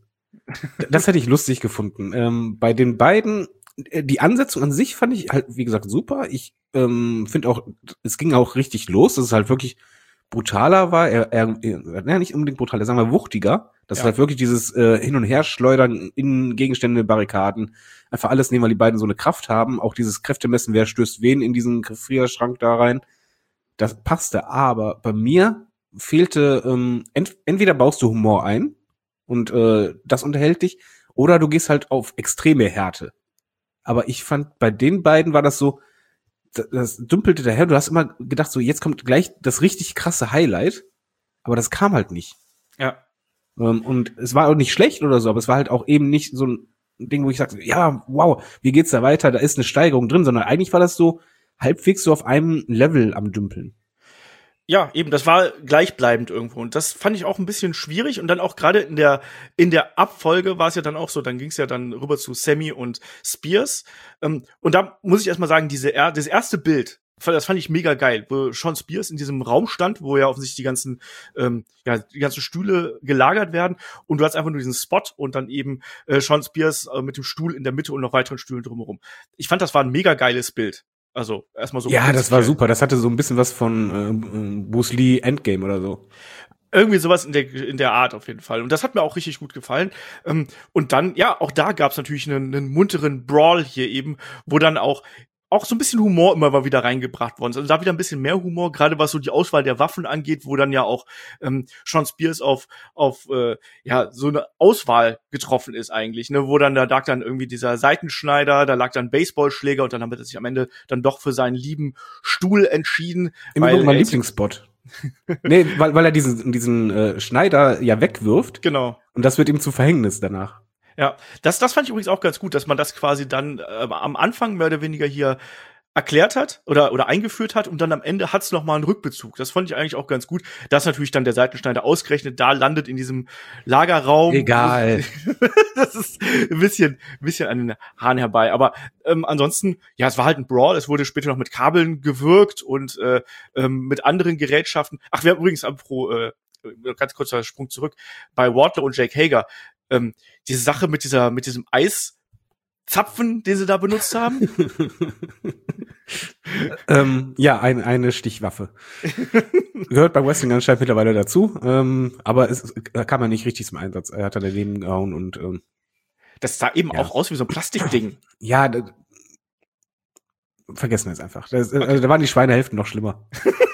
Das hätte ich lustig gefunden. Ähm, bei den beiden die Ansetzung an sich fand ich halt, wie gesagt, super. Ich ähm, finde auch, es ging auch richtig los, dass es halt wirklich brutaler war. Er, er, er nicht unbedingt brutaler, sagen wir wuchtiger. Das ja. ist halt wirklich dieses äh, Hin- und Herschleudern in Gegenstände, Barrikaden. Einfach alles nehmen, weil die beiden so eine Kraft haben. Auch dieses Kräftemessen, wer stößt wen in diesen Gefrierschrank da rein. Das passte. Aber bei mir fehlte, ähm, ent- entweder baust du Humor ein und äh, das unterhält dich, oder du gehst halt auf extreme Härte. Aber ich fand, bei den beiden war das so, das, das dümpelte daher. Du hast immer gedacht, so jetzt kommt gleich das richtig krasse Highlight. Aber das kam halt nicht. Ja. Ähm, und es war auch nicht schlecht oder so, aber es war halt auch eben nicht so ein Ding, wo ich sagte, ja, wow, wie geht's da weiter? Da ist eine Steigerung drin, sondern eigentlich war das so halbwegs so auf einem Level am Dümpeln. Ja, eben, das war gleichbleibend irgendwo. Und das fand ich auch ein bisschen schwierig. Und dann auch gerade in der in der Abfolge war es ja dann auch so, dann ging es ja dann rüber zu Sammy und Spears. Ähm, und da muss ich erstmal sagen, diese das erste Bild, das fand ich mega geil, wo Sean Spears in diesem Raum stand, wo ja offensichtlich die ganzen ähm, ja die ganzen Stühle gelagert werden. Und du hast einfach nur diesen Spot und dann eben äh, Sean Spears äh, mit dem Stuhl in der Mitte und noch weiteren Stühlen drumherum. Ich fand, das war ein mega geiles Bild. Also erstmal so. Ja, das war super. Das hatte so ein bisschen was von äh, Bruce Lee Endgame oder so. Irgendwie sowas in der in der Art auf jeden Fall. Und das hat mir auch richtig gut gefallen. Ähm, und dann, ja, auch da gab's natürlich einen, einen munteren Brawl hier eben, wo dann auch auch so ein bisschen Humor immer mal wieder reingebracht worden ist. Also da wieder ein bisschen mehr Humor, gerade was so die Auswahl der Waffen angeht, wo dann ja auch ähm, Sean Spears auf auf äh, ja so eine Auswahl getroffen ist eigentlich, ne, wo dann da lag dann irgendwie dieser Seitenschneider, da lag dann Baseballschläger und dann haben wir sich am Ende dann doch für seinen lieben Stuhl entschieden. Immer noch mein Lieblingsspot. Nee, weil weil er diesen diesen äh, Schneider ja wegwirft. Genau. Und das wird ihm zu Verhängnis danach. Ja, das, das fand ich übrigens auch ganz gut, dass man das quasi dann äh, am Anfang mehr oder weniger hier erklärt hat oder oder eingeführt hat und dann am Ende hat's noch mal einen Rückbezug. Das fand ich eigentlich auch ganz gut, dass natürlich dann der Seitenschneider ausgerechnet da landet in diesem Lagerraum. Egal. Das ist ein bisschen ein bisschen an den Haaren herbei, aber ähm, ansonsten ja, es war halt ein Brawl, es wurde später noch mit Kabeln gewirkt und äh, ähm, mit anderen Gerätschaften. Ach, wir haben übrigens apropos äh, ganz kurzer Sprung zurück bei Wardlow und Jake Hager. Ähm, diese Sache mit dieser mit diesem Eiszapfen, den sie da benutzt haben. ähm, ja, ein, eine Stichwaffe. Gehört beim Wrestling anscheinend mittlerweile dazu, ähm, aber es da kam er nicht richtig zum Einsatz. Er hat da daneben gehauen und ähm, das sah eben ja. auch aus wie so ein Plastikding. Ja, da, vergessen wir es einfach. Das, okay. Also, da waren die Schweinehälften noch schlimmer.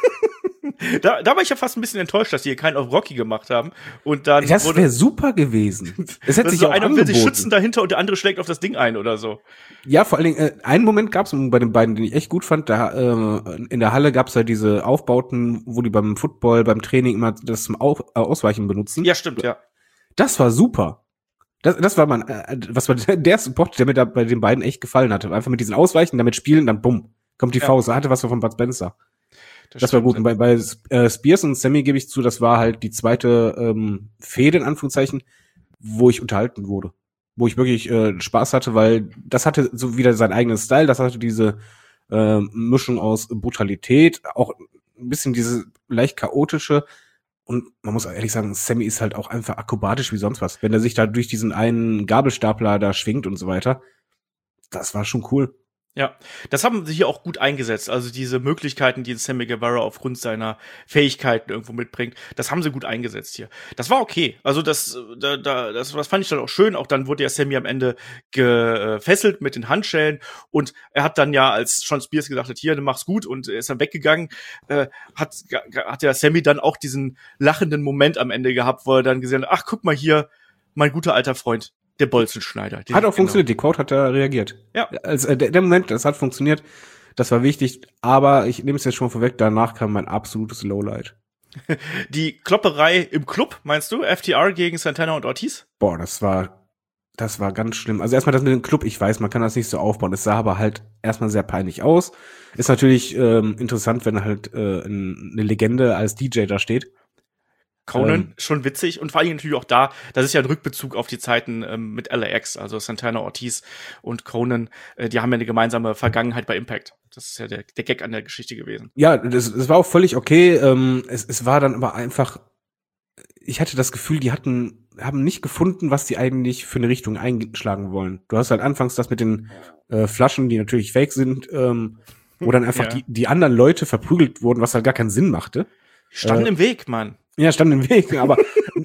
Da, da war ich ja fast ein bisschen enttäuscht, dass die hier keinen auf Rocky gemacht haben. Und dann das wäre super gewesen. Es hätte sich so auch einer angeboten. will sich schützen dahinter und der andere schlägt auf das Ding ein oder so. Ja, vor allen Dingen, äh, einen Moment gab es bei den beiden, den ich echt gut fand. Da äh, in der Halle gab es ja diese Aufbauten, wo die beim Football, beim Training immer das zum Auf, äh, Ausweichen benutzen. Ja, stimmt, ja. Das war super. Das, das war man, äh, was war der Support, der mir da bei den beiden echt gefallen hatte. Einfach mit diesen Ausweichen, damit spielen, dann bumm, kommt die Ja. Faust. Er hatte was von Bud Spencer. Das, das war stimmt. gut. Und bei, bei äh, Spears und Sammy gebe ich zu, das war halt die zweite ähm, Fehde, in Anführungszeichen, wo ich unterhalten wurde. Wo ich wirklich äh, Spaß hatte, weil das hatte so wieder seinen eigenen Style, das hatte diese äh, Mischung aus Brutalität, auch ein bisschen diese leicht chaotische. Und man muss ehrlich sagen, Sammy ist halt auch einfach akrobatisch wie sonst was. Wenn er sich da durch diesen einen Gabelstapler da schwingt und so weiter, das war schon cool. Ja, das haben sie hier auch gut eingesetzt. Also diese Möglichkeiten, die Sammy Guevara aufgrund seiner Fähigkeiten irgendwo mitbringt, das haben sie gut eingesetzt hier. Das war okay. Also das, da, da, das, das fand ich dann auch schön. Auch dann wurde ja Sammy am Ende gefesselt mit den Handschellen und er hat dann ja, als Sean Spears gesagt hat, hier, du machst gut und er ist dann weggegangen, äh, hat, hat ja Sammy dann auch diesen lachenden Moment am Ende gehabt, wo er dann gesehen hat, ach, guck mal hier, mein guter alter Freund. Der Bolzenschneider. Hat auch genau. funktioniert, die Quote hat da reagiert. Ja. Also, äh, der, der Moment, das hat funktioniert, das war wichtig, aber ich nehme es jetzt schon vorweg, danach kam mein absolutes Lowlight. Die Klopperei im Club, meinst du? F T R gegen Santana und Ortiz? Boah, das war, das war ganz schlimm. Also erstmal das mit dem Club, ich weiß, man kann das nicht so aufbauen, es sah aber halt erstmal sehr peinlich aus. Ist natürlich ähm, interessant, wenn halt äh, eine Legende als D J da steht. Conan, ähm, schon witzig und vor allem natürlich auch da, das ist ja ein Rückbezug auf die Zeiten ähm, mit L A X, also Santana Ortiz und Conan, äh, die haben ja eine gemeinsame Vergangenheit bei Impact. Das ist ja der, der Gag an der Geschichte gewesen. Ja, das, das war auch völlig okay. Ähm, es, es war dann aber einfach, ich hatte das Gefühl, die hatten, haben nicht gefunden, was die eigentlich für eine Richtung einschlagen wollen. Du hast halt anfangs das mit den äh, Flaschen, die natürlich fake sind, ähm, wo dann einfach Ja. die, die anderen Leute verprügelt wurden, was halt gar keinen Sinn machte. Standen Äh, im Weg, Mann. Ja, stand im Weg, aber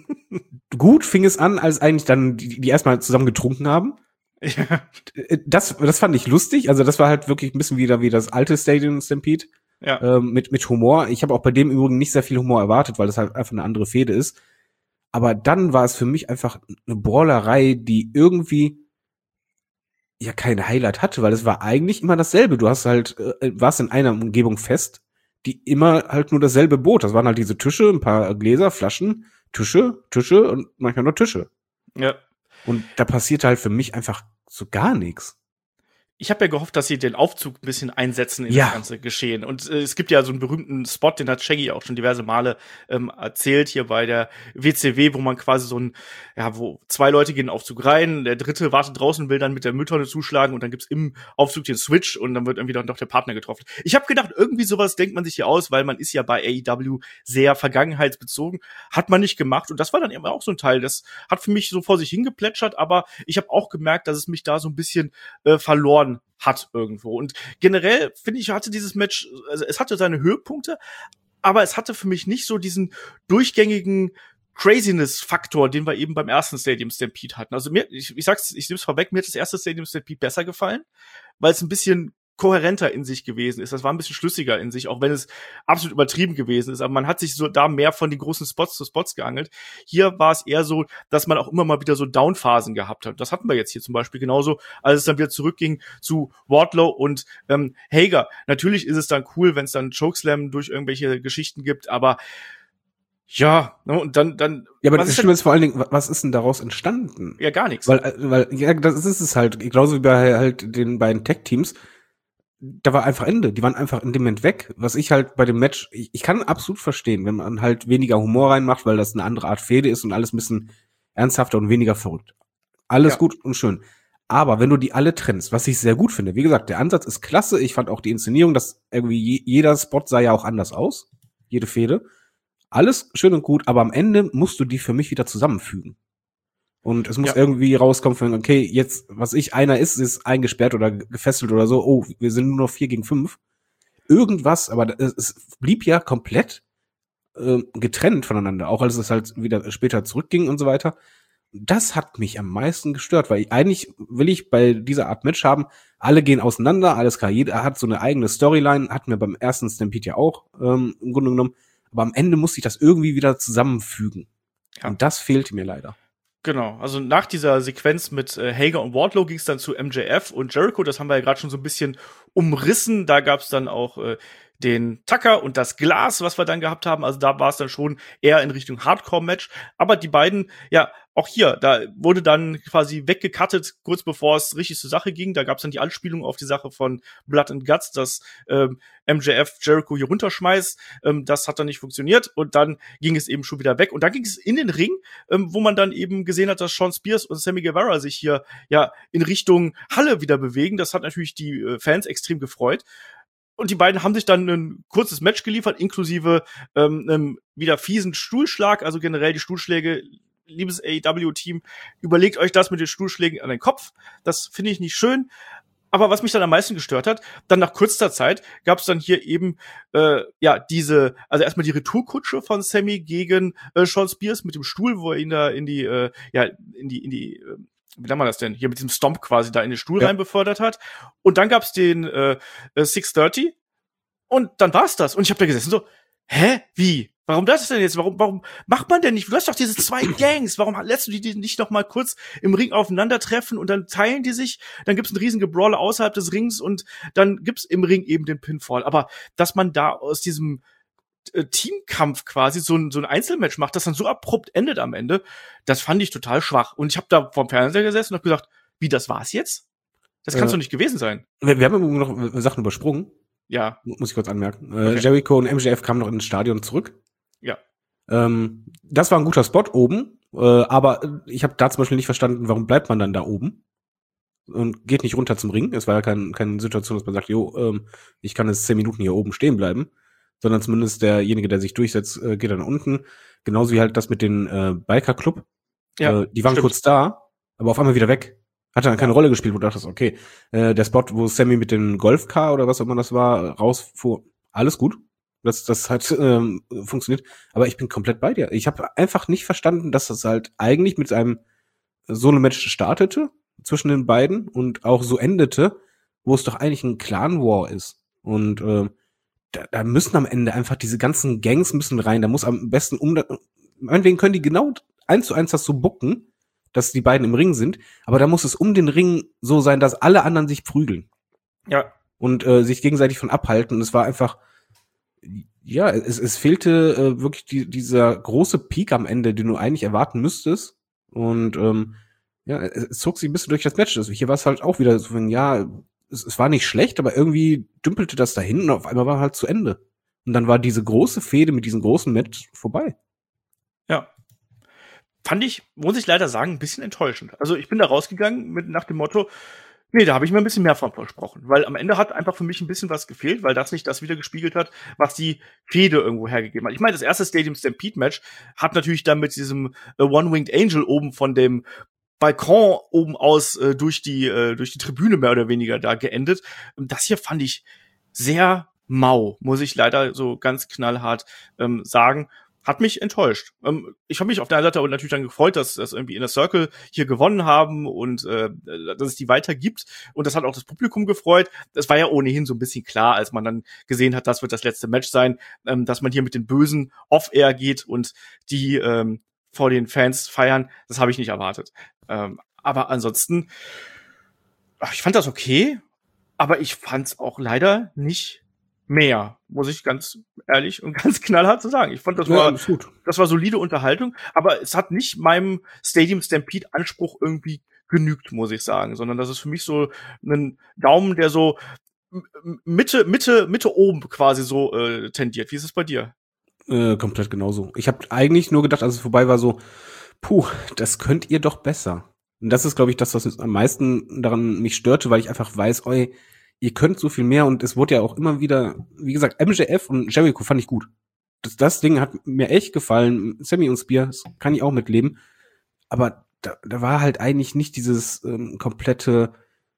gut fing es an, als eigentlich dann die, die erstmal zusammen getrunken haben. Ja. Das, das fand ich lustig. Also das war halt wirklich ein bisschen wieder wie das alte Stadium Stampede Ja. ähm, mit mit Humor. Ich habe auch bei dem übrigens nicht sehr viel Humor erwartet, weil das halt einfach eine andere Fehde ist. Aber dann war es für mich einfach eine Brawlerei, die irgendwie ja kein Highlight hatte, weil es war eigentlich immer dasselbe. Du hast halt äh, warst in einer Umgebung fest, die immer halt nur dasselbe bot. Das waren halt diese Tische, ein paar Gläser, Flaschen, Tische, Tische und manchmal nur Tische. Ja. Und da passierte halt für mich einfach so gar nichts. Ich habe ja gehofft, dass sie den Aufzug ein bisschen einsetzen in Ja. das ganze Geschehen. Und äh, es gibt ja so einen berühmten Spot, den hat Shaggy auch schon diverse Male ähm, erzählt hier bei der W C W, wo man quasi so ein, ja, wo zwei Leute gehen in den Aufzug rein, der dritte wartet draußen, will dann mit der Mülltonne zuschlagen und dann gibt's im Aufzug den Switch und dann wird irgendwie dann doch der Partner getroffen. Ich habe gedacht, irgendwie sowas denkt man sich hier aus, weil man ist ja bei A E W sehr vergangenheitsbezogen. Hat man nicht gemacht und das war dann eben auch so ein Teil, das hat für mich so vor sich hingeplätschert, aber ich habe auch gemerkt, dass es mich da so ein bisschen äh, verloren hat irgendwo. Und generell, finde ich, hatte dieses Match, also es hatte seine Höhepunkte, aber es hatte für mich nicht so diesen durchgängigen Craziness-Faktor, den wir eben beim ersten Stadium Stampede hatten. Also mir, ich, ich sag's, ich nehme es vorweg, mir hat das erste Stadium Stampede besser gefallen, weil es ein bisschen kohärenter in sich gewesen ist. Das war ein bisschen schlüssiger in sich, auch wenn es absolut übertrieben gewesen ist. Aber man hat sich so da mehr von den großen Spots zu Spots geangelt. Hier war es eher so, dass man auch immer mal wieder so Downphasen gehabt hat. Das hatten wir jetzt hier zum Beispiel genauso, als es dann wieder zurückging zu Wardlow und ähm, Hager. Natürlich ist es dann cool, wenn es dann Chokeslam durch irgendwelche Geschichten gibt, aber Ja, ne, und dann, dann. Ja, aber das Schlimme ist vor allen Dingen, was ist denn daraus entstanden? Ja, gar nichts. Weil, weil, ja, das ist es halt, genauso wie bei halt den beiden Tech-Teams. Da war einfach Ende. Die waren einfach in dem Moment weg. Was ich halt bei dem Match, ich, ich kann absolut verstehen, wenn man halt weniger Humor reinmacht, weil das eine andere Art Fehde ist und alles ein bisschen ernsthafter und weniger verrückt. Alles ja. gut und schön. Aber wenn du die alle trennst, was ich sehr gut finde, wie gesagt, der Ansatz ist klasse. Ich fand auch die Inszenierung, dass irgendwie je, jeder Spot sah ja auch anders aus. Jede Fehde. Alles schön und gut, aber am Ende musst du die für mich wieder zusammenfügen. Und es muss ja. irgendwie rauskommen von, okay, jetzt, was ich, einer ist, ist eingesperrt oder gefesselt oder so, oh, wir sind nur noch vier gegen fünf. Irgendwas, aber es blieb ja komplett äh, getrennt voneinander, auch als es halt wieder später zurückging und so weiter. Das hat mich am meisten gestört, weil ich, eigentlich will ich bei dieser Art Match haben, alle gehen auseinander, alles klar, jeder hat so eine eigene Storyline, hatten wir beim ersten Stampede ja auch ähm, im Grunde genommen, aber am Ende muss ich das irgendwie wieder zusammenfügen. Ja. Und das fehlte mir leider. Genau, also nach dieser Sequenz mit äh, Hager und Wardlow ging es dann zu M J F und Jericho, das haben wir ja gerade schon so ein bisschen umrissen, da gab es dann auch äh, den Tucker und das Glas, was wir dann gehabt haben, also da war es dann schon eher in Richtung Hardcore-Match, aber die beiden, ja, auch hier, da wurde dann quasi weggecuttet, kurz bevor es richtig zur Sache ging, da gab es dann die Anspielung auf die Sache von Blood and Guts, dass ähm, M J F Jericho hier runterschmeißt, ähm, das hat dann nicht funktioniert und dann ging es eben schon wieder weg und dann ging es in den Ring, ähm, wo man dann eben gesehen hat, dass Shawn Spears und Sammy Guevara sich hier ja in Richtung Halle wieder bewegen, das hat natürlich die äh, Fans extrem gefreut. Und die beiden haben sich dann ein kurzes Match geliefert, inklusive ähm, einem wieder fiesen Stuhlschlag, also generell die Stuhlschläge, liebes A E W-Team, überlegt euch das mit den Stuhlschlägen an den Kopf, das finde ich nicht schön. Aber was mich dann am meisten gestört hat, dann nach kurzer Zeit gab es dann hier eben äh, ja diese, also erstmal die Retourkutsche von Sammy gegen äh, Shawn Spears mit dem Stuhl, wo er ihn da in die, äh, ja, in die, in die, äh, wie nennt man das denn? Hier mit diesem Stomp quasi da in den Stuhl ja. rein befördert hat. Und dann gab's den äh, six thirty und dann war's das. Und ich habe da gesessen so, hä? Wie? Warum das denn jetzt? Warum, warum macht man denn nicht? Du hast doch diese zwei Gangs. Warum lässt du die nicht noch mal kurz im Ring aufeinandertreffen und dann teilen die sich? Dann gibt's einen riesen Gebrawler außerhalb des Rings und dann gibt's im Ring eben den Pinfall. Aber dass man da aus diesem äh, Teamkampf quasi so ein, so ein Einzelmatch macht, das dann so abrupt endet am Ende, das fand ich total schwach. Und ich habe da vorm Fernseher gesessen und habe gesagt, wie, das war's jetzt? Das kann's äh, doch nicht gewesen sein. Wir, wir haben noch Sachen übersprungen. Ja. Muss ich kurz anmerken. Äh, okay. Jericho und M J F kamen noch ins Stadion zurück. Ja. Ähm, das war ein guter Spot oben, äh, aber ich habe da zum Beispiel nicht verstanden, warum bleibt man dann da oben und geht nicht runter zum Ring. Es war ja kein, keine Situation, dass man sagt, jo, ähm, ich kann jetzt zehn Minuten hier oben stehen bleiben, sondern zumindest derjenige, der sich durchsetzt, äh, geht dann unten. Genauso wie halt das mit den äh, Biker-Club. Ja, äh, die waren stimmt. kurz da, aber auf einmal wieder weg. Hat dann keine Rolle gespielt, wo du dachtest, okay, äh, der Spot, wo Sammy mit dem Golfcar oder was auch immer das war, rausfuhr, alles gut. Das, das hat ähm, funktioniert. Aber ich bin komplett bei dir. Ich habe einfach nicht verstanden, dass das halt eigentlich mit einem Solo-Match startete zwischen den beiden und auch so endete, wo es doch eigentlich ein Clan-War ist. Und ähm, da, da müssen am Ende einfach diese ganzen Gangs müssen rein. Da muss am besten um... Meinetwegen können die genau eins zu eins das so bucken, dass die beiden im Ring sind. Aber da muss es um den Ring so sein, dass alle anderen sich prügeln. Ja. Und äh, sich gegenseitig von abhalten. Und es war einfach... Ja, es, es fehlte äh, wirklich die, dieser große Peak am Ende, den du eigentlich erwarten müsstest. Und ähm, ja, es, es zog sich ein bisschen durch das Match. Also hier war es halt auch wieder so, wenn ja, es, es war nicht schlecht, aber irgendwie dümpelte das dahin und auf einmal war halt zu Ende. Und dann war diese große Fehde mit diesem großen Match vorbei. Ja. Fand ich, muss ich leider sagen, ein bisschen enttäuschend. Also ich bin da rausgegangen mit nach dem Motto, nee, da habe ich mir ein bisschen mehr von versprochen, weil am Ende hat einfach für mich ein bisschen was gefehlt, weil das nicht das wieder gespiegelt hat, was die Fehde irgendwo hergegeben hat. Ich meine, das erste Stadium Stampede Match hat natürlich dann mit diesem äh, One-Winged Angel oben von dem Balkon oben aus äh, durch die äh, durch die Tribüne mehr oder weniger da geendet. Das hier fand ich sehr mau, muss ich leider so ganz knallhart ähm, sagen. Hat mich enttäuscht. Ähm, ich habe mich auf der einen Seite aber natürlich dann gefreut, dass, dass irgendwie Inner Circle hier gewonnen haben und äh, dass es die weitergibt. Und das hat auch das Publikum gefreut. Das war ja ohnehin so ein bisschen klar, als man dann gesehen hat, das wird das letzte Match sein, ähm, dass man hier mit den Bösen off-air geht und die ähm, vor den Fans feiern. Das habe ich nicht erwartet. Ähm, aber ansonsten, ach, ich fand das okay, aber ich fand es auch leider nicht mehr, muss ich ganz ehrlich und ganz knallhart so sagen. Ich fand, das Ja, war, ist gut. das war solide Unterhaltung, aber es hat nicht meinem Stadium Stampede Anspruch irgendwie genügt, muss ich sagen, sondern das ist für mich so ein Daumen, der so m- Mitte, Mitte, Mitte oben quasi so äh, tendiert. Wie ist es bei dir? Äh, komplett genauso. Ich habe eigentlich nur gedacht, als es vorbei war, so, puh, das könnt ihr doch besser. Und das ist, glaube ich, das, was am meisten daran mich störte, weil ich einfach weiß, oi, ihr könnt so viel mehr und es wurde ja auch immer wieder, wie gesagt, M J F und Jericho fand ich gut. Das, das Ding hat mir echt gefallen. Sammy und Spear, das kann ich auch mitleben. Aber da, da war halt eigentlich nicht dieses ähm, komplette,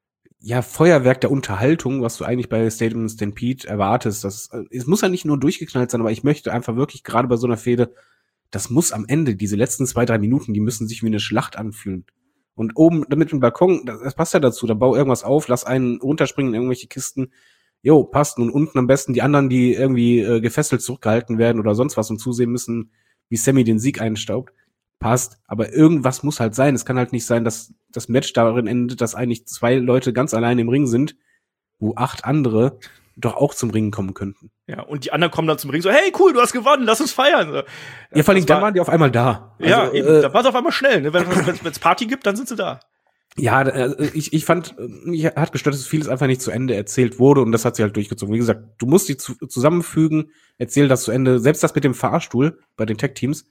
ja, Feuerwerk der Unterhaltung, was du eigentlich bei Stadium Stampede erwartest. Das, äh, es muss ja nicht nur durchgeknallt sein, aber ich möchte einfach wirklich, gerade bei so einer Fehde, das muss am Ende, diese letzten zwei, drei Minuten, die müssen sich wie eine Schlacht anfühlen. Und oben damit im Balkon, das, das passt ja dazu, da bau irgendwas auf, lass einen runterspringen in irgendwelche Kisten. Jo, passt. Und unten am besten die anderen, die irgendwie äh, gefesselt zurückgehalten werden oder sonst was und zusehen müssen, wie Sammy den Sieg einstaubt. Passt. Aber irgendwas muss halt sein. Es kann halt nicht sein, dass das Match darin endet, dass eigentlich zwei Leute ganz allein im Ring sind, wo acht andere doch auch zum Ringen kommen könnten. Ja, und die anderen kommen dann zum Ring so, hey, cool, du hast gewonnen, lass uns feiern. Ja, ja, vor allem, dann waren die auf einmal da. Ja, also, eben, äh, da war es auf einmal schnell. Ne? Wenn es Party gibt, dann sind sie da. Ja, äh, ich, ich fand, mich hat gestört, dass vieles einfach nicht zu Ende erzählt wurde und das hat sie halt durchgezogen. Wie gesagt, du musst die zu, zusammenfügen, erzähl das zu Ende. Selbst das mit dem Fahrstuhl bei den Tech-Teams.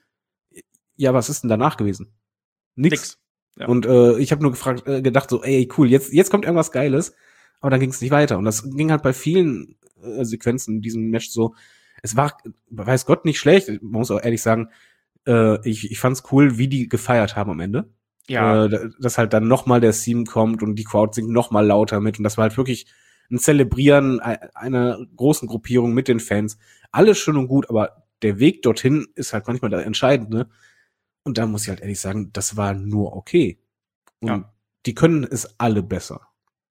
Ja, was ist denn danach gewesen? Nix. Nix. Ja. Und äh, ich habe nur gefragt, äh, gedacht so, ey, cool, jetzt jetzt kommt irgendwas Geiles. Aber dann ging es nicht weiter. Und das ging halt bei vielen äh, Sequenzen in diesem Match so. Es war, weiß Gott, nicht schlecht. Man muss auch ehrlich sagen, äh, ich, ich fand's cool, wie die gefeiert haben am Ende. Ja. Äh, dass halt dann nochmal der Theme kommt und die Crowd singt nochmal lauter mit. Und das war halt wirklich ein Zelebrieren einer großen Gruppierung mit den Fans. Alles schön und gut, aber der Weg dorthin ist halt manchmal der entscheidende. Und da muss ich halt ehrlich sagen, das war nur okay. Und ja. Die können es alle besser.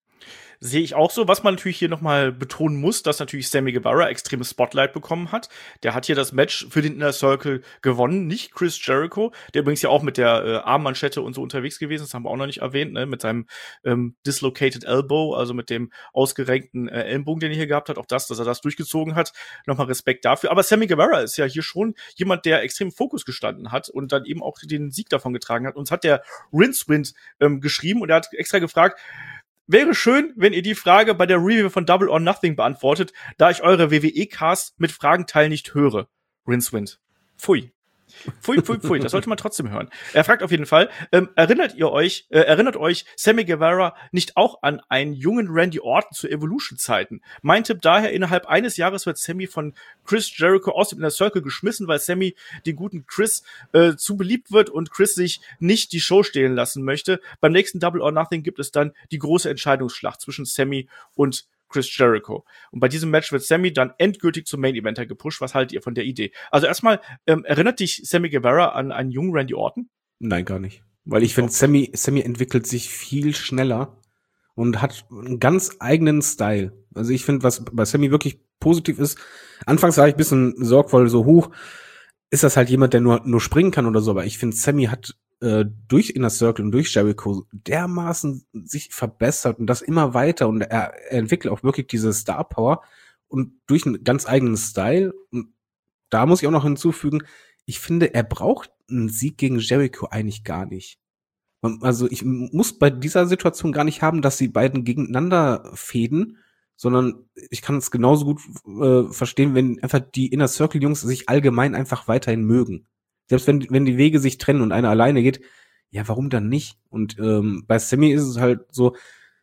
Sehe ich auch so. Was man natürlich hier nochmal betonen muss, dass natürlich Sammy Guevara extremes Spotlight bekommen hat. Der hat hier das Match für den Inner Circle gewonnen, nicht Chris Jericho, der übrigens ja auch mit der äh, Armmanschette und so unterwegs gewesen ist, haben wir auch noch nicht erwähnt, ne? Mit seinem ähm, Dislocated Elbow, also mit dem ausgerenkten äh, Ellenbogen, den er hier gehabt hat. Auch das, dass er das durchgezogen hat. Nochmal Respekt dafür. Aber Sammy Guevara ist ja hier schon jemand, der extrem im Fokus gestanden hat und dann eben auch den Sieg davon getragen hat. Uns hat der Rincewind ähm, geschrieben und er hat extra gefragt, wäre schön, wenn ihr die Frage bei der Review von Double or Nothing beantwortet, da ich eure W W E-Cast mit Fragenteil nicht höre. Rincewind. Pfui. Pfui, pfui, pfui. Das sollte man trotzdem hören. Er fragt auf jeden Fall, ähm, erinnert ihr euch, äh, erinnert euch Sammy Guevara nicht auch an einen jungen Randy Orton zu Evolution-Zeiten? Mein Tipp daher, innerhalb eines Jahres wird Sammy von Chris Jericho aus dem Inner Circle geschmissen, weil Sammy den guten Chris äh, zu beliebt wird und Chris sich nicht die Show stehlen lassen möchte. Beim nächsten Double or Nothing gibt es dann die große Entscheidungsschlacht zwischen Sammy und Chris Jericho. Und bei diesem Match wird Sammy dann endgültig zum Main Eventer gepusht. Was haltet ihr von der Idee? Also erstmal, ähm, erinnert dich Sammy Guevara an einen jungen Randy Orton? Nein, gar nicht. Weil ich finde, Sammy, Sammy entwickelt sich viel schneller und hat einen ganz eigenen Style. Also ich finde, was bei Sammy wirklich positiv ist, anfangs war ich ein bisschen sorgvoll so hoch, ist das halt jemand, der nur, nur springen kann oder so, aber ich finde, Sammy hat äh, durch Inner Circle und durch Jericho dermaßen sich verbessert und das immer weiter und er, er entwickelt auch wirklich diese Star Power und durch einen ganz eigenen Style. Und da muss ich auch noch hinzufügen, ich finde, er braucht einen Sieg gegen Jericho eigentlich gar nicht. Also ich muss bei dieser Situation gar nicht haben, dass die beiden gegeneinander fäden, sondern ich kann es genauso gut äh, verstehen, wenn einfach die Inner Circle Jungs sich allgemein einfach weiterhin mögen. Selbst wenn, wenn die Wege sich trennen und einer alleine geht, ja, warum dann nicht? Und ähm, bei Sammy ist es halt so,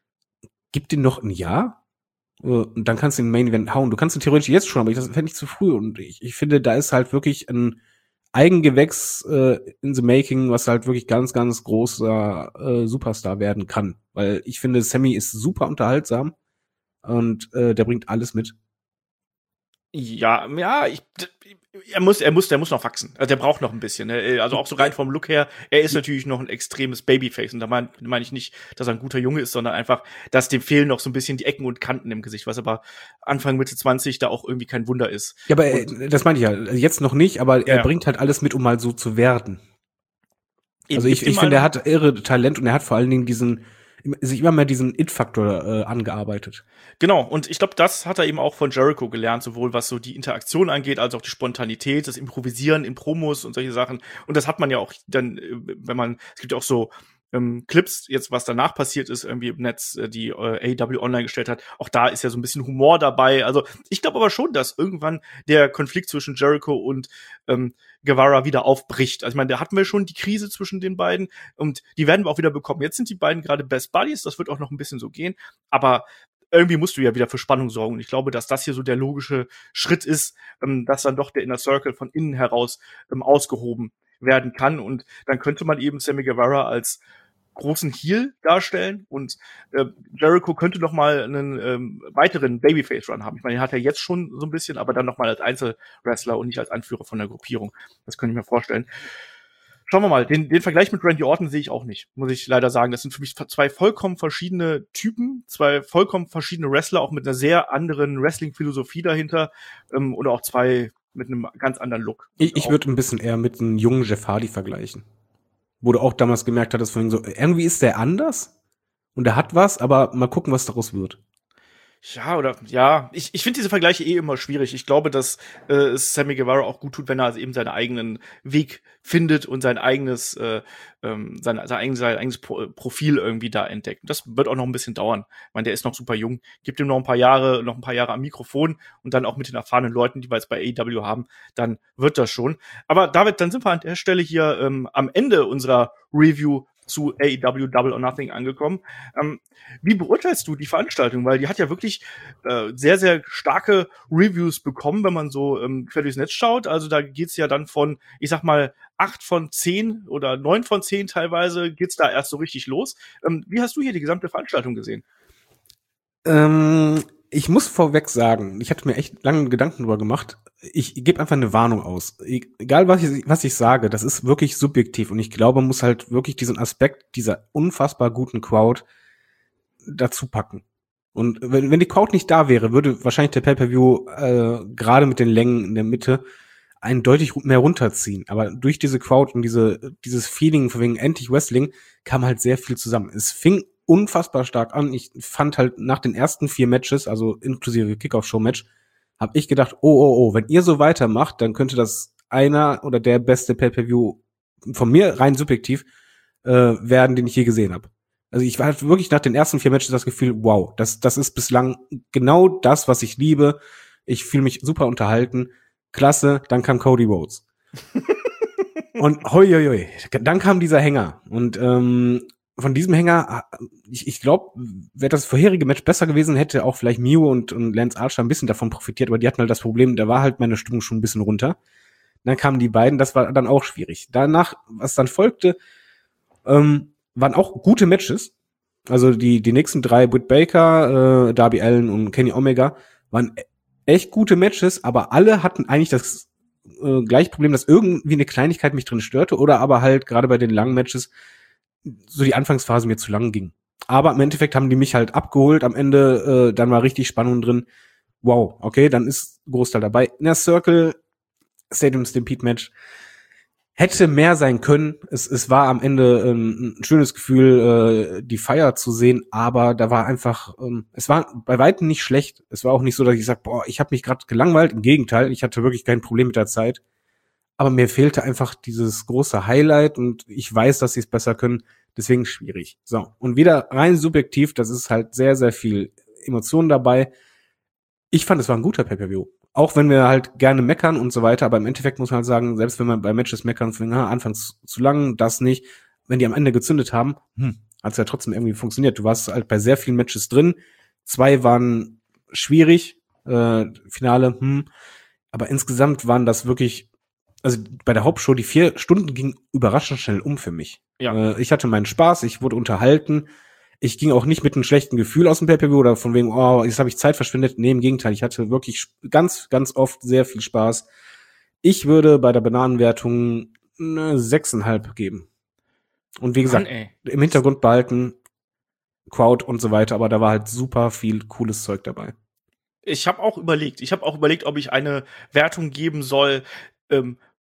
gib den noch ein Jahr äh, und dann kannst du den Main Event hauen. Du kannst ihn theoretisch jetzt schon, aber das fände ich zu früh. Und ich, ich finde, da ist halt wirklich ein Eigengewächs äh, in the making, was halt wirklich ganz, ganz großer äh, Superstar werden kann. Weil ich finde, Sammy ist super unterhaltsam und äh, der bringt alles mit. Ja, ja, ich, er muss, er muss, der muss noch wachsen. Also der braucht noch ein bisschen. Ne? Also auch so rein vom Look her, er ist natürlich noch ein extremes Babyface. Und da meine mein ich nicht, dass er ein guter Junge ist, sondern einfach, dass dem fehlen noch so ein bisschen die Ecken und Kanten im Gesicht, was aber Anfang Mitte zwanzig da auch irgendwie kein Wunder ist. Ja, aber und, das meine ich ja. Jetzt noch nicht, aber er ja. bringt halt alles mit, um mal so zu werden. Eben, also ich, ich finde, er hat irre Talent und er hat vor allen Dingen diesen sich immer mehr diesen It-Faktor äh, angearbeitet. Genau, und ich glaube, das hat er eben auch von Jericho gelernt, sowohl was so die Interaktion angeht, als auch die Spontanität, das Improvisieren in Promos und solche Sachen. Und das hat man ja auch dann, wenn man, es gibt ja auch so ähm, Clips, jetzt was danach passiert ist, irgendwie im Netz, äh, die äh, A E W online gestellt hat. Auch da ist ja so ein bisschen Humor dabei. Also ich glaube aber schon, dass irgendwann der Konflikt zwischen Jericho und ähm, Guevara wieder aufbricht. Also ich meine, da hatten wir schon die Krise zwischen den beiden und die werden wir auch wieder bekommen. Jetzt sind die beiden gerade Best Buddies, das wird auch noch ein bisschen so gehen, aber irgendwie musst du ja wieder für Spannung sorgen. Und ich glaube, dass das hier so der logische Schritt ist, ähm, dass dann doch der Inner Circle von innen heraus ähm, ausgehoben werden kann. Und dann könnte man eben Sammy Guevara als großen Heel darstellen und äh, Jericho könnte noch mal einen ähm, weiteren Babyface-Run haben. Ich meine, den hat er jetzt schon so ein bisschen, aber dann noch mal als Einzelwrestler und nicht als Anführer von der Gruppierung. Das könnte ich mir vorstellen. Schauen wir mal, den, den Vergleich mit Randy Orton sehe ich auch nicht, muss ich leider sagen. Das sind für mich zwei vollkommen verschiedene Typen, zwei vollkommen verschiedene Wrestler, auch mit einer sehr anderen Wrestling-Philosophie dahinter ähm, oder auch zwei mit einem ganz anderen Look. Ich, ich würde ein bisschen eher mit einem jungen Jeff Hardy vergleichen. Wo du auch damals gemerkt hattest, von ihm so, irgendwie ist der anders und der hat was, aber mal gucken, was daraus wird. Ja, oder, ja, ich, ich finde diese Vergleiche eh immer schwierig. Ich glaube, dass äh, es Sammy Guevara auch gut tut, wenn er also eben seinen eigenen Weg findet und sein eigenes, äh, ähm, sein, sein, eigenes, sein eigenes Profil irgendwie da entdeckt. Und das wird auch noch ein bisschen dauern. Ich meine, der ist noch super jung. Gibt ihm noch ein paar Jahre, noch ein paar Jahre am Mikrofon und dann auch mit den erfahrenen Leuten, die wir jetzt bei A E W haben, dann wird das schon. Aber David, dann sind wir an der Stelle hier ähm, am Ende unserer Review zu A E W Double or Nothing angekommen. Ähm, wie beurteilst du die Veranstaltung? Weil die hat ja wirklich äh, sehr, sehr starke Reviews bekommen, wenn man so ähm, quer durchs Netz schaut. Also da geht's ja dann von, ich sag mal, acht von zehn oder neun von zehn teilweise geht's da erst so richtig los. Ähm, wie hast du hier die gesamte Veranstaltung gesehen? Ähm, ich muss vorweg sagen, ich hatte mir echt lange Gedanken drüber gemacht. Ich gebe einfach eine Warnung aus. Egal, was ich, was ich sage, das ist wirklich subjektiv. Und ich glaube, man muss halt wirklich diesen Aspekt dieser unfassbar guten Crowd dazu packen. Und wenn, wenn die Crowd nicht da wäre, würde wahrscheinlich der Pay-Per-View äh, gerade mit den Längen in der Mitte einen deutlich mehr runterziehen. Aber durch diese Crowd und diese dieses Feeling von wegen Anti-Wrestling kam halt sehr viel zusammen. Es fing unfassbar stark an. Ich fand halt nach den ersten vier Matches, also inklusive Kickoff-Show-Match, habe ich gedacht, oh, oh, oh, wenn ihr so weitermacht, dann könnte das einer oder der beste Pay-Per-View von mir rein subjektiv äh, werden, den ich je gesehen habe. Also ich hatte wirklich nach den ersten vier Matches das Gefühl, wow, das das ist bislang genau das, was ich liebe. Ich fühle mich super unterhalten. Klasse, dann kam Cody Rhodes. Und hoi, hoi, hoi, dann kam dieser Hänger. Und ähm, von diesem Hänger, ich, ich glaube, wäre das vorherige Match besser gewesen, hätte auch vielleicht Mio und, und Lance Archer ein bisschen davon profitiert, aber die hatten halt das Problem, da war halt meine Stimmung schon ein bisschen runter. Dann kamen die beiden, das war dann auch schwierig. Danach, was dann folgte, ähm, waren auch gute Matches. Also die die nächsten drei, Britt Baker, äh, Darby Allin und Kenny Omega, waren echt gute Matches, aber alle hatten eigentlich das äh, gleiche Problem, dass irgendwie eine Kleinigkeit mich drin störte oder aber halt gerade bei den langen Matches so die Anfangsphase mir zu lang ging. Aber im Endeffekt haben die mich halt abgeholt. Am Ende, äh, dann war richtig Spannung drin. Wow, okay, dann ist ein Großteil dabei. Inner Circle, Stadium Stampede Match, hätte mehr sein können. Es, es war am Ende ähm, ein schönes Gefühl, äh, die Feier zu sehen, aber da war einfach, ähm, es war bei weitem nicht schlecht. Es war auch nicht so, dass ich sage, boah, ich habe mich gerade gelangweilt. Im Gegenteil, ich hatte wirklich kein Problem mit der Zeit. Aber mir fehlte einfach dieses große Highlight und ich weiß, dass sie es besser können. Deswegen schwierig. So, und wieder rein subjektiv, das ist halt sehr, sehr viel Emotionen dabei. Ich fand, es war ein guter Pay-Per-View. Auch wenn wir halt gerne meckern und so weiter, aber im Endeffekt muss man halt sagen, selbst wenn man bei Matches meckern, von, ah, anfangs zu lang, das nicht, wenn die am Ende gezündet haben, hm, hat es ja trotzdem irgendwie funktioniert. Du warst halt bei sehr vielen Matches drin. Zwei waren schwierig, äh, Finale, hm, aber insgesamt waren das wirklich, also bei der Hauptshow, die vier Stunden gingen überraschend schnell um für mich. Ja. Äh, ich hatte meinen Spaß, ich wurde unterhalten. Ich ging auch nicht mit einem schlechten Gefühl aus dem Pay-Per-View oder von wegen, oh, jetzt habe ich Zeit verschwendet. Nee, im Gegenteil, ich hatte wirklich ganz, ganz oft sehr viel Spaß. Ich würde bei der Bananenwertung eine sechseinhalb geben. Und wie gesagt, Mann, im Hintergrund behalten, Crowd und so weiter, aber da war halt super viel cooles Zeug dabei. Ich habe auch überlegt, ich habe auch überlegt, ob ich eine Wertung geben soll, ähm,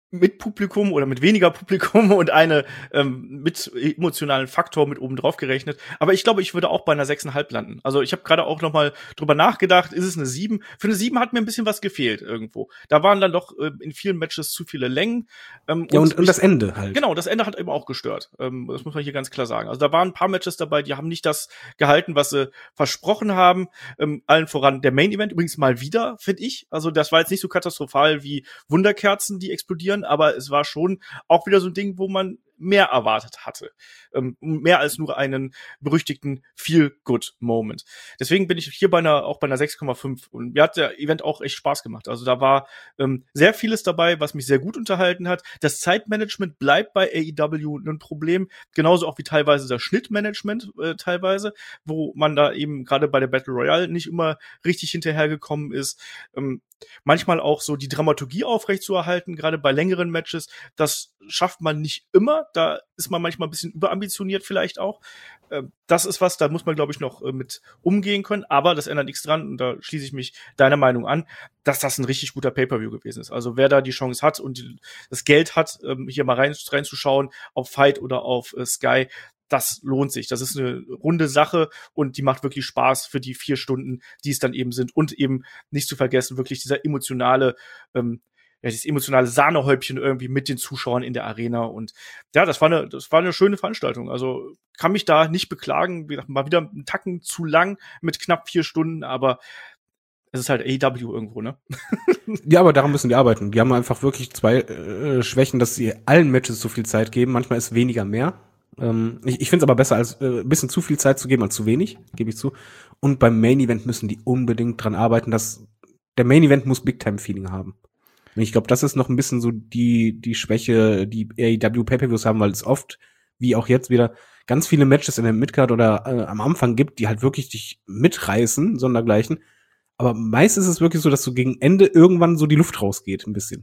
mit Publikum oder mit weniger Publikum und eine ähm, mit emotionalen Faktor mit oben drauf gerechnet. Aber ich glaube, ich würde auch bei einer sechs Komma fünf landen. Also ich habe gerade auch noch mal drüber nachgedacht, ist es eine sieben? Für eine sieben hat mir ein bisschen was gefehlt irgendwo. Da waren dann doch äh, in vielen Matches zu viele Längen. Ähm, ja, und, und, und das Ende halt. Genau, das Ende hat eben auch gestört. Ähm, das muss man hier ganz klar sagen. Also da waren ein paar Matches dabei, die haben nicht das gehalten, was sie versprochen haben. Ähm, allen voran der Main Event übrigens mal wieder, finde ich. Also das war jetzt nicht so katastrophal wie Wunderkerzen, die explodieren, aber es war schon auch wieder so ein Ding, wo man mehr erwartet hatte. Ähm, mehr als nur einen berüchtigten Feel-Good-Moment. Deswegen bin ich hier bei einer, auch bei einer sechs Komma fünf. Und mir hat der Event auch echt Spaß gemacht. Also da war ähm, sehr vieles dabei, was mich sehr gut unterhalten hat. Das Zeitmanagement bleibt bei A E W ein Problem. Genauso auch wie teilweise das Schnittmanagement äh, teilweise, wo man da eben gerade bei der Battle Royale nicht immer richtig hinterhergekommen ist. Ähm, manchmal auch so die Dramaturgie aufrechtzuerhalten, gerade bei längeren Matches. Das schafft man nicht immer. Da ist man manchmal ein bisschen überambitioniert vielleicht auch. Das ist was, da muss man, glaube ich, noch mit umgehen können. Aber das ändert nichts dran. Und da schließe ich mich deiner Meinung an, dass das ein richtig guter Pay-Per-View gewesen ist. Also wer da die Chance hat und die, das Geld hat, hier mal rein, reinzuschauen auf Fight oder auf Sky, das lohnt sich. Das ist eine runde Sache und die macht wirklich Spaß für die vier Stunden, die es dann eben sind. Und eben nicht zu vergessen, wirklich dieser emotionale, ähm, ja, dieses emotionale Sahnehäubchen irgendwie mit den Zuschauern in der Arena. Und ja, das war eine, das war eine schöne Veranstaltung. Also kann mich da nicht beklagen. Wie gesagt, mal wieder einen Tacken zu lang mit knapp vier Stunden, aber es ist halt A E W irgendwo, ne? Ja, aber daran müssen die arbeiten. Die haben einfach wirklich zwei äh, Schwächen, dass sie allen Matches so viel Zeit geben. Manchmal ist weniger mehr. Ähm, ich ich finde es aber besser, als äh, ein bisschen zu viel Zeit zu geben als zu wenig, gebe ich zu. Und beim Main Event müssen die unbedingt dran arbeiten, dass der Main Event muss Big-Time-Feeling haben. Und ich glaube, das ist noch ein bisschen so die die Schwäche, die A E W Pay-Per-Views haben, weil es oft, wie auch jetzt wieder, ganz viele Matches in der Midcard oder äh, am Anfang gibt, die halt wirklich dich mitreißen, sondergleichen. Aber meist ist es wirklich so, dass so gegen Ende irgendwann so die Luft rausgeht, ein bisschen.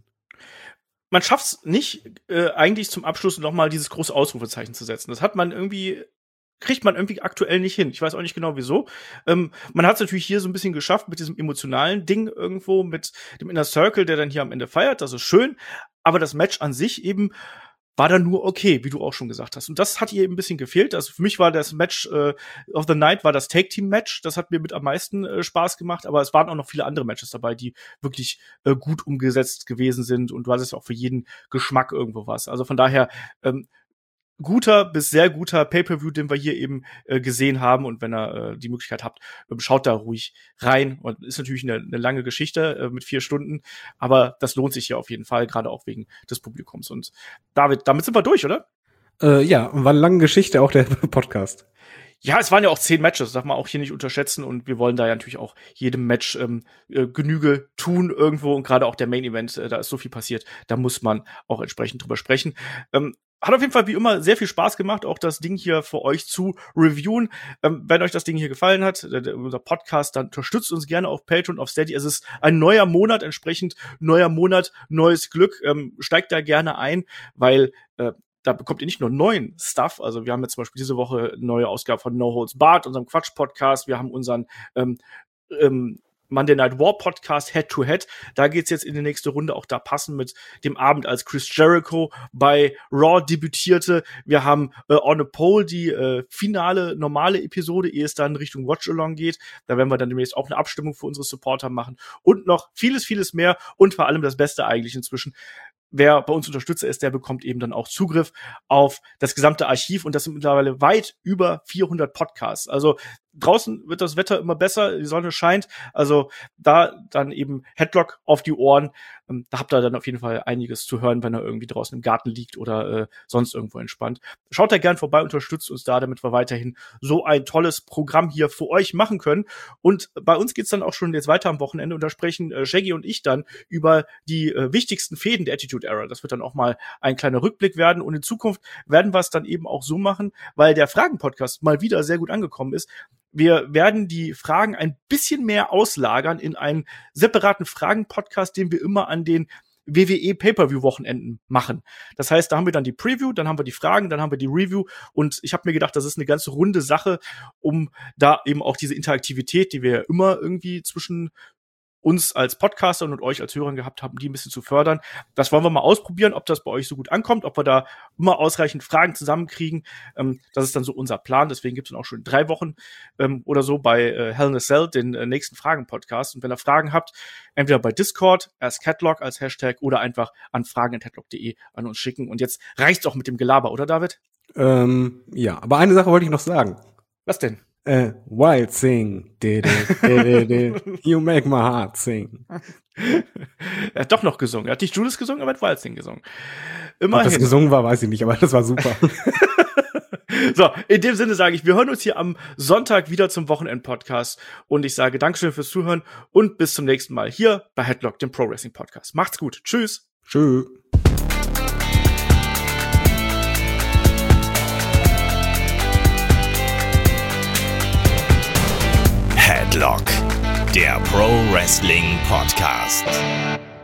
Man schafft's nicht, äh, eigentlich zum Abschluss noch mal dieses große Ausrufezeichen zu setzen. Das hat man irgendwie, kriegt man irgendwie aktuell nicht hin. Ich weiß auch nicht genau, wieso. Ähm, man hat es natürlich hier so ein bisschen geschafft mit diesem emotionalen Ding irgendwo, mit dem Inner Circle, der dann hier am Ende feiert. Das ist schön. Aber das Match an sich eben war dann nur okay, wie du auch schon gesagt hast. Und das hat ihr eben ein bisschen gefehlt. Also für mich war das Match äh, of the Night, war das Tag-Team-Match. Das hat mir mit am meisten äh, Spaß gemacht. Aber es waren auch noch viele andere Matches dabei, die wirklich äh, gut umgesetzt gewesen sind. Und du hattest auch für jeden Geschmack irgendwo was. Also von daher ähm, guter bis sehr guter Pay-Per-View, den wir hier eben äh, gesehen haben. Und wenn ihr äh, die Möglichkeit habt, äh, schaut da ruhig rein. Und ist natürlich eine, eine lange Geschichte äh, mit vier Stunden. Aber das lohnt sich hier auf jeden Fall, gerade auch wegen des Publikums. Und David, damit sind wir durch, oder? Äh, ja, war eine lange Geschichte auch der Podcast. Ja, es waren ja auch zehn Matches, darf man auch hier nicht unterschätzen. Und wir wollen da ja natürlich auch jedem Match ähm, äh, Genüge tun irgendwo. Und gerade auch der Main Event, äh, da ist so viel passiert. Da muss man auch entsprechend drüber sprechen. Ähm, Hat auf jeden Fall wie immer sehr viel Spaß gemacht, auch das Ding hier für euch zu reviewen. Ähm, wenn euch das Ding hier gefallen hat, äh, unser Podcast, dann unterstützt uns gerne auf Patreon, auf Steady. Es ist ein neuer Monat, entsprechend neuer Monat, neues Glück. Ähm, steigt da gerne ein, weil äh, da bekommt ihr nicht nur neuen Stuff. Also wir haben jetzt zum Beispiel diese Woche eine neue Ausgabe von No Holds Barred, unserem Quatsch-Podcast. Wir haben unseren ähm, ähm, Monday Night War Podcast Head to Head. Da geht's jetzt in die nächste Runde, auch da passend mit dem Abend, als Chris Jericho bei Raw debütierte. Wir haben äh, On a Pole, die äh, finale, normale Episode, ehe es dann Richtung Watch-Along geht. Da werden wir dann demnächst auch eine Abstimmung für unsere Supporter machen. Und noch vieles, vieles mehr. Und vor allem das Beste eigentlich inzwischen: wer bei uns Unterstützer ist, der bekommt eben dann auch Zugriff auf das gesamte Archiv. Und das sind mittlerweile weit über vierhundert Podcasts. Also draußen wird das Wetter immer besser, die Sonne scheint. Also da dann eben Headlock auf die Ohren. Ähm, da habt ihr dann auf jeden Fall einiges zu hören, wenn er irgendwie draußen im Garten liegt oder äh, sonst irgendwo entspannt. Schaut da gern vorbei, unterstützt uns da, damit wir weiterhin so ein tolles Programm hier für euch machen können. Und bei uns geht's dann auch schon jetzt weiter am Wochenende. Und da sprechen äh, Shaggy und ich dann über die äh, wichtigsten Fäden der Attitude Era. Das wird dann auch mal ein kleiner Rückblick werden. Und in Zukunft werden wir es dann eben auch so machen, weil der Fragen-Podcast mal wieder sehr gut angekommen ist. Wir werden die Fragen ein bisschen mehr auslagern in einen separaten Fragen-Podcast, den wir immer an den W W E Pay-Per-View-Wochenenden machen. Das heißt, da haben wir dann die Preview, dann haben wir die Fragen, dann haben wir die Review. Und ich habe mir gedacht, das ist eine ganz runde Sache, um da eben auch diese Interaktivität, die wir ja immer irgendwie zwischen uns als Podcaster und euch als Hörern gehabt haben, die ein bisschen zu fördern. Das wollen wir mal ausprobieren, ob das bei euch so gut ankommt, ob wir da immer ausreichend Fragen zusammenkriegen. Ähm, das ist dann so unser Plan. Deswegen gibt es dann auch schon in drei Wochen ähm, oder so bei äh, Hell in a Cell den äh, nächsten Fragen-Podcast. Und wenn ihr Fragen habt, entweder bei Discord, AskHeadlock als Hashtag oder einfach an fragen at headlock punkt de an uns schicken. Und jetzt reicht's auch mit dem Gelaber, oder David? Ähm, ja, aber eine Sache wollte ich noch sagen. Was denn? Äh, Wild Sing. De, de, de, de, de. You make my heart sing. Er hat doch noch gesungen. Er hat nicht Judas gesungen, aber er hat Wild Sing gesungen. Immerhin. Ob das gesungen war, weiß ich nicht, aber das war super. So, in dem Sinne sage ich, wir hören uns hier am Sonntag wieder zum Wochenend-Podcast. Und ich sage Dankeschön fürs Zuhören und bis zum nächsten Mal hier bei Headlock, dem Pro Wrestling Podcast. Macht's gut. Tschüss. Tschüss. Headlock, der Pro Wrestling Podcast.